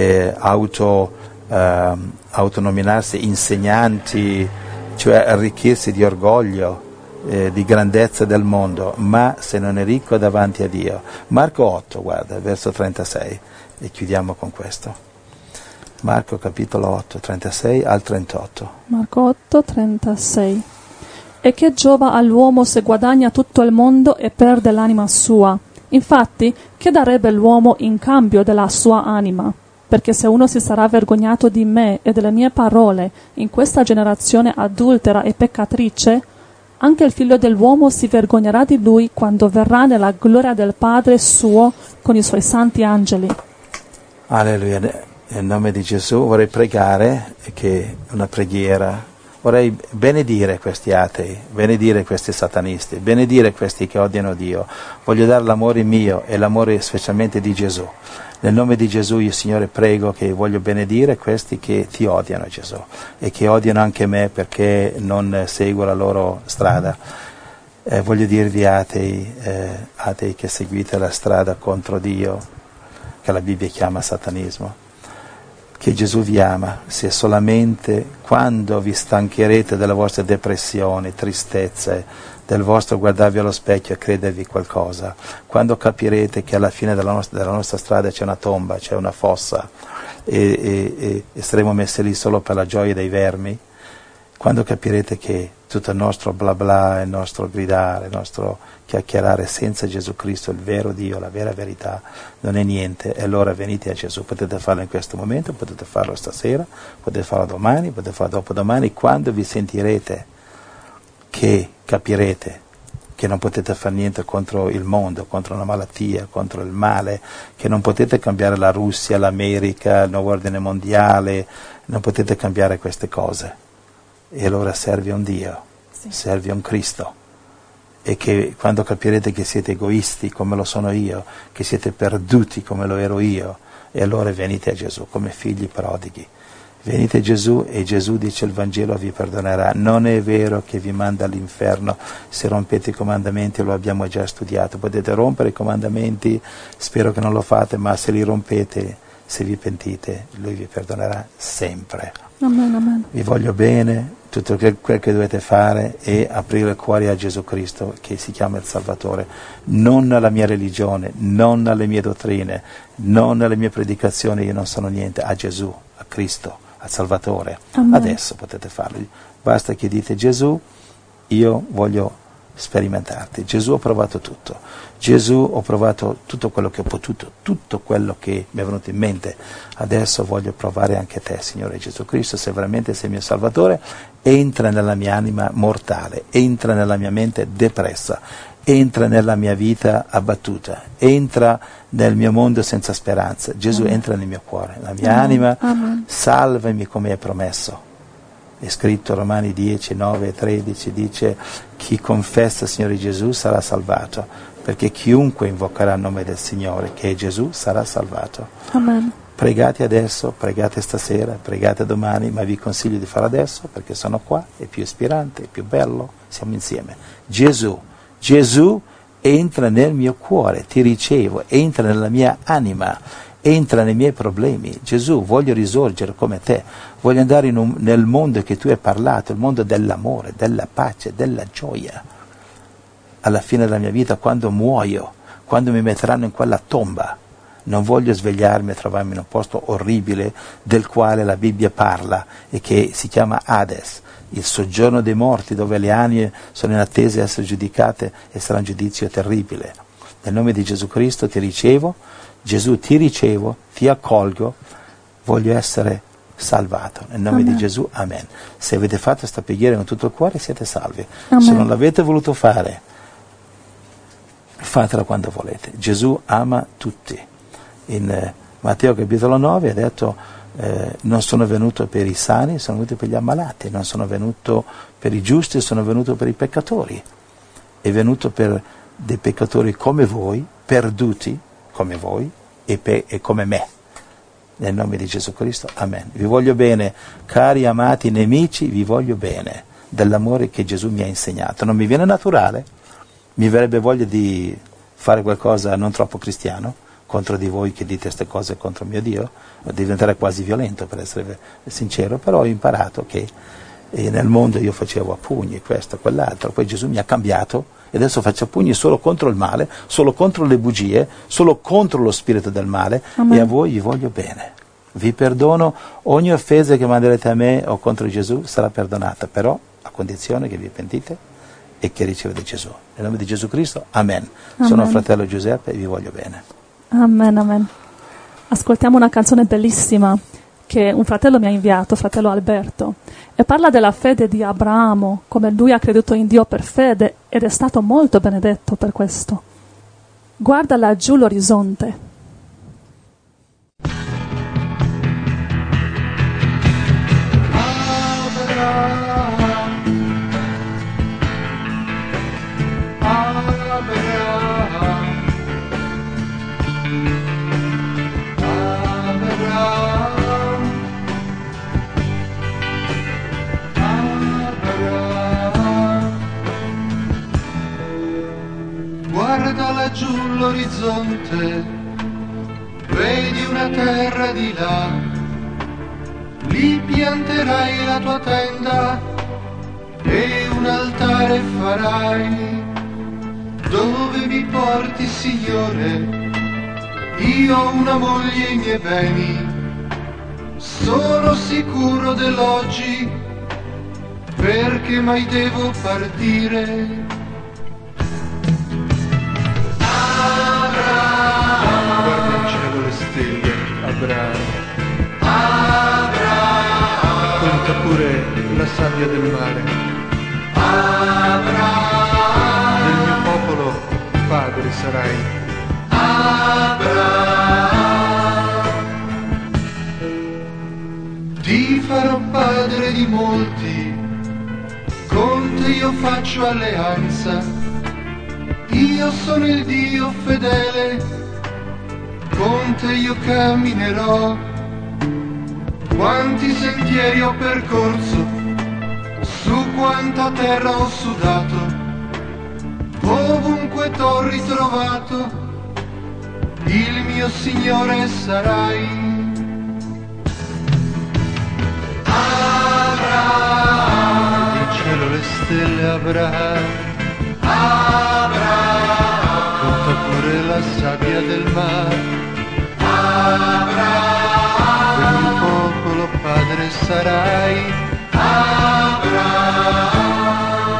autonominarsi insegnanti, cioè arricchirsi di orgoglio, di grandezza del mondo, ma se non è ricco davanti a Dio. Marco 8, guarda, verso 36, e chiudiamo con questo. Marco capitolo 8, 36 al 38. Marco 8, 36. E che giova all'uomo se guadagna tutto il mondo e perde l'anima sua? Infatti, che darebbe l'uomo in cambio della sua anima? Perché se uno si sarà vergognato di me e delle mie parole in questa generazione adultera e peccatrice, anche il figlio dell'uomo si vergognerà di lui quando verrà nella gloria del Padre suo con i suoi santi angeli. Alleluia. Nel nome di Gesù vorrei pregare, che una preghiera, vorrei benedire questi atei, benedire questi satanisti, benedire questi che odiano Dio. Voglio dare l'amore mio e l'amore specialmente di Gesù. Nel nome di Gesù io, Signore, prego che voglio benedire questi che ti odiano, Gesù, e che odiano anche me perché non seguo la loro strada. Voglio dirvi atei che seguite la strada contro Dio, che la Bibbia chiama satanismo, che Gesù vi ama, se solamente quando vi stancherete delle vostre depressioni, tristezze, del vostro guardarvi allo specchio e credervi qualcosa, quando capirete che alla fine della nostra strada c'è una tomba, c'è una fossa e saremo messi lì solo per la gioia dei vermi, quando capirete che tutto il nostro bla bla, il nostro gridare, il nostro chiacchierare senza Gesù Cristo, il vero Dio, la vera verità, non è niente, e allora venite a Gesù. Potete farlo in questo momento, potete farlo stasera, potete farlo domani, potete farlo dopodomani, quando vi sentirete che capirete che non potete fare niente contro il mondo, contro la malattia, contro il male, che non potete cambiare la Russia, l'America, il nuovo ordine mondiale, non potete cambiare queste cose. E allora serve un Dio, serve un Cristo, e che quando capirete che siete egoisti come lo sono io, che siete perduti come lo ero io, e allora venite a Gesù come figli prodighi. Venite a Gesù, e Gesù dice il Vangelo vi perdonerà. Non è vero che vi manda all'inferno se rompete i comandamenti, lo abbiamo già studiato. Potete rompere i comandamenti, spero che non lo fate, ma se li rompete, se vi pentite, Lui vi perdonerà sempre. Amen, amen. Vi voglio bene, tutto quel che dovete fare è aprire il cuore a Gesù Cristo, che si chiama il Salvatore, non alla mia religione, non alle mie dottrine, non alle mie predicazioni, io non sono niente, a Gesù, a Cristo, al Salvatore. Amen. Adesso potete farlo, basta che dite: Gesù, io voglio sperimentarti. Gesù, ho provato tutto. Gesù, ho provato tutto quello che ho potuto, tutto quello che mi è venuto in mente. Adesso voglio provare anche te, Signore Gesù Cristo, se veramente sei il mio Salvatore. Entra nella mia anima mortale, entra nella mia mente depressa, entra nella mia vita abbattuta, entra nel mio mondo senza speranza. Gesù, entra nel mio cuore, nella mia anima, salvami come hai promesso. È scritto Romani 10, 9 e 13, dice: chi confessa il Signore Gesù sarà salvato, perché chiunque invocherà il nome del Signore, che è Gesù, sarà salvato. Amen. Pregate adesso, pregate stasera, pregate domani, ma vi consiglio di farlo adesso, perché sono qua, è più ispirante, è più bello, siamo insieme. Gesù entra nel mio cuore, ti ricevo, entra nella mia anima, entra nei miei problemi. Gesù, voglio risorgere come te, voglio andare nel mondo che tu hai parlato, il mondo dell'amore, della pace, della gioia. Alla fine della mia vita, quando muoio, quando mi metteranno in quella tomba, non voglio svegliarmi e trovarmi in un posto orribile del quale la Bibbia parla e che si chiama Hades, il soggiorno dei morti, dove le anime sono in attesa di essere giudicate, e sarà un giudizio terribile. Nel nome di Gesù Cristo ti ricevo, Gesù, ti ricevo, ti accolgo, voglio essere salvato. Nel nome di Gesù, amen. Se avete fatto questa preghiera con tutto il cuore, siete salvi. Amen. Se non l'avete voluto fare, fatela quando volete. Gesù ama tutti. In Matteo capitolo 9 ha detto: non sono venuto per i sani, sono venuto per gli ammalati, non sono venuto per i giusti, sono venuto per i peccatori. È venuto per dei peccatori come voi, perduti come voi e come me. Nel nome di Gesù Cristo, amen. Vi voglio bene, cari amati nemici, vi voglio bene, dell'amore che Gesù mi ha insegnato. Non mi viene naturale, mi verrebbe voglia di fare qualcosa non troppo cristiano contro di voi che dite queste cose contro mio Dio, diventare quasi violento, per essere sincero, però ho imparato che nel mondo io facevo a pugni questo, quell'altro, poi Gesù mi ha cambiato e adesso faccio a pugni solo contro il male, solo contro le bugie, solo contro lo spirito del male. Amen. E a voi vi voglio bene. Vi perdono, ogni offesa che manderete a me o contro Gesù sarà perdonata, però a condizione che vi pentite e che ricevete Gesù. Nel nome di Gesù Cristo, amen. Sono fratello Giuseppe e vi voglio bene. Amen, amen. Ascoltiamo una canzone bellissima che un fratello mi ha inviato, fratello Alberto, e parla della fede di Abramo, come lui ha creduto in Dio per fede ed è stato molto benedetto per questo. Guarda laggiù l'orizzonte. Guarda laggiù l'orizzonte, vedi una terra di là, lì pianterai la tua tenda e un altare farai, dove mi porti, Signore, io ho una moglie e i miei beni, sono sicuro dell'oggi, perché mai devo partire. Abramo, guarda in cielo le stelle, Abramo. Abramo, conta pure la sabbia del mare. Abramo, del mio popolo padre sarai. Abramo, ti farò padre di molti, con te io faccio alleanza, io sono il Dio fedele, con te io camminerò. Quanti sentieri ho percorso, su quanta terra ho sudato, ovunque t'ho ritrovato, il mio Signore sarai. Abramo, in cielo le stelle Abramo. Abramo, conta pure la sabbia del mare. Abramo, del mio popolo padre sarai. Abramo,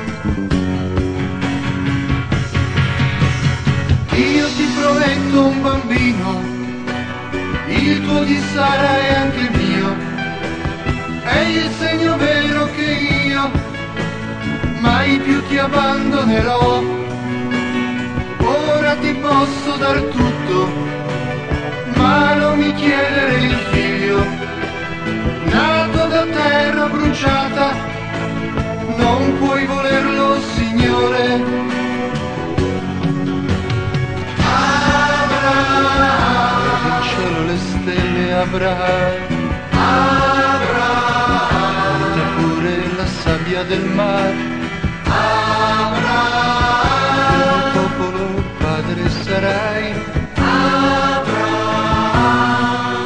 io ti prometto un bambino, il tuo di Sara è anche il mio, è il segno vero che io mai più ti abbandonerò. Ora ti posso dar tutto, ma non mi chiedere il figlio, nato da terra bruciata, non puoi volerlo, Signore. Abramo, in cielo le stelle Abramo. Abramo, conta pure la sabbia del mare. Abramo, del mio popolo padre sarai. Abramo,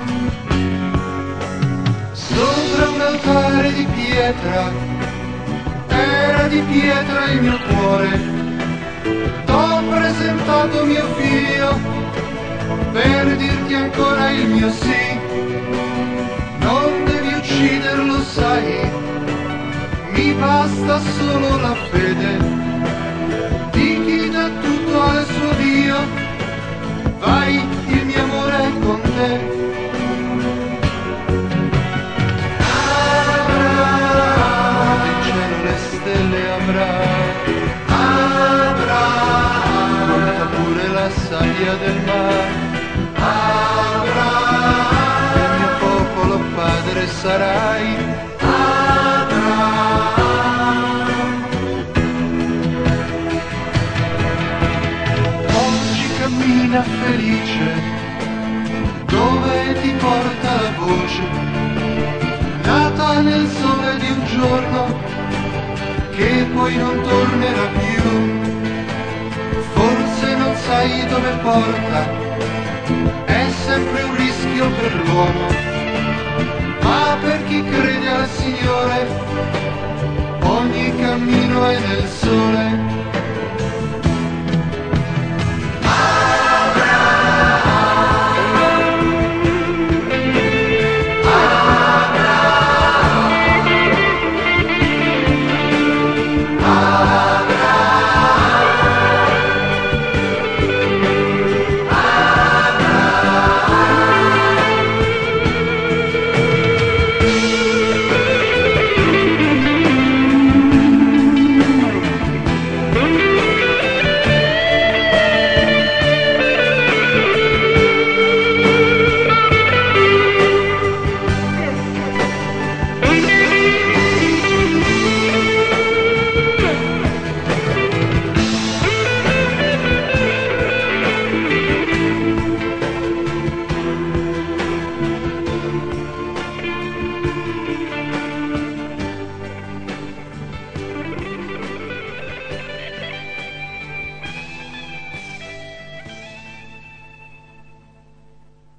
sopra un altare di pietra, era di pietra il mio cuore, t'ho presentato mio figlio, per dirti ancora il mio sì. Non devi ucciderlo, sai, mi basta solo la fede di chi dà tutto al suo Dio. Vai, il mio amore è con te. Abramo, in cielo le stelle Abramo. Abramo, conta pure la sabbia del mare. Abramo, del mio popolo padre sarai. Cammina felice, dove ti porta la voce, nata nel sole di un giorno, che poi non tornerà più. Forse non sai dove porta, è sempre un rischio per l'uomo, ma per chi crede al Signore, ogni cammino è nel Signore.